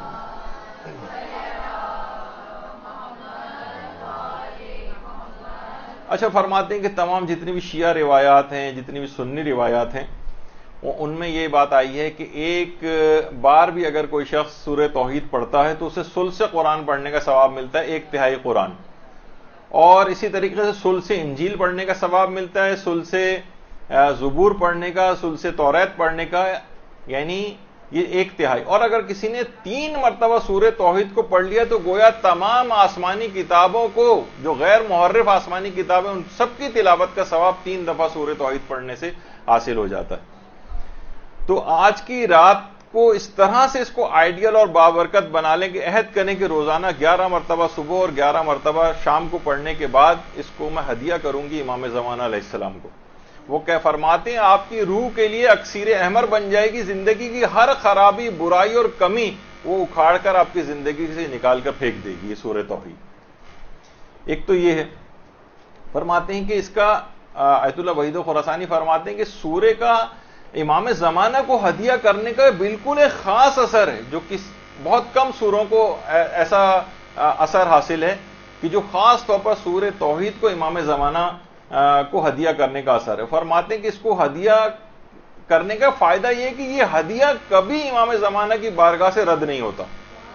اچھا، فرماتے ہیں کہ تمام جتنی بھی شیعہ روایات ہیں، جتنی بھی سنی روایات ہیں، ان میں یہ بات آئی ہے کہ ایک بار بھی اگر کوئی شخص سورہ توحید پڑھتا ہے تو اسے ثلث قرآن پڑھنے کا ثواب ملتا ہے، 1/3 قرآن. اور اسی طریقے سے ثلث انجیل پڑھنے کا ثواب ملتا ہے، ثلث زبور پڑھنے کا، ثلث توریت پڑھنے کا، یعنی یہ 1/3. اور اگر کسی نے 3 مرتبہ سورہ توحید کو پڑھ لیا تو گویا تمام آسمانی کتابوں کو، جو غیر محرف آسمانی کتابیں، ان سب کی تلاوت کا ثواب 3 دفعہ سورہ توحید پڑھنے سے حاصل ہو جاتا ہے. تو آج کی رات کو اس طرح سے اس کو آئیڈیل اور بابرکت بنا لیں کہ عہد کریں کہ روزانہ 11 مرتبہ صبح اور 11 مرتبہ شام کو پڑھنے کے بعد اس کو میں ہدیہ کروں گی امام زمانہ علیہ السلام کو. وہ کیا فرماتے ہیں آپ کی روح کے لیے اکسیر احمر بن جائے گی، زندگی کی ہر خرابی، برائی اور کمی وہ اکھاڑ کر آپ کی زندگی سے نکال کر پھینک دے گی یہ سورہ توحید. ایک تو یہ ہے. فرماتے ہیں کہ اس کا آیت اللہ وحید خراسانی فرماتے ہیں کہ سورے کا امام زمانہ کو ہدیہ کرنے کا بالکل ایک خاص اثر ہے، جو بہت کم سوروں کو ایسا اثر حاصل ہے کہ جو خاص طور پر سورہ توحید کو امام زمانہ کو ہدیہ کرنے کا اثر ہے۔ فرماتے ہیں کہ اس کو ہدیہ کرنے کا فائدہ یہ ہے کہ یہ ہدیہ کبھی امام زمانہ کی بارگاہ سے رد نہیں ہوتا۔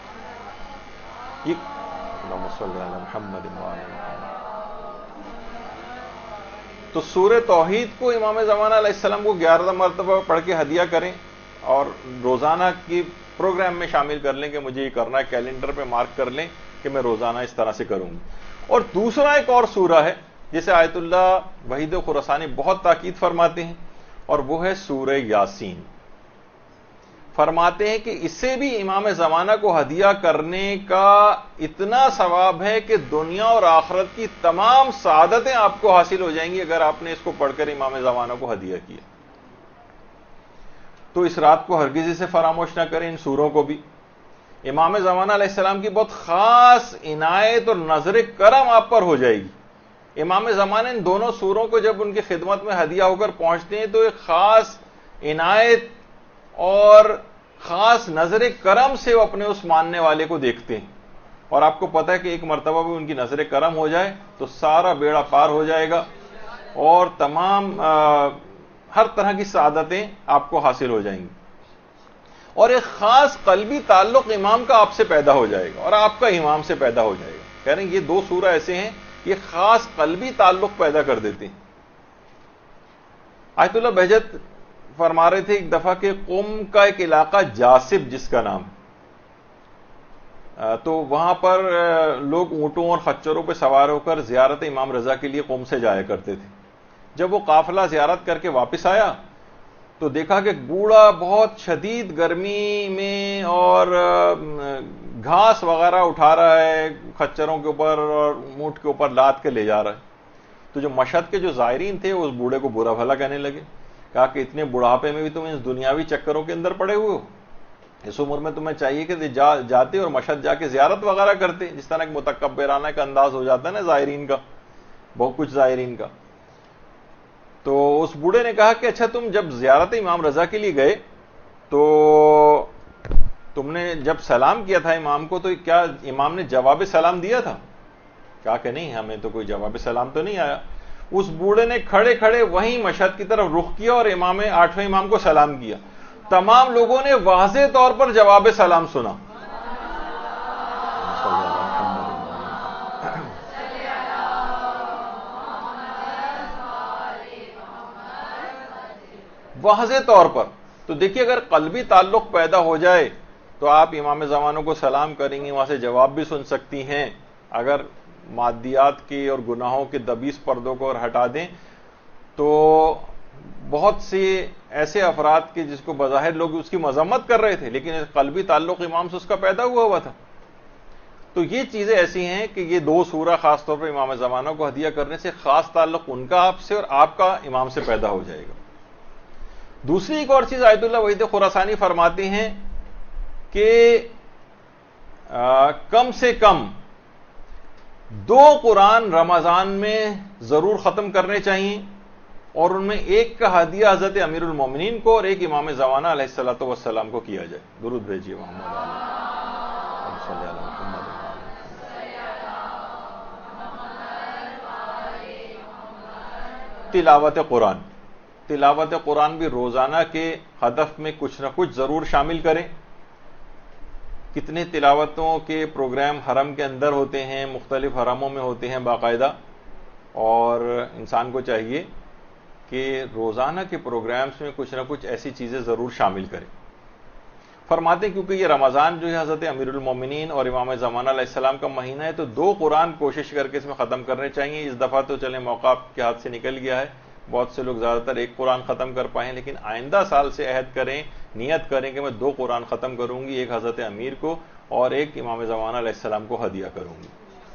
تو سورہ توحید کو امام زمانہ علیہ السلام کو 11 مرتبہ پڑھ کے ہدیہ کریں اور روزانہ کی پروگرام میں شامل کر لیں کہ مجھے یہ کرنا ہے، کیلنڈر پہ مارک کر لیں کہ میں روزانہ اس طرح سے کروں گی۔ اور دوسرا ایک اور سورہ ہے جسے آیت اللہ وحید خراسانی بہت تاکید فرماتے ہیں، اور وہ ہے سورہ یاسین۔ فرماتے ہیں کہ اسے بھی امام زمانہ کو ہدیہ کرنے کا اتنا ثواب ہے کہ دنیا اور آخرت کی تمام سعادتیں آپ کو حاصل ہو جائیں گی اگر آپ نے اس کو پڑھ کر امام زمانہ کو ہدیہ کیا۔ تو اس رات کو ہرگز اسے فراموش نہ کریں، ان سوروں کو بھی۔ امام زمانہ علیہ السلام کی بہت خاص عنایت اور نظر کرم آپ پر ہو جائے گی۔ امام زمانہ ان دونوں سوروں کو جب ان کی خدمت میں ہدیہ ہو کر پہنچتے ہیں تو ایک خاص عنایت اور خاص نظر کرم سے وہ اپنے اس ماننے والے کو دیکھتے ہیں، اور آپ کو پتہ ہے کہ ایک مرتبہ بھی ان کی نظر کرم ہو جائے تو سارا بیڑا پار ہو جائے گا اور تمام ہر طرح کی سعادتیں آپ کو حاصل ہو جائیں گی، اور ایک خاص قلبی تعلق امام کا آپ سے پیدا ہو جائے گا اور آپ کا امام سے پیدا ہو جائے گا۔ کہہ رہے ہیں یہ دو سورہ ایسے ہیں یہ خاص قلبی تعلق پیدا کر دیتے ہیں۔ آیت اللہ بہجت فرما رہے تھے ایک دفعہ کہ قم کا ایک علاقہ جاسب جس کا نام، تو وہاں پر لوگ اونٹوں اور خچروں پہ سوار ہو کر زیارت امام رضا کے لیے قم سے جایا کرتے تھے۔ جب وہ قافلہ زیارت کر کے واپس آیا تو دیکھا کہ بوڑھا بہت شدید گرمی میں اور گھاس وغیرہ اٹھا رہا ہے، خچروں کے اوپر اور اونٹ کے اوپر لاد کے لے جا رہا ہے۔ تو جو مشہد کے جو زائرین تھے اس بوڑھے کو برا بھلا کہنے لگے، کہا کہ اتنے بڑھاپے میں بھی تم اس دنیاوی چکروں کے اندر پڑے ہوئے ہو، اس عمر میں تمہیں چاہیے کہ جاتے اور مشہد جا کے زیارت وغیرہ کرتے، جس طرح ایک متکبرانہ کا انداز ہو جاتا ہے نا زائرین کا، بہت کچھ زائرین کا۔ تو اس بوڑھے نے کہا کہ اچھا تم جب زیارت امام رضا کے لیے گئے تو تم نے جب سلام کیا تھا امام کو تو کیا امام نے جواب سلام دیا تھا؟ کہا کہ نہیں، ہمیں تو کوئی جواب سلام تو نہیں آیا۔ اس بوڑھے نے کھڑے کھڑے وہیں مشہد کی طرف رخ کیا اور آٹھویں امام کو سلام کیا۔ تمام لوگوں نے واضح طور پر جواب سلام سنا۔ واضح طور پر۔ تو دیکھیے اگر قلبی تعلق پیدا ہو جائے تو آپ امام زمانوں کو سلام کریں گی، وہاں سے جواب بھی سن سکتی ہیں۔ اگر مادیات کی اور گناہوں کے دبیس پردوں کو اور ہٹا دیں تو بہت سے ایسے افراد کے جس کو بظاہر لوگ اس کی مذمت کر رہے تھے لیکن قلبی تعلق امام سے اس کا پیدا ہوا تھا۔ تو یہ چیزیں ایسی ہیں کہ یہ دو سورہ خاص طور پر امام زمانوں کو ہدیہ کرنے سے خاص تعلق ان کا آپ سے اور آپ کا امام سے پیدا ہو جائے گا۔ دوسری ایک اور چیز آیت اللہ وحید خراسانی فرماتے ہیں کہ کم سے کم 2 قرآن رمضان میں ضرور ختم کرنے چاہیے، اور ان میں ایک کا ہدیہ حضرت امیر المومنین کو اور ایک امام زمانہ علیہ الصلوۃ والسلام کو کیا جائے۔ درود بھیجیے محمد تلاوت قرآن۔ تلاوت قرآن بھی روزانہ کے ہدف میں کچھ نہ کچھ ضرور شامل کریں۔ کتنے تلاوتوں کے پروگرام حرم کے اندر ہوتے ہیں، مختلف حرموں میں ہوتے ہیں باقاعدہ، اور انسان کو چاہیے کہ روزانہ کے پروگرامز میں کچھ نہ کچھ ایسی چیزیں ضرور شامل کریں۔ فرماتے ہیں کیونکہ یہ رمضان جو ہے حضرت امیر المومنین اور امام زمانہ علیہ السلام کا مہینہ ہے، تو 2 قرآن کوشش کر کے اس میں ختم کرنے چاہیے۔ اس دفعہ تو چلیں موقع آپ کے ہاتھ سے نکل گیا ہے، بہت سے لوگ زیادہ تر 1 قرآن ختم کر پائیں، لیکن آئندہ سال سے عہد کریں، نیت کریں کہ میں 2 قرآن ختم کروں گی، ایک حضرت امیر کو اور ایک امام زمانہ علیہ السلام کو ہدیہ کروں گی۔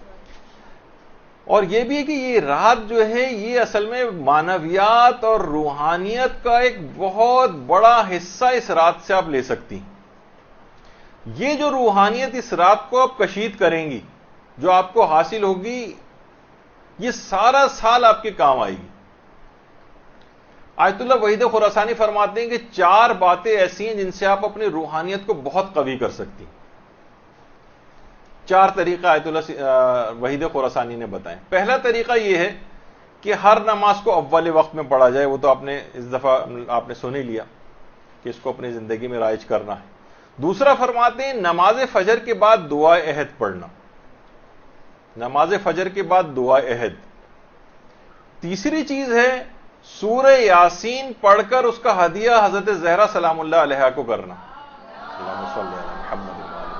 اور یہ بھی ہے کہ یہ رات جو ہے یہ اصل میں معنویات اور روحانیت کا ایک بہت بڑا حصہ اس رات سے آپ لے سکتی ہیں۔ یہ جو روحانیت اس رات کو آپ کشید کریں گی، جو آپ کو حاصل ہوگی، یہ سارا سال آپ کے کام آئے گی۔ آیت اللہ وحید خراسانی فرماتے ہیں کہ 4 باتیں ایسی ہیں جن سے آپ اپنی روحانیت کو بہت قوی کر سکتی. 4 طریقہ آیت اللہ وحید خراسانی نے بتائے. پہلا طریقہ یہ ہے کہ ہر نماز کو اول وقت میں پڑھا جائے. وہ تو آپ نے اس دفعہ آپ نے سن ہی لیا کہ اس کو اپنی زندگی میں رائج کرنا ہے. دوسرا فرماتے ہیں نماز فجر کے بعد دعا عہد پڑھنا. نماز فجر کے بعد دعا عہد. تیسری چیز ہے سورہ یاسین پڑھ کر اس کا ہدیہ حضرت زہرا سلام اللہ علیہا کو کرنا. اللہم صلی علی محمد.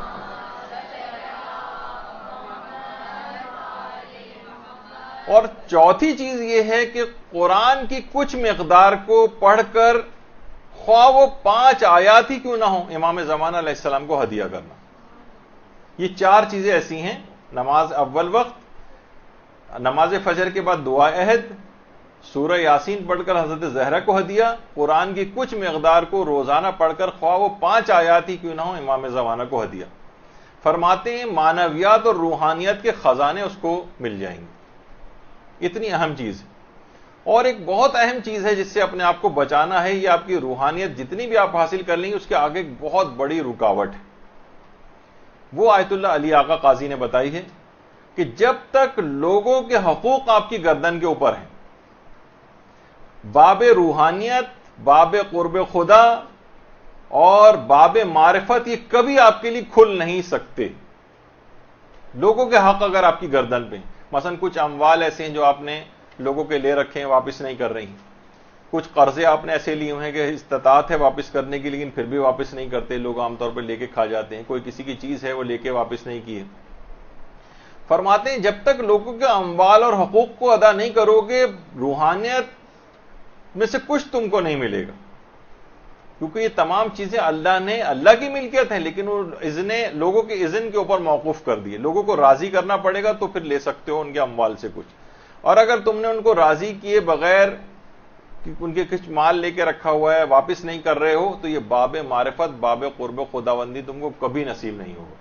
اور چوتھی چیز یہ ہے کہ قرآن کی کچھ مقدار کو پڑھ کر خواہ وہ 5 آیات ہی کیوں نہ ہوں امام زمانہ علیہ السلام کو ہدیہ کرنا. یہ 4 چیزیں ایسی ہیں: نماز اول وقت، نماز فجر کے بعد دعا عہد، سورہ یاسین پڑھ کر حضرت زہرا کو ہدیہ، قرآن کی کچھ مقدار کو روزانہ پڑھ کر خواہ وہ 5 آیات ہی کیوں نہ ہوں امام زمانہ کو ہدیہ. فرماتے ہیں معنویات اور روحانیت کے خزانے اس کو مل جائیں گے. اتنی اہم چیز ہے. اور ایک بہت اہم چیز ہے جس سے اپنے آپ کو بچانا ہے. یہ آپ کی روحانیت جتنی بھی آپ حاصل کر لیں گے اس کے آگے ایک بہت بڑی رکاوٹ ہے. وہ آیت اللہ علی آقا قاضی نے بتائی ہے کہ جب تک لوگوں کے حقوق آپ کی گردن کے اوپر ہیں، باب روحانیت، باب قرب خدا اور باب معرفت یہ کبھی آپ کے لیے کھل نہیں سکتے. لوگوں کے حق اگر آپ کی گردن پہ ہیں، مثلا کچھ اموال ایسے ہیں جو آپ نے لوگوں کے لے رکھے ہیں، واپس نہیں کر رہی. کچھ قرضے آپ نے ایسے لیے ہوئے ہیں کہ استطاعت ہے واپس کرنے کی لیکن پھر بھی واپس نہیں کرتے. لوگ عام طور پہ لے کے کھا جاتے ہیں. کوئی کسی کی چیز ہے وہ لے کے واپس نہیں کی ہے. فرماتے ہیں جب تک لوگوں کے اموال اور حقوق کو ادا نہیں کرو گے، روحانیت میں سے کچھ تم کو نہیں ملے گا. کیونکہ یہ تمام چیزیں اللہ نے، اللہ کی ملکیت ہیں، لیکن وہ لوگوں کے اذن کے اوپر موقوف کر دیے. لوگوں کو راضی کرنا پڑے گا تو پھر لے سکتے ہو ان کے اموال سے کچھ. اور اگر تم نے ان کو راضی کیے بغیر ان کے کچھ مال لے کے رکھا ہوا ہے، واپس نہیں کر رہے ہو، تو یہ باب معرفت، باب قرب خداوندی تم کو کبھی نصیب نہیں ہوگا.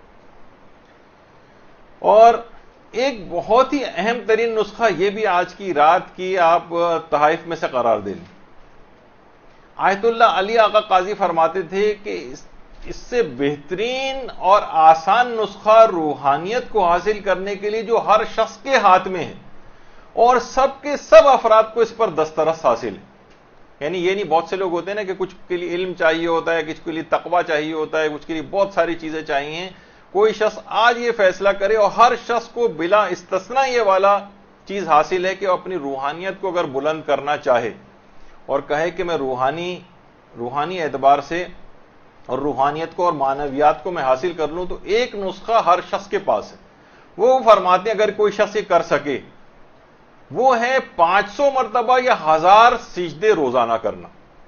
اور ایک بہت ہی اہم ترین نسخہ یہ بھی آج کی رات کی آپ تحائف میں سے قرار دے لیں. آیت اللہ علی آقا قاضی فرماتے تھے کہ اس سے بہترین اور آسان نسخہ روحانیت کو حاصل کرنے کے لیے جو ہر شخص کے ہاتھ میں ہے اور سب کے سب افراد کو اس پر دسترس حاصل ہے. یعنی یہ نہیں بہت سے لوگ ہوتے ہیں نا کہ کچھ کے لیے علم چاہیے ہوتا ہے، کچھ کے لیے تقویٰ چاہیے ہوتا ہے، کچھ کے لیے بہت ساری چیزیں چاہیے. کوئی شخص آج یہ فیصلہ کرے اور ہر شخص کو بلا استثناء یہ والا چیز حاصل ہے کہ وہ اپنی روحانیت کو اگر بلند کرنا چاہے اور کہے کہ میں روحانی اعتبار سے اور روحانیت کو اور معنویات کو میں حاصل کر لوں، تو ایک نسخہ ہر شخص کے پاس ہے. وہ فرماتے ہیں اگر کوئی شخص یہ کر سکے وہ ہے 500 مرتبہ یا 1000 سجدے روزانہ کرنا.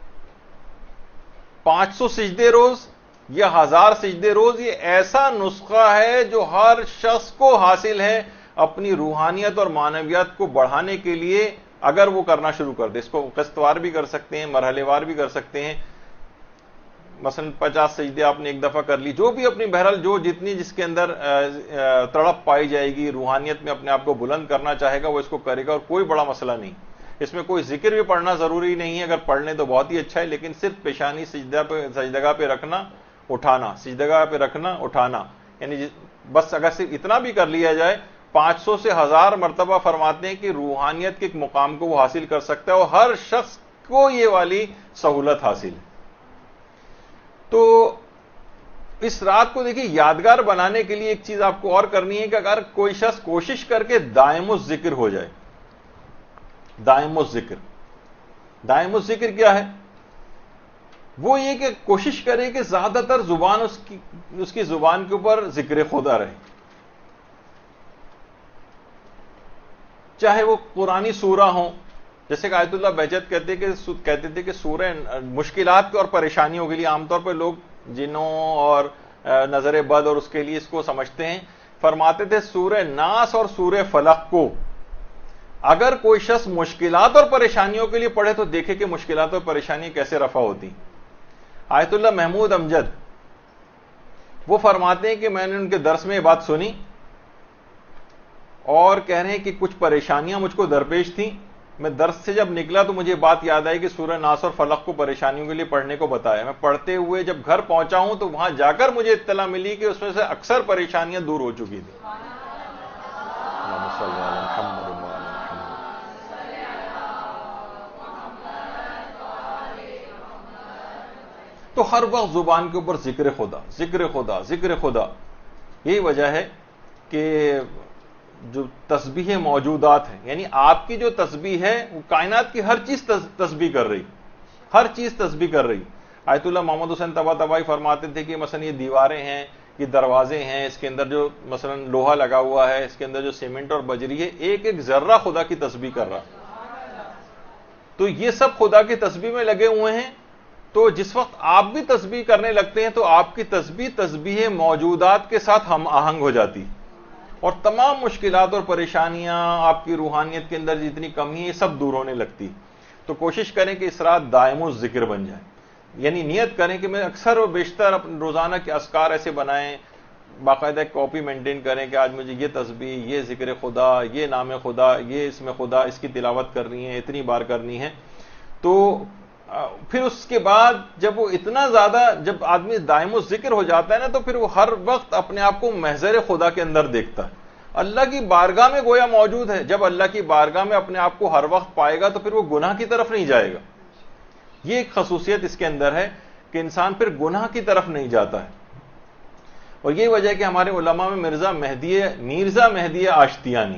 500 سجدے روز یا 1000 سجدے روز، یہ ایسا نسخہ ہے جو ہر شخص کو حاصل ہے اپنی روحانیت اور معنویات کو بڑھانے کے لیے. اگر وہ کرنا شروع کر دے، اس کو قسط وار بھی کر سکتے ہیں، مرحلے وار بھی کر سکتے ہیں. مثلا 50 سجدے آپ نے ایک دفعہ کر لی، جو بھی اپنی بہرحال جو جتنی جس کے اندر تڑپ پائی جائے گی، روحانیت میں اپنے آپ کو بلند کرنا چاہے گا وہ اس کو کرے گا. اور کوئی بڑا مسئلہ نہیں، اس میں کوئی ذکر بھی پڑھنا ضروری نہیں ہے. اگر پڑھ لیں تو بہت ہی اچھا ہے، لیکن صرف پیشانی سجدگاہ پہ رکھنا اٹھانا، سجدگاہ پہ رکھنا اٹھانا، یعنی بس اگر صرف اتنا بھی کر لیا جائے 500 سے 1000 مرتبہ فرماتے ہیں کہ روحانیت کے ایک مقام کو وہ حاصل کر سکتا ہے اور ہر شخص کو یہ والی سہولت حاصل ہے. تو اس رات کو دیکھیے یادگار بنانے کے لیے ایک چیز آپ کو اور کرنی ہے کہ اگر کوئی شخص کوشش کر کے دائم الذکر ہو جائے. دائم الذکر کیا ہے؟ وہ یہ کہ کوشش کرے کہ زیادہ تر زبان اس کی زبان کے اوپر ذکر خدا رہے. چاہے وہ قرآنی سورہ ہوں، جیسے کہ آیت اللہ بہجت کہتے تھے کہ سورہ مشکلات اور پریشانیوں کے لیے عام طور پہ لوگ جنوں اور نظر بد اور اس کے لیے اس کو سمجھتے ہیں. فرماتے تھے سورہ ناس اور سورہ فلق کو اگر کوئی شخص مشکلات اور پریشانیوں کے لیے پڑھے تو دیکھے کہ مشکلات اور پریشانیاں کیسے رفع ہوتی. آیت اللہ محمود امجد وہ فرماتے ہیں کہ میں نے ان کے درس میں یہ بات سنی اور کہہ رہے ہیں کہ کچھ پریشانیاں مجھ کو درپیش تھیں میں درس سے جب نکلا تو مجھے بات یاد آئی کہ سورہ ناس اور فلق کو پریشانیوں کے لیے پڑھنے کو بتایا. میں پڑھتے ہوئے جب گھر پہنچا ہوں تو وہاں جا کر مجھے اطلاع ملی کہ اس میں سے اکثر پریشانیاں دور ہو چکی تھیں. تو ہر وقت زبان کے اوپر ذکر خدا ذکر خدا ذکر خدا. یہی وجہ ہے کہ جو تسبیح موجودات ہیں، یعنی آپ کی جو تسبیح ہے وہ کائنات کی ہر چیز تسبیح کر رہی، ہر چیز تسبیح کر رہی. آیت اللہ محمد حسین طباطبائی فرماتے تھے کہ مثلا یہ دیواریں ہیں، یہ دروازے ہیں، اس کے اندر جو مثلا لوہا لگا ہوا ہے، اس کے اندر جو سیمنٹ اور بجری ہے، ایک ایک ذرہ خدا کی تسبیح کر رہا. تو یہ سب خدا کی تسبیح میں لگے ہوئے ہیں. تو جس وقت آپ بھی تسبیح کرنے لگتے ہیں تو آپ کی تسبیح تسبیح موجودات کے ساتھ ہم آہنگ ہو جاتی، اور تمام مشکلات اور پریشانیاں، آپ کی روحانیت کے اندر جتنی کمی ہے، یہ سب دور ہونے لگتی. تو کوشش کریں کہ اس رات دائم الذکر بن جائے، یعنی نیت کریں کہ میں اکثر و بیشتر اپنے روزانہ کے اذکار ایسے بنائیں، باقاعدہ ایک کاپی مینٹین کریں کہ آج مجھے یہ تسبیح، یہ ذکر خدا، یہ نام خدا، یہ اسم خدا، اس کی تلاوت کرنی ہے، اتنی بار کرنی ہے. تو پھر اس کے بعد جب وہ اتنا زیادہ، جب آدمی دائم الذکر ہو جاتا ہے نا، تو پھر وہ ہر وقت اپنے آپ کو محضر خدا کے اندر دیکھتا ہے، اللہ کی بارگاہ میں گویا موجود ہے. جب اللہ کی بارگاہ میں اپنے آپ کو ہر وقت پائے گا تو پھر وہ گناہ کی طرف نہیں جائے گا. یہ ایک خصوصیت اس کے اندر ہے کہ انسان پھر گناہ کی طرف نہیں جاتا ہے. اور یہ وجہ ہے کہ ہمارے علماء میں میرزا مہدی آشتیانی،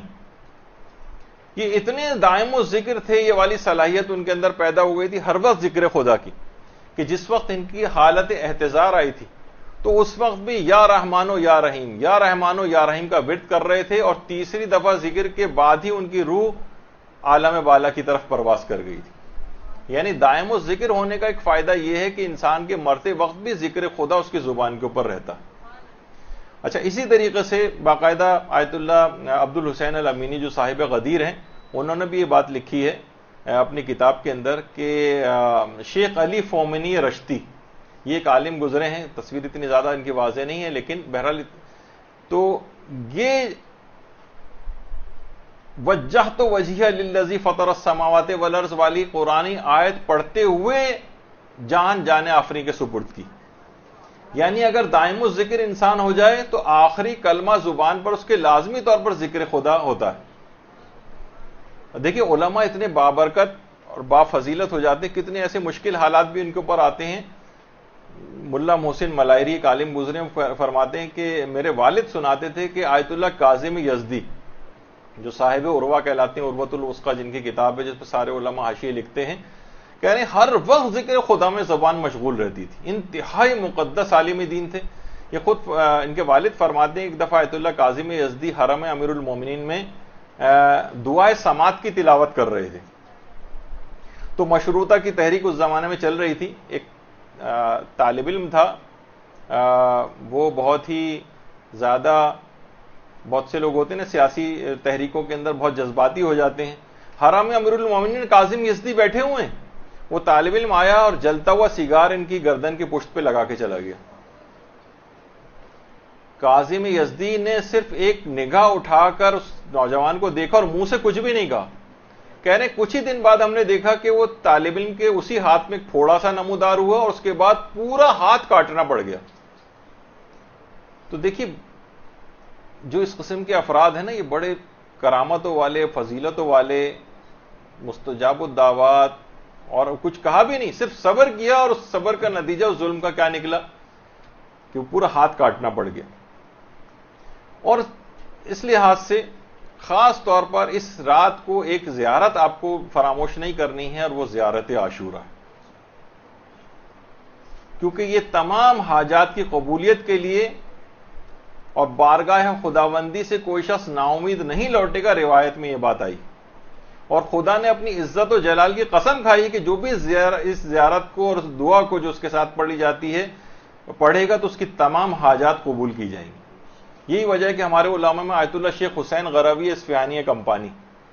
یہ اتنے دائم و ذکر تھے، یہ والی صلاحیت ان کے اندر پیدا ہو گئی تھی ہر وقت ذکر خدا کی، کہ جس وقت ان کی حالت احتضار آئی تھی تو اس وقت بھی یا رحمان و یا رحیم، یا رحمان و یا رحیم کا ورد کر رہے تھے، اور تیسری دفعہ ذکر کے بعد ہی ان کی روح عالم بالا کی طرف پرواز کر گئی تھی. یعنی دائم و ذکر ہونے کا ایک فائدہ یہ ہے کہ انسان کے مرتے وقت بھی ذکر خدا اس کی زبان کے اوپر رہتا. اچھا، اسی طریقے سے باقاعدہ آیت اللہ عبد الحسین الامینی جو صاحب غدیر ہیں، انہوں نے بھی یہ بات لکھی ہے اپنی کتاب کے اندر کہ شیخ علی فومنی رشتی، یہ ایک عالم گزرے ہیں، تصویر اتنی زیادہ ان کی واضح نہیں ہے لیکن بہرحال، تو یہ وجہت وجہی للذی فطر السماوات والارض والی قرآنی آیت پڑھتے ہوئے جان جانے آفریں کے سپرد کی. یعنی اگر دائم الذکر انسان ہو جائے تو آخری کلمہ زبان پر اس کے لازمی طور پر ذکر خدا ہوتا ہے. دیکھیے علماء اتنے بابرکت اور بافضیلت ہو جاتے ہیں، کتنے ایسے مشکل حالات بھی ان کے اوپر آتے ہیں. ملا محسن ملائری ایک عالم گزرے فرماتے ہیں کہ میرے والد سناتے تھے کہ آیت اللہ کاظم یزدی جو صاحب عروہ کہلاتے ہیں، عروۃ الوثقی جن کی کتاب ہے جس پہ سارے علماء حاشیے لکھتے ہیں، کہہ رہے ہیں ہر وقت ذکر خدا میں زبان مشغول رہتی تھی، انتہائی مقدس عالم دین تھے. یہ خود ان کے والد فرماتے ہیں ایک دفعہ آیت اللہ کاظم یزدی حرم امیر المومنین میں دعائے سماعت کی تلاوت کر رہے تھے. تو مشروطہ کی تحریک اس زمانے میں چل رہی تھی. ایک طالب علم تھا، وہ بہت ہی زیادہ، بہت سے لوگ ہوتے ہیں نا سیاسی تحریکوں کے اندر بہت جذباتی ہو جاتے ہیں. حرم امیر المومنین کاظم یزدی بیٹھے ہوئے ہیں، وہ طالب علم آیا اور جلتا ہوا سیگار ان کی گردن کی پشت پہ لگا کے چلا گیا. کاظم یزدی نے صرف ایک نگاہ اٹھا کر اس نوجوان کو دیکھا اور منہ سے کچھ بھی نہیں کہا. کہہ رہے کچھ ہی دن بعد ہم نے دیکھا کہ وہ طالب علم کے اسی ہاتھ میں ایک پھوڑا سا نمودار ہوا اور اس کے بعد پورا ہاتھ کاٹنا پڑ گیا. تو دیکھیے جو اس قسم کے افراد ہیں نا، یہ بڑے کرامتوں والے، فضیلتوں والے، مستجاب الدعوات، اور کچھ کہا بھی نہیں، صرف صبر کیا، اور اس صبر کا نتیجہ اس ظلم کا کیا نکلا کہ وہ پورا ہاتھ کاٹنا پڑ گیا. اور اس لحاظ سے خاص طور پر اس رات کو ایک زیارت آپ کو فراموش نہیں کرنی ہے، اور وہ زیارت عاشورہ ہے، کیونکہ یہ تمام حاجات کی قبولیت کے لیے اور بارگاہ خداوندی سے کوئی شخص نا امید نہیں لوٹے گا. روایت میں یہ بات آئی، اور خدا نے اپنی عزت و جلال کی قسم کھائی کہ جو بھی اس زیارت کو اور اس دعا کو جو اس کے ساتھ پڑھی جاتی ہے پڑھے گا تو اس کی تمام حاجات قبول کی جائیں گی. یہی وجہ ہے کہ ہمارے علماء میں آیت اللہ شیخ حسین غروی اصفہانی کمپانی،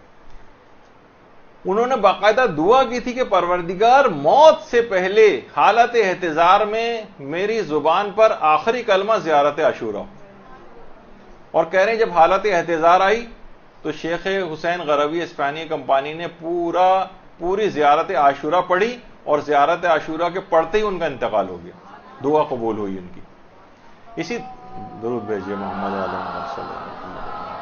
انہوں نے باقاعدہ دعا کی تھی کہ پروردگار موت سے پہلے حالت احتضار میں میری زبان پر آخری کلمہ زیارت عاشورہ ہو. اور کہہ رہے ہیں جب حالت احتضار آئی تو شیخ حسین غروی اصفہانی کمپانی نے پوری زیارت عاشورہ پڑھی اور زیارت عاشورہ کے پڑھتے ہی ان کا انتقال ہو گیا، دعا قبول ہوئی ان کی. اسی درود بھیجیے محمد علیہ محمد صلی اللہ علیہ وسلم.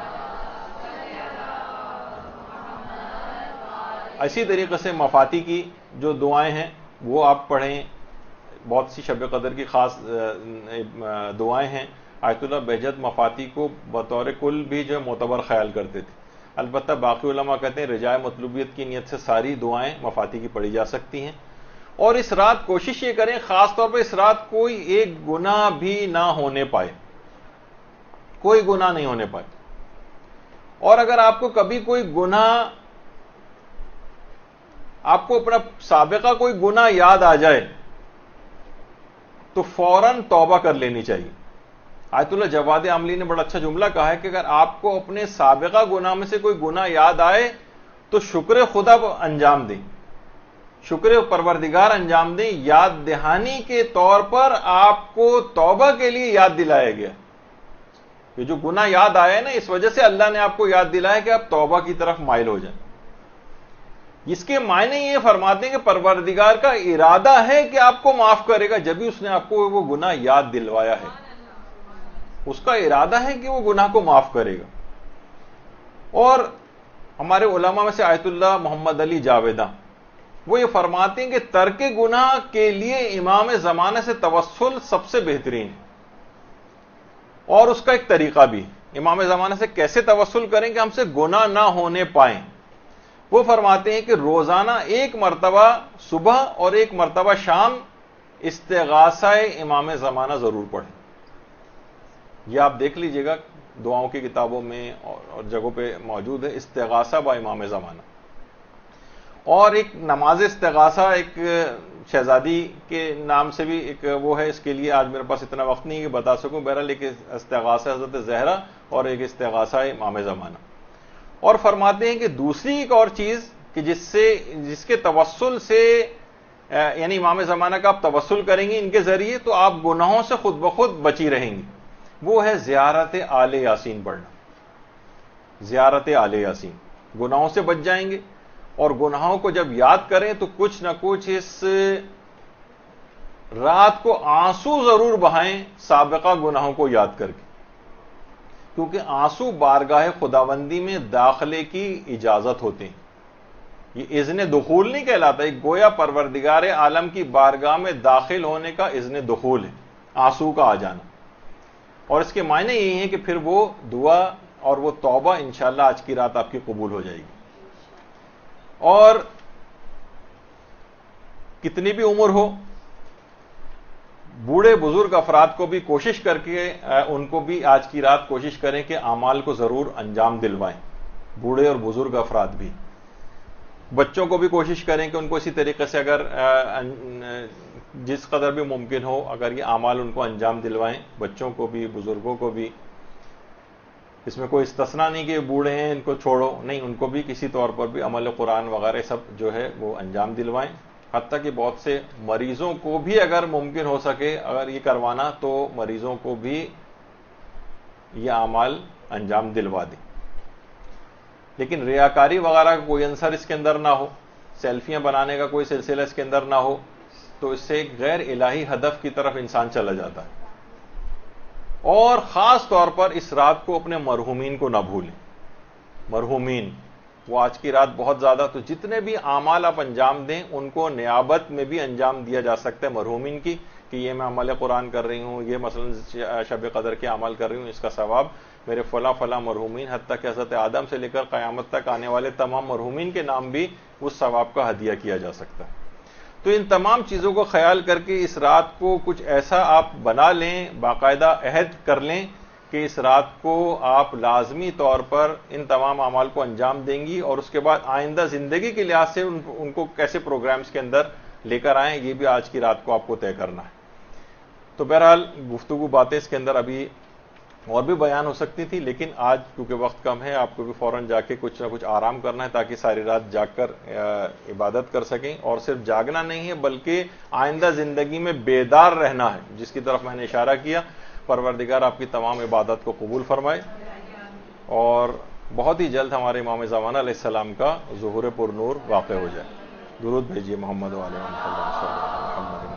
اسی طریقے سے مفاتی کی جو دعائیں ہیں وہ آپ پڑھیں. بہت سی شب قدر کی خاص دعائیں ہیں. آیت اللہ بہجت مفاتی کو بطور کل بھی جو ہے معتبر خیال کرتے تھے. البتہ باقی علماء کہتے ہیں رجائے مطلوبیت کی نیت سے ساری دعائیں مفاتی کی پڑھی جا سکتی ہیں. اور اس رات کوشش یہ کریں خاص طور پہ اس رات کوئی ایک گناہ بھی نہ ہونے پائے، کوئی گناہ نہیں ہونے پائے. اور اگر آپ کو کبھی کوئی گناہ، آپ کو اپنا سابقہ کوئی گناہ یاد آ جائے تو فوراً توبہ کر لینی چاہیے. آیت اللہ جواد عاملی نے بڑا اچھا جملہ کہا ہے کہ اگر آپ کو اپنے سابقہ گناہ میں سے کوئی گناہ یاد آئے تو شکر خدا انجام دیں، شکر پروردگار انجام دیں. یاد دہانی کے طور پر آپ کو توبہ کے لیے یاد دلایا گیا. یہ جو گناہ یاد آیا ہے نا، اس وجہ سے اللہ نے آپ کو یاد دلایا کہ آپ توبہ کی طرف مائل ہو جائیں. اس کے معنی یہ فرماتے ہیں کہ پروردگار کا ارادہ ہے کہ آپ کو معاف کرے گا جب بھی اس نے آپ کو وہ گناہ یاد دلوایا ہے. اس کا ارادہ ہے کہ وہ گناہ کو معاف کرے گا. اور ہمارے علماء میں سے آیت اللہ محمد علی جاویدہ وہ یہ فرماتے ہیں کہ ترک گناہ کے لیے امام زمانہ سے توسل سب سے بہترین ہے. اور اس کا ایک طریقہ بھی، امام زمانہ سے کیسے توسل کریں کہ ہم سے گناہ نہ ہونے پائیں. وہ فرماتے ہیں کہ روزانہ ایک مرتبہ صبح اور ایک مرتبہ شام استغاثہ امام زمانہ ضرور پڑھیں. یہ آپ دیکھ لیجئے گا دعاؤں کی کتابوں میں اور جگہوں پہ موجود ہے، استغاثہ با امام زمانہ. اور ایک نماز استغاثہ ایک شہزادی کے نام سے بھی ایک وہ ہے. اس کے لیے آج میرے پاس اتنا وقت نہیں کہ بتا سکوں. بہرحال ایک استغاثہ حضرت زہرا اور ایک استغاثہ امام زمانہ. اور فرماتے ہیں کہ دوسری ایک اور چیز کہ جس کے توسل سے یعنی امام زمانہ کا آپ توسل کریں گے ان کے ذریعے تو آپ گناہوں سے خود بخود بچی رہیں گی. وہ ہے زیارت آل یاسین پڑھنا. زیارت آل یاسین، گناہوں سے بچ جائیں گے. اور گناہوں کو جب یاد کریں تو کچھ نہ کچھ اس رات کو آنسو ضرور بہائیں سابقہ گناہوں کو یاد کر کے، کیونکہ آنسو بارگاہ خداوندی میں داخلے کی اجازت ہوتے ہیں. یہ اذن دخول نہیں کہلاتا، ایک گویا پروردگار عالم کی بارگاہ میں داخل ہونے کا اذن دخول ہے، آنسو کا آ جانا. اور اس کے معنی یہی ہیں کہ پھر وہ دعا اور وہ توبہ انشاءاللہ آج کی رات آپ کی قبول ہو جائے گی. اور کتنی بھی عمر ہو، بوڑھے بزرگ افراد کو بھی کوشش کر کے ان کو بھی آج کی رات کوشش کریں کہ اعمال کو ضرور انجام دلوائیں. بوڑھے اور بزرگ افراد بھی، بچوں کو بھی کوشش کریں کہ ان کو اسی طریقے سے اگر جس قدر بھی ممکن ہو اگر یہ اعمال ان کو انجام دلوائیں. بچوں کو بھی بزرگوں کو بھی، اس میں کوئی استثناء نہیں کہ بوڑھے ہیں ان کو چھوڑو، نہیں، ان کو بھی کسی طور پر بھی عمل قرآن وغیرہ سب جو ہے وہ انجام دلوائیں. حتیٰ کہ بہت سے مریضوں کو بھی اگر ممکن ہو سکے اگر یہ کروانا تو مریضوں کو بھی یہ اعمال انجام دلوا دیں. لیکن ریاکاری وغیرہ کا کوئی عنصر اس کے اندر نہ ہو، سیلفیاں بنانے کا کوئی سلسلہ اس کے اندر نہ ہو، تو اس سے ایک غیر الہی ہدف کی طرف انسان چلا جاتا ہے. اور خاص طور پر اس رات کو اپنے مرحومین کو نہ بھولیں. مرحومین وہ آج کی رات بہت زیادہ، تو جتنے بھی اعمال آپ انجام دیں ان کو نیابت میں بھی انجام دیا جا سکتا ہے مرحومین کی، کہ یہ میں عمل قرآن کر رہی ہوں، یہ مثلا شب قدر کے اعمال کر رہی ہوں، اس کا ثواب میرے فلاں فلاں مرحومین، حتیٰ کہ حضرت آدم سے لے کر قیامت تک آنے والے تمام مرحومین کے نام بھی اس ثواب کا ہدیہ کیا جا سکتا ہے. تو ان تمام چیزوں کو خیال کر کے اس رات کو کچھ ایسا آپ بنا لیں، باقاعدہ عہد کر لیں کہ اس رات کو آپ لازمی طور پر ان تمام اعمال کو انجام دیں گی. اور اس کے بعد آئندہ زندگی کے لحاظ سے ان کو کیسے پروگرامز کے اندر لے کر آئیں، یہ بھی آج کی رات کو آپ کو طے کرنا ہے. تو بہرحال گفتگو باتیں اس کے اندر ابھی اور بھی بیان ہو سکتی تھی، لیکن آج کیونکہ وقت کم ہے آپ کو بھی فوراً جا کے کچھ نہ کچھ آرام کرنا ہے تاکہ ساری رات جاگ کر عبادت کر سکیں. اور صرف جاگنا نہیں ہے بلکہ آئندہ زندگی میں بیدار رہنا ہے، جس کی طرف میں نے اشارہ کیا. پروردگار آپ کی تمام عبادت کو قبول فرمائے اور بہت ہی جلد ہمارے امام زمانہ علیہ السلام کا ظہور پر نور واقع ہو جائے. درود بھیجیے محمد والے محمد.